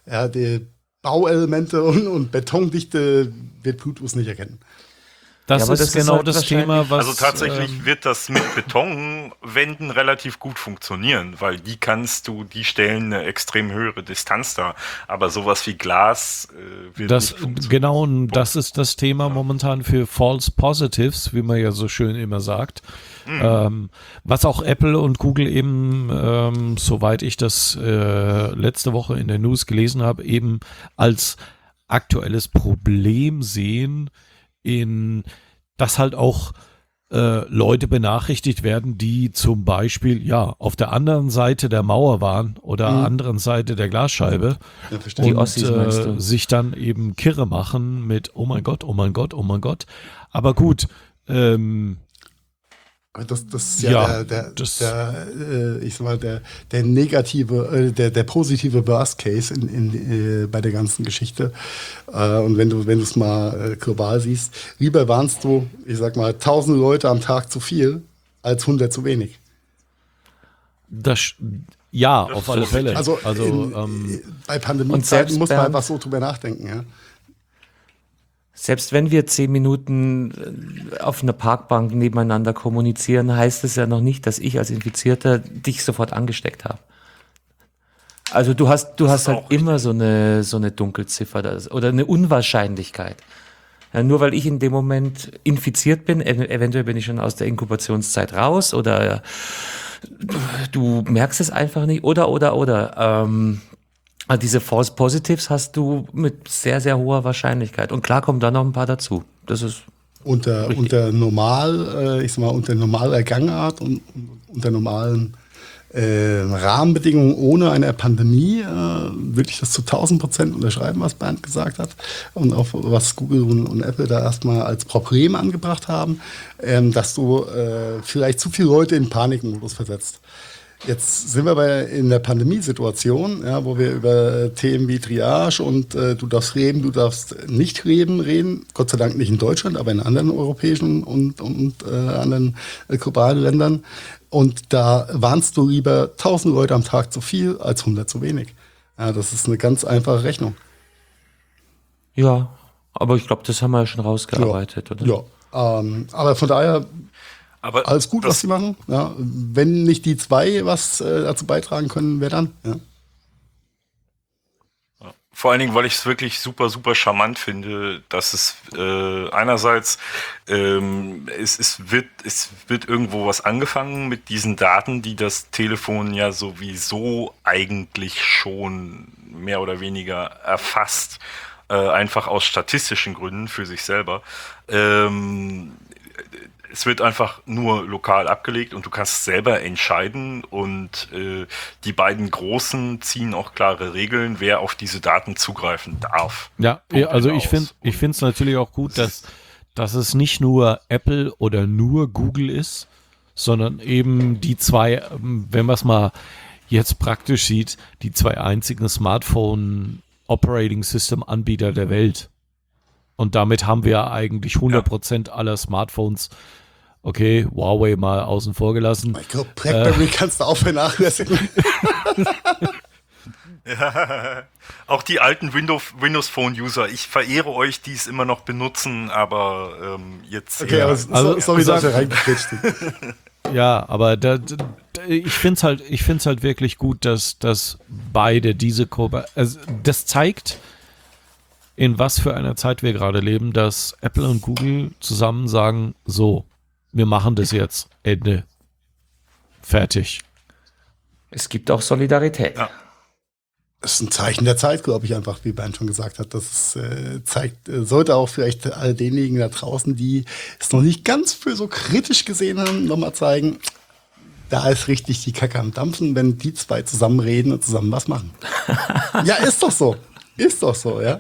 Ja, die Bauelemente und, und Betondichte wird Bluetooth nicht erkennen. Das, Ja, aber ist das ist genau halt das Thema, was... Also tatsächlich ähm, wird das mit Betonwänden relativ gut funktionieren, weil die kannst du, die stellen eine extrem höhere Distanz dar. Aber sowas wie Glas äh, wird Das, nicht funktionieren. genau, und das ist das Thema momentan für False Positives, wie man ja so schön immer sagt. Mhm. Ähm, was auch Apple und Google eben, ähm, soweit ich das äh, letzte Woche in der News gelesen habe, eben als aktuelles Problem sehen, in dass halt auch äh, Leute benachrichtigt werden, die zum Beispiel ja auf der anderen Seite der Mauer waren oder Mhm. anderen Seite der Glasscheibe Ja, verstehe. Die und Ossis meinst äh, du? sich dann eben kirre machen mit oh mein Gott, oh mein Gott, oh mein Gott. Aber gut, ähm, Aber das, das ist ja, Ja, der, der, das- der äh, ich sag mal, der, der negative, äh, der, der positive Worst Case in, in, äh, bei der ganzen Geschichte. Äh, und wenn du, wenn du es mal äh, global siehst, lieber warnst du, ich sag mal, tausend Leute am Tag zu viel, als hundert zu wenig. das ja, Das auf ist alle so Fälle. Also, Also, in, ähm, bei Und Pandemiezeiten selbst muss man Bernd- einfach so drüber nachdenken. Ja? Selbst wenn wir zehn Minuten äh, auf einer Parkbank nebeneinander kommunizieren, heißt es ja noch nicht, dass ich als Infizierter dich sofort angesteckt habe. Also du hast, du Das hast ist halt auch richtig. immer so eine, so eine Dunkelziffer das, oder eine Unwahrscheinlichkeit. Ja, nur weil ich in dem Moment infiziert bin, ev eventuell bin ich schon aus der Inkubationszeit raus oder äh, du merkst es einfach nicht oder, oder, oder. Ähm, also diese False Positives hast du mit sehr, sehr hoher Wahrscheinlichkeit. Und klar kommen da noch ein paar dazu. Das ist Unter, Richtig. unter normal, äh, ich sag mal, unter normaler Gangart und, und unter normalen äh, Rahmenbedingungen ohne eine Pandemie äh, würde ich das zu tausend Prozent unterschreiben, was Bernd gesagt hat und auch was Google und, und Apple da erstmal als Problem angebracht haben, ähm, dass du äh, vielleicht zu viele Leute in Panikmodus versetzt. Jetzt sind wir bei, in der Pandemiesituation, ja, wo wir über Themen wie Triage und äh, du darfst leben, du darfst nicht leben reden. Gott sei Dank nicht in Deutschland, aber in anderen europäischen und, und äh, anderen äh, globalen Ländern. Und da warnst du lieber tausend Leute am Tag zu viel als hundert zu wenig. Ja, das ist eine ganz einfache Rechnung. ja, aber ich glaube, das haben wir ja schon rausgearbeitet, oder? Ja, ähm, aber von daher Aber alles gut, das, was sie machen. Ja, wenn nicht die zwei was äh, dazu beitragen können, wer dann? Ja. Vor allen Dingen, weil ich es wirklich super, super charmant finde, dass es äh, einerseits ähm, es, es, wird, es wird irgendwo was angefangen mit diesen Daten, die das Telefon ja sowieso eigentlich schon mehr oder weniger erfasst, äh, einfach aus statistischen Gründen für sich selber. Ähm, Es wird einfach nur lokal abgelegt und du kannst selber entscheiden und äh, die beiden Großen ziehen auch klare Regeln, wer auf diese Daten zugreifen darf. ja, Punkt also aus. ich finde ich finde es natürlich auch gut, dass, dass es nicht nur Apple oder nur Google ist, sondern eben die zwei, ähm, wenn man es mal jetzt praktisch sieht, die zwei einzigen Smartphone Operating System Anbieter der Welt. Und damit haben wir eigentlich hundert Prozent aller Smartphones, okay, Huawei mal außen vor gelassen. Ich glaube, BlackBerry kannst du auch vernachlässigen. Ja, auch die alten Windows, Windows Phone User, ich verehre euch, die es immer noch benutzen, aber ähm, jetzt Okay, ja, aber also, so, sorry, sag- dass wir reingequetscht sind. Ja, aber da, da, ich finde es halt, ich find's halt wirklich gut, dass, dass beide diese Ko- also das zeigt, in was für einer Zeit wir gerade leben, dass Apple und Google zusammen sagen, so, wir machen das jetzt, Ende, fertig. Es gibt auch Solidarität. Ja. Das ist ein Zeichen der Zeit, glaube ich, einfach, wie Bernd schon gesagt hat. Das äh, zeigt, äh, sollte auch vielleicht all denjenigen da draußen, die es noch nicht ganz für so kritisch gesehen haben, nochmal zeigen, da ist richtig die Kacke am Dampfen, wenn die zwei zusammen reden und zusammen was machen. Ja, ist doch so. Ist doch so, ja.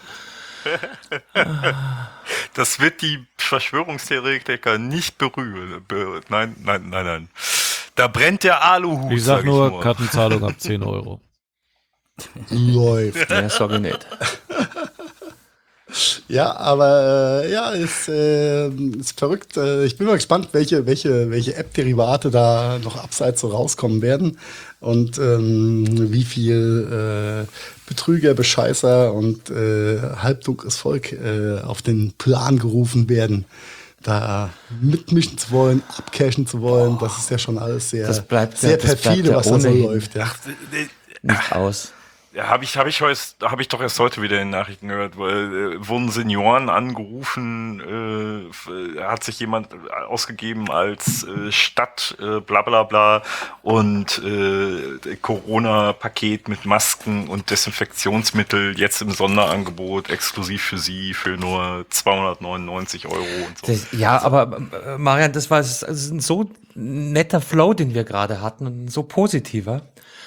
das wird die Verschwörungstheoretiker nicht berühren. Be nein, nein, nein, nein. Da brennt der Aluhut. Ich sag sag nur, nur. Kartenzahlung ab zehn Euro. Läuft. Ja, sorry nicht. Ja, aber äh, ja, ist, äh, ist verrückt. Äh, ich bin mal gespannt, welche, welche, welche App-Derivate da noch abseits so rauskommen werden und ähm, wie viel äh, Betrüger, Bescheißer und äh, halbdunkles Volk äh, auf den Plan gerufen werden, da mitmischen zu wollen, abcashen zu wollen. Das ist ja schon alles sehr, Das bleibt ja- sehr das bleibt perfide, ja was da so ohnehin. läuft. Ja. Nicht aus. Ja, habe ich, habe ich, heus- hab ich doch erst heute wieder in den Nachrichten gehört, weil äh, wurden Senioren angerufen, äh, f- äh, hat sich jemand ausgegeben als äh, Stadt, äh, bla bla bla und äh, Corona-Paket mit Masken und Desinfektionsmittel jetzt im Sonderangebot, exklusiv für Sie, für nur zweihundertneunundneunzig Euro und so. Das, ja, aber äh, Marian, das war das ist ein so netter Flow, den wir gerade hatten und ein so positiver.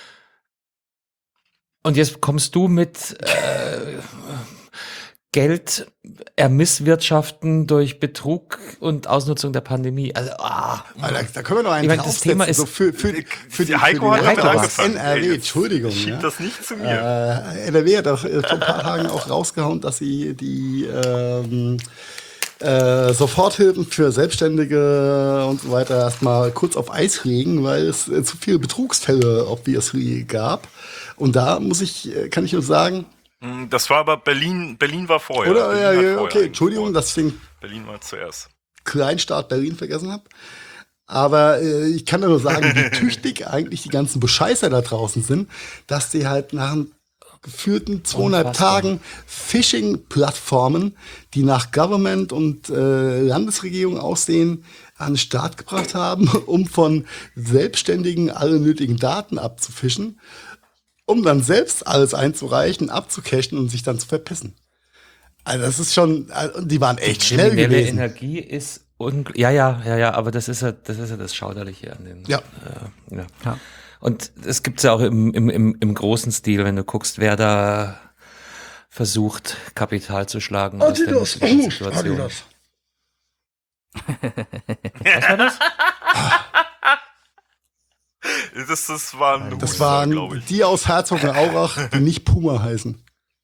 Und jetzt kommst du mit äh, Geld ermisswirtschaften durch Betrug und Ausnutzung der Pandemie. Also, ah, Aber Da, da können wir noch einen Ich meine, das draufsetzen, Thema ist- so für, für, für die, Heiko für hat die damit Leute aus angefangen. N R W, Ey, jetzt Entschuldigung. Schieb Ja. das nicht zu mir. Äh, N R W hat doch äh, vor ein paar Tagen auch rausgehauen, dass sie die ähm, äh, Soforthilfen für Selbstständige und so weiter erstmal kurz auf Eis legen, weil es äh, zu viele Betrugsfälle obviously gab. Und da muss ich, äh, kann ich nur sagen, Das war aber Berlin, Berlin war vorher. oder Berlin ja, hat ja, vorher okay, Entschuldigung, eingeführt. dass ich den Berlin war zuerst. Kleinstaat Berlin vergessen habe. Aber äh, ich kann nur sagen, wie tüchtig eigentlich die ganzen Bescheißer da draußen sind, dass die halt nach einem geführten zweieinhalb Unfassbar. Tagen Phishing-Plattformen, die nach Government und äh, Landesregierung aussehen, an den Start gebracht haben, um von Selbstständigen alle nötigen Daten abzufischen, um dann selbst alles einzureichen, abzucachen und sich dann zu verpissen. Also das ist schon, also die waren echt schnell kriminelle gewesen. Energie ist ungl- ja, ja, ja, ja, aber das ist ja, das ist ja das Schauderliche an den. Ja. Äh, ja. Ja. Und es gibt's ja auch im, im, im, im großen Stil, wenn du guckst, wer da versucht, Kapital zu schlagen aus der Adidas, misslichen oh, Situation. Adidas. Was war das? Das, das war ein Das Huster, glaube waren ich. die aus Herzogenaurach, die nicht Puma heißen.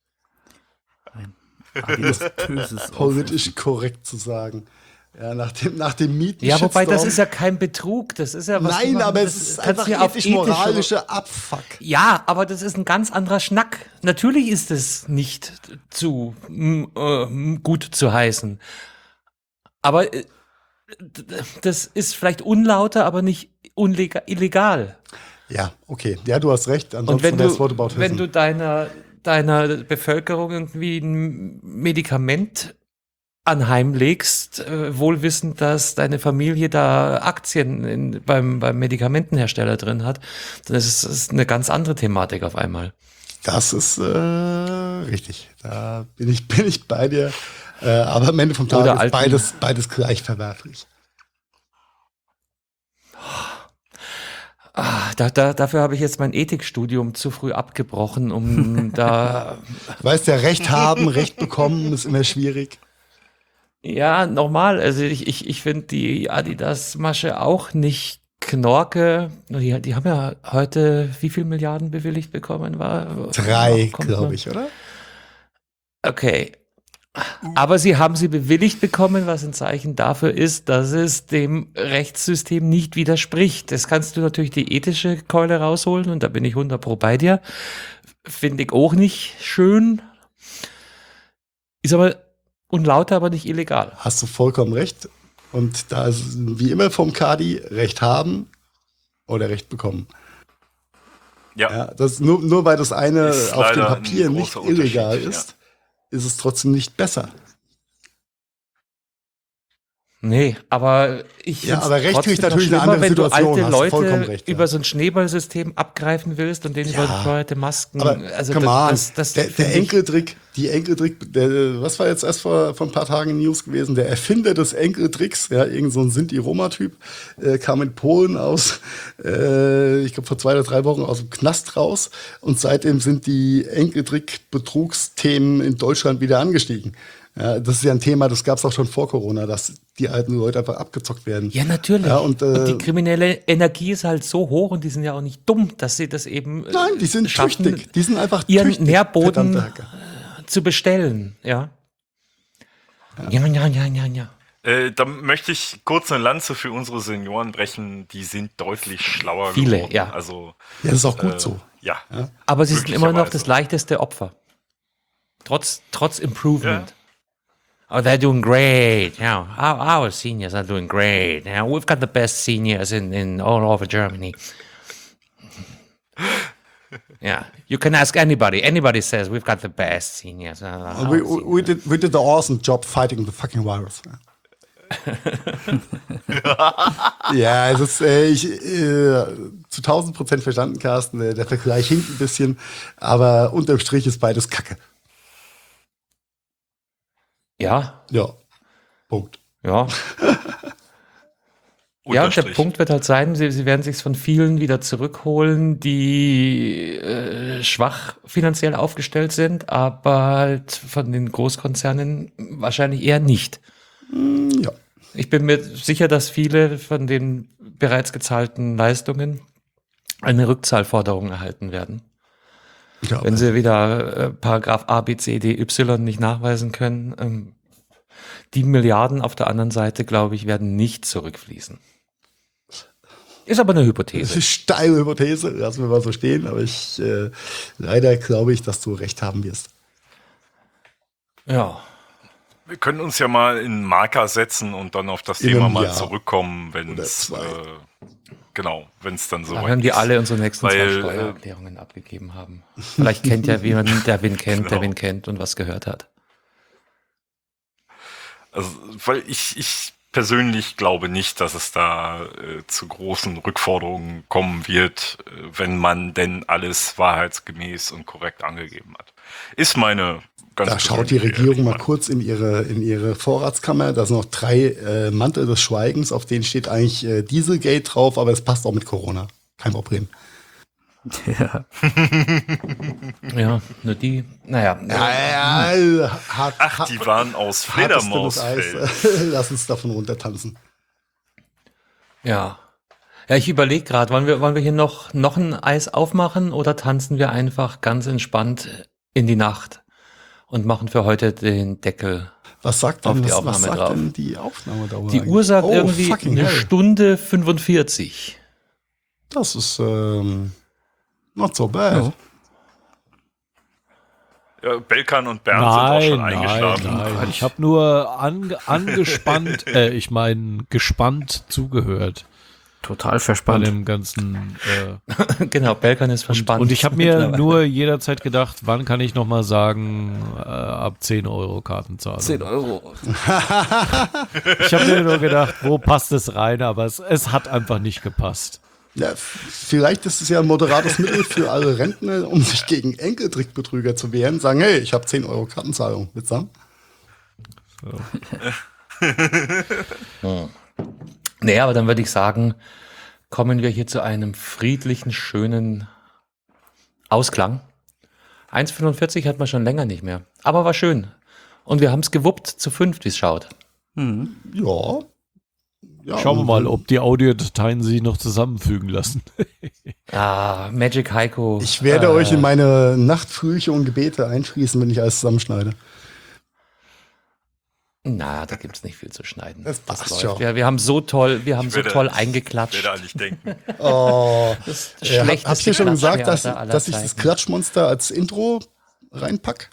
Böses Politisch korrekt zu sagen. Ja, nach dem, nach dem Mieten. Ja, wobei das ist ja kein Betrug, das ist ja was. Nein, die machen, aber das es ist kannst einfach du ja auf ethisch-moralische Abfuck. Ja, aber das ist ein ganz anderer Schnack. Natürlich ist es nicht zu m, äh, m, gut zu heißen. Aber äh, d- d- das ist vielleicht unlauter, aber nicht unlega- illegal. Ja, okay. Ja, du hast recht. Und Ansonsten wenn wäre du, es Whataboutism. wenn du deiner, deiner Bevölkerung irgendwie ein Medikament anheimlegst, äh, wohl wissend, dass deine Familie da Aktien in, beim, beim Medikamentenhersteller drin hat, dann ist es das ist eine ganz andere Thematik auf einmal. Das ist äh, richtig. Da bin ich, bin ich bei dir. Äh, aber am Ende vom Tag Oder ist alten- beides, beides gleich verwerflich. Ah, da, da, dafür habe ich jetzt mein Ethikstudium zu früh abgebrochen, um da, Weißt ja, Recht haben, Recht bekommen ist immer schwierig. ja, normal. Also ich, ich, ich finde die Adidas-Masche auch nicht Knorke. Die, die haben ja heute wie viel Milliarden bewilligt bekommen? War, Drei, kommt glaube noch? ich, oder? Okay. Aber sie haben sie bewilligt bekommen, was ein Zeichen dafür ist, dass es dem Rechtssystem nicht widerspricht. Das kannst du natürlich die ethische Keule rausholen und da bin ich hundert pro bei dir. Finde ich auch nicht schön. Ist aber unlauter, aber nicht illegal. Hast du vollkommen recht. Und da ist wie immer vom Kadi Recht haben oder Recht bekommen. Ja, Ja, das nur, nur weil das eine Ist auf dem leider ein Papier nicht großer Unterschied, illegal ja. ist, ist es trotzdem nicht besser. Nee, aber ich Ja, find's aber Recht trotzdem kriegt natürlich noch eine andere schlimmer, Situation, wenn du hast du alte vollkommen Leute recht, ja. über so ein Schneeballsystem abgreifen willst und denen Ja. überteuerte Masken. Aber also come das, on, das, das der, der find ich- Enkeltrick, die Enkeltrick, der, was war jetzt erst vor, vor ein paar Tagen in News gewesen? Der Erfinder des Enkeltricks, ja, irgend so ein Sinti-Roma-Typ, äh, kam in Polen aus, äh, ich glaube vor zwei oder drei Wochen aus dem Knast raus und seitdem sind die Enkeltrick-Betrugsthemen in Deutschland wieder angestiegen. Ja, das ist ja ein Thema, das gab es auch schon vor Corona, dass die alten Leute einfach abgezockt werden. Ja, natürlich. Ja, und, und, äh, die kriminelle Energie ist halt so hoch und die sind ja auch nicht dumm, dass sie das eben äh, Nein, die sind schaffen, tüchtig. Die sind einfach ihren tüchtig, Nährboden verdammte Hacker. zu bestellen. Ja. Ja, ja, ja, ja, ja. Äh, da möchte ich kurz eine Lanze für unsere Senioren brechen. Die sind deutlich schlauer Viele, geworden. ja. Also, Ja, das ist auch gut äh, so. Ja. Aber sie sind immer noch das Glücklicherweise. leichteste Opfer. Trotz, trotz Improvement. Oh, they're doing great. Yeah, our, our seniors are doing great. Yeah, we've got the best seniors in, in all over Germany. Yeah, you can ask anybody. Anybody says we've got the best seniors. Uh, our We, seniors. we, did, we did the awesome job fighting the fucking virus. Ja, es ist, äh, ich, äh, zu tausend Prozent verstanden, Carsten. Der, der Vergleich hinkt ein bisschen, aber unterm Strich ist beides Kacke. Ja, Ja, Punkt. ja. Ja, und der Unterstrich. Punkt wird halt sein, sie, sie werden sich von vielen wieder zurückholen, die äh, schwach finanziell aufgestellt sind, aber halt von den Großkonzernen wahrscheinlich eher nicht. Ja. Ich bin mir sicher, dass viele von den bereits gezahlten Leistungen eine Rückzahlforderung erhalten werden. Ja, Wenn sie wieder äh, Paragraph A, B, C, D, Y nicht nachweisen können. Ähm, die Milliarden auf der anderen Seite, glaube ich, werden nicht zurückfließen. Ist aber eine das Hypothese. ist steile Hypothese, lassen wir mal so stehen, aber ich äh, leider glaube ich, dass du recht haben wirst. Ja. Wir können uns ja mal einen Marker setzen und dann auf das In Thema einem mal Jahr. zurückkommen, wenn Oder es zwei. äh, genau, wenn es dann so Da weit werden die ist. alle unsere nächsten zwei Weil, äh, Steuererklärungen abgegeben haben. Vielleicht kennt ja jemand, der wen kennt, der Genau. wen kennt und was gehört hat. Also, weil ich, ich persönlich glaube nicht, dass es da äh, zu großen Rückforderungen kommen wird, äh, wenn man denn alles wahrheitsgemäß und korrekt angegeben hat. Ist meine ganz Da schaut die persönliche Regierung mal Meinung. kurz in ihre, in ihre Vorratskammer. Da sind noch drei äh, Mantel des Schweigens, auf denen steht eigentlich äh, Dieselgate drauf, aber es passt auch mit Corona. Kein Problem. Ja. Ja, nur die, naja. Ja, ja, hart, Ach, die waren aus hartes, dünnes Fledermausfell. Eis. Lass uns davon runtertanzen. Ja. Ja, ich überlege gerade, wollen wir, wollen wir hier noch, noch ein Eis aufmachen oder tanzen wir einfach ganz entspannt in die Nacht und machen für heute den Deckel. Was sagt Auf denn, die was, Aufnahme was sagt drauf. denn die Aufnahmedauer? Die eigentlich? Uhr sagt oh, irgendwie fucking eine hell. Stunde fünfundvierzig. Das ist ähm, not so bad. Ja. Ja, Belkan und Bernd sind auch Nein, schon nein, eingeschlafen. nein. Ich habe nur ange angespannt, äh, ich meine gespannt zugehört Total bei verspannt. dem ganzen. Äh, Genau, Belkan ist verspannt. und ich habe mir Mittlerweile. nur jederzeit gedacht, wann kann ich noch mal sagen, äh, ab zehn Euro Kartenzahlung. zehn Euro. Ich habe mir nur gedacht, wo passt es rein, aber es, es hat einfach nicht gepasst. Ja, f- vielleicht ist es ja ein moderates Mittel für alle Rentner, um sich gegen Enkeltrickbetrüger zu wehren. Sagen, hey, ich habe zehn Euro Kartenzahlung. Mitsamt. Nee, aber dann würde ich sagen, kommen wir hier zu einem friedlichen, schönen Ausklang. eins fünfundvierzig hat man schon länger nicht mehr. Aber war schön. Und wir haben es gewuppt zu fünft, wie es schaut. Mhm. Ja. ja. Schauen wir und- mal, ob die Audiodateien sich noch zusammenfügen lassen. Ah, Magic Heiko. Ich werde äh, euch in meine Nachtfrühche und Gebete einschließen, wenn ich alles zusammenschneide. Na, da gibt's nicht viel zu schneiden. Das passt läuft. schon. Wir, wir haben so toll, wir haben so werde- toll Ich eingeklatscht. werde an dich denken. Oh. Das Äh, hab- schlechteste habt ihr schon gesagt, dass, Klatschtheater aller dass ich das Zeiten. Klatschmonster als Intro reinpack?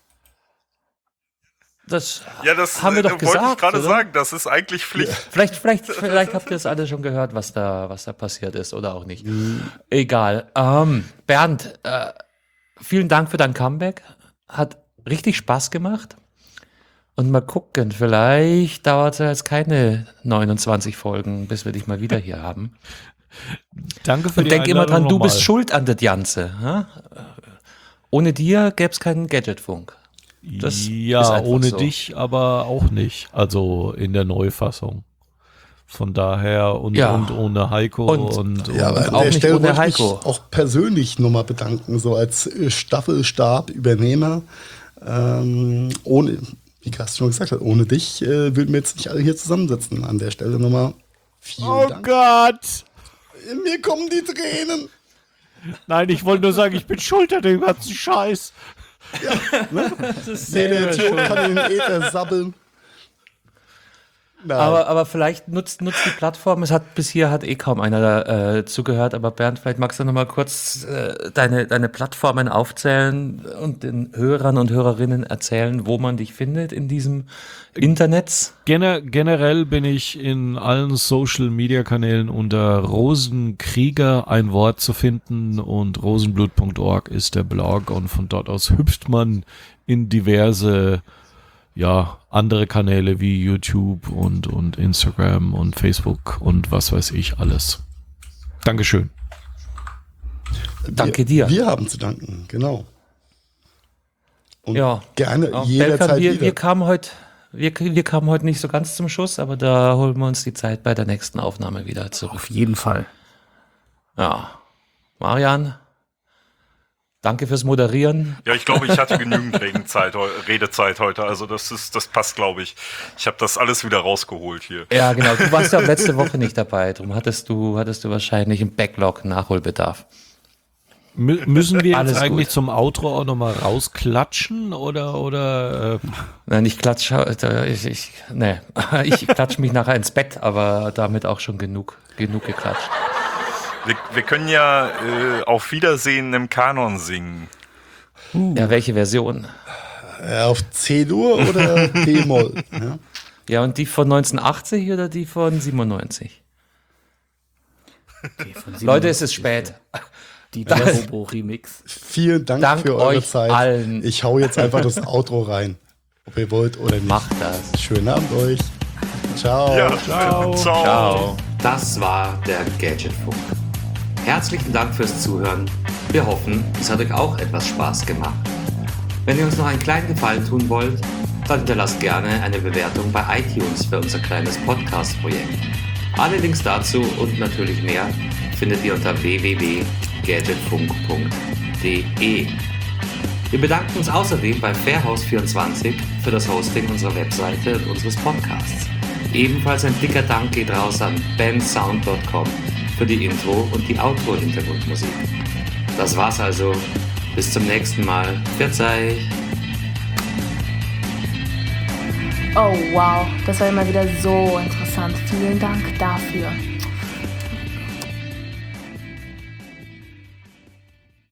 Das Ja, das haben wir äh, doch wollte gesagt. ich gerade oder? sagen. Das ist eigentlich Pflicht. Vielleicht, vielleicht, vielleicht habt ihr es alle schon gehört, was da, was da passiert ist oder auch nicht. Egal. Ähm, Bernd, äh, vielen Dank für dein Comeback. Hat richtig Spaß gemacht. Und mal gucken, vielleicht dauert es ja jetzt keine neunundzwanzig Folgen, bis wir dich mal wieder hier haben. Danke für Und die denk immer dran, Einladung du bist nochmal. schuld an das Ganze. Ja? Ohne dir gäbe es keinen Gadgetfunk. Das ist Ja, einfach ohne so. dich aber auch nicht. Also in der Neufassung. Von daher und, Ja. und ohne Heiko Und- und, und, Ja, aber an auch der nicht Stelle ohne wollte ich mich Heiko. auch persönlich nochmal bedanken, so als äh, Staffelstab-Übernehmer. Ähm, ohne, wie Carsten schon gesagt hat, ohne dich äh, würden wir jetzt nicht alle hier zusammensitzen. An der Stelle nochmal vielen Oh Dank. Gott! Mir kommen die Tränen. Nein, ich wollte nur sagen, ich bin schuld an dem ganzen Scheiß. Der, der Tod kann in den Äther sabbeln. Nein. Aber, aber vielleicht nutzt, nutzt die Plattform. Es hat bis hier hat eh kaum einer äh, zugehört. Aber Bernd, vielleicht magst du noch mal kurz äh, deine, deine Plattformen aufzählen und den Hörern und Hörerinnen erzählen, wo man dich findet in diesem Internet. Gener generell bin ich in allen Social-Media-Kanälen unter Rosenkrieger ein Wort zu finden und rosenblut punkt org ist der Blog und von dort aus hüpft man in diverse ja, andere Kanäle wie YouTube und, und Instagram und Facebook und was weiß ich alles. Dankeschön. Danke wir, dir. Wir haben zu danken, genau. Und Ja. gerne Auch jederzeit Belkan, wir, wieder. wir kamen heute wir, wir kamen heute nicht so ganz zum Schuss, aber da holen wir uns die Zeit bei der nächsten Aufnahme wieder zurück. Auf jeden Fall. Ja. Marian, danke fürs Moderieren. Ja, ich glaube, ich hatte genügend Redezeit, Redezeit heute. Also das ist, das passt, glaube ich. Ich habe das alles wieder rausgeholt hier. Ja, genau. Du warst ja auch letzte Woche nicht dabei. Darum hattest du, hattest du wahrscheinlich im Backlog Nachholbedarf. Mü müssen wir Alles jetzt eigentlich gut. zum Outro auch nochmal rausklatschen oder, oder, äh, Nein, ich klatsche, ich, ich, nee, ich klatsche mich nachher ins Bett, aber damit auch schon genug, genug geklatscht. Wir, wir können ja äh, auf Wiedersehen im Kanon singen. Ja, welche Version? Äh, auf C-Dur oder D-Moll. Ja? Ja, und die von neunzehnhundertachtzig oder die von siebenundneunzig? Okay, von Leute, es ist siebenundneunzig, spät. Die Das- Vielen Turbo-Remix. Dank, Dank für eure euch Zeit. allen. Ich hau jetzt einfach das Outro rein. Ob ihr wollt oder nicht. Macht das. Schönen Abend euch. Ciao. Ja, ciao. ciao. Ciao. Das war der Gadgetfunk. Herzlichen Dank fürs Zuhören. Wir hoffen, es hat euch auch etwas Spaß gemacht. Wenn ihr uns noch einen kleinen Gefallen tun wollt, dann hinterlasst gerne eine Bewertung bei iTunes für unser kleines Podcast-Projekt. Alle Links dazu und natürlich mehr findet ihr unter w w w punkt gadgetfunk punkt d e. Wir bedanken uns außerdem bei Fairhouse vierundzwanzig für das Hosting unserer Webseite und unseres Podcasts. Ebenfalls ein dicker Dank geht raus an bensound punkt com für die Intro- und die Outro-Hintergrundmusik. Das war's also. Bis zum nächsten Mal. Verzeih. Oh wow, das war immer wieder so interessant. Vielen Dank dafür.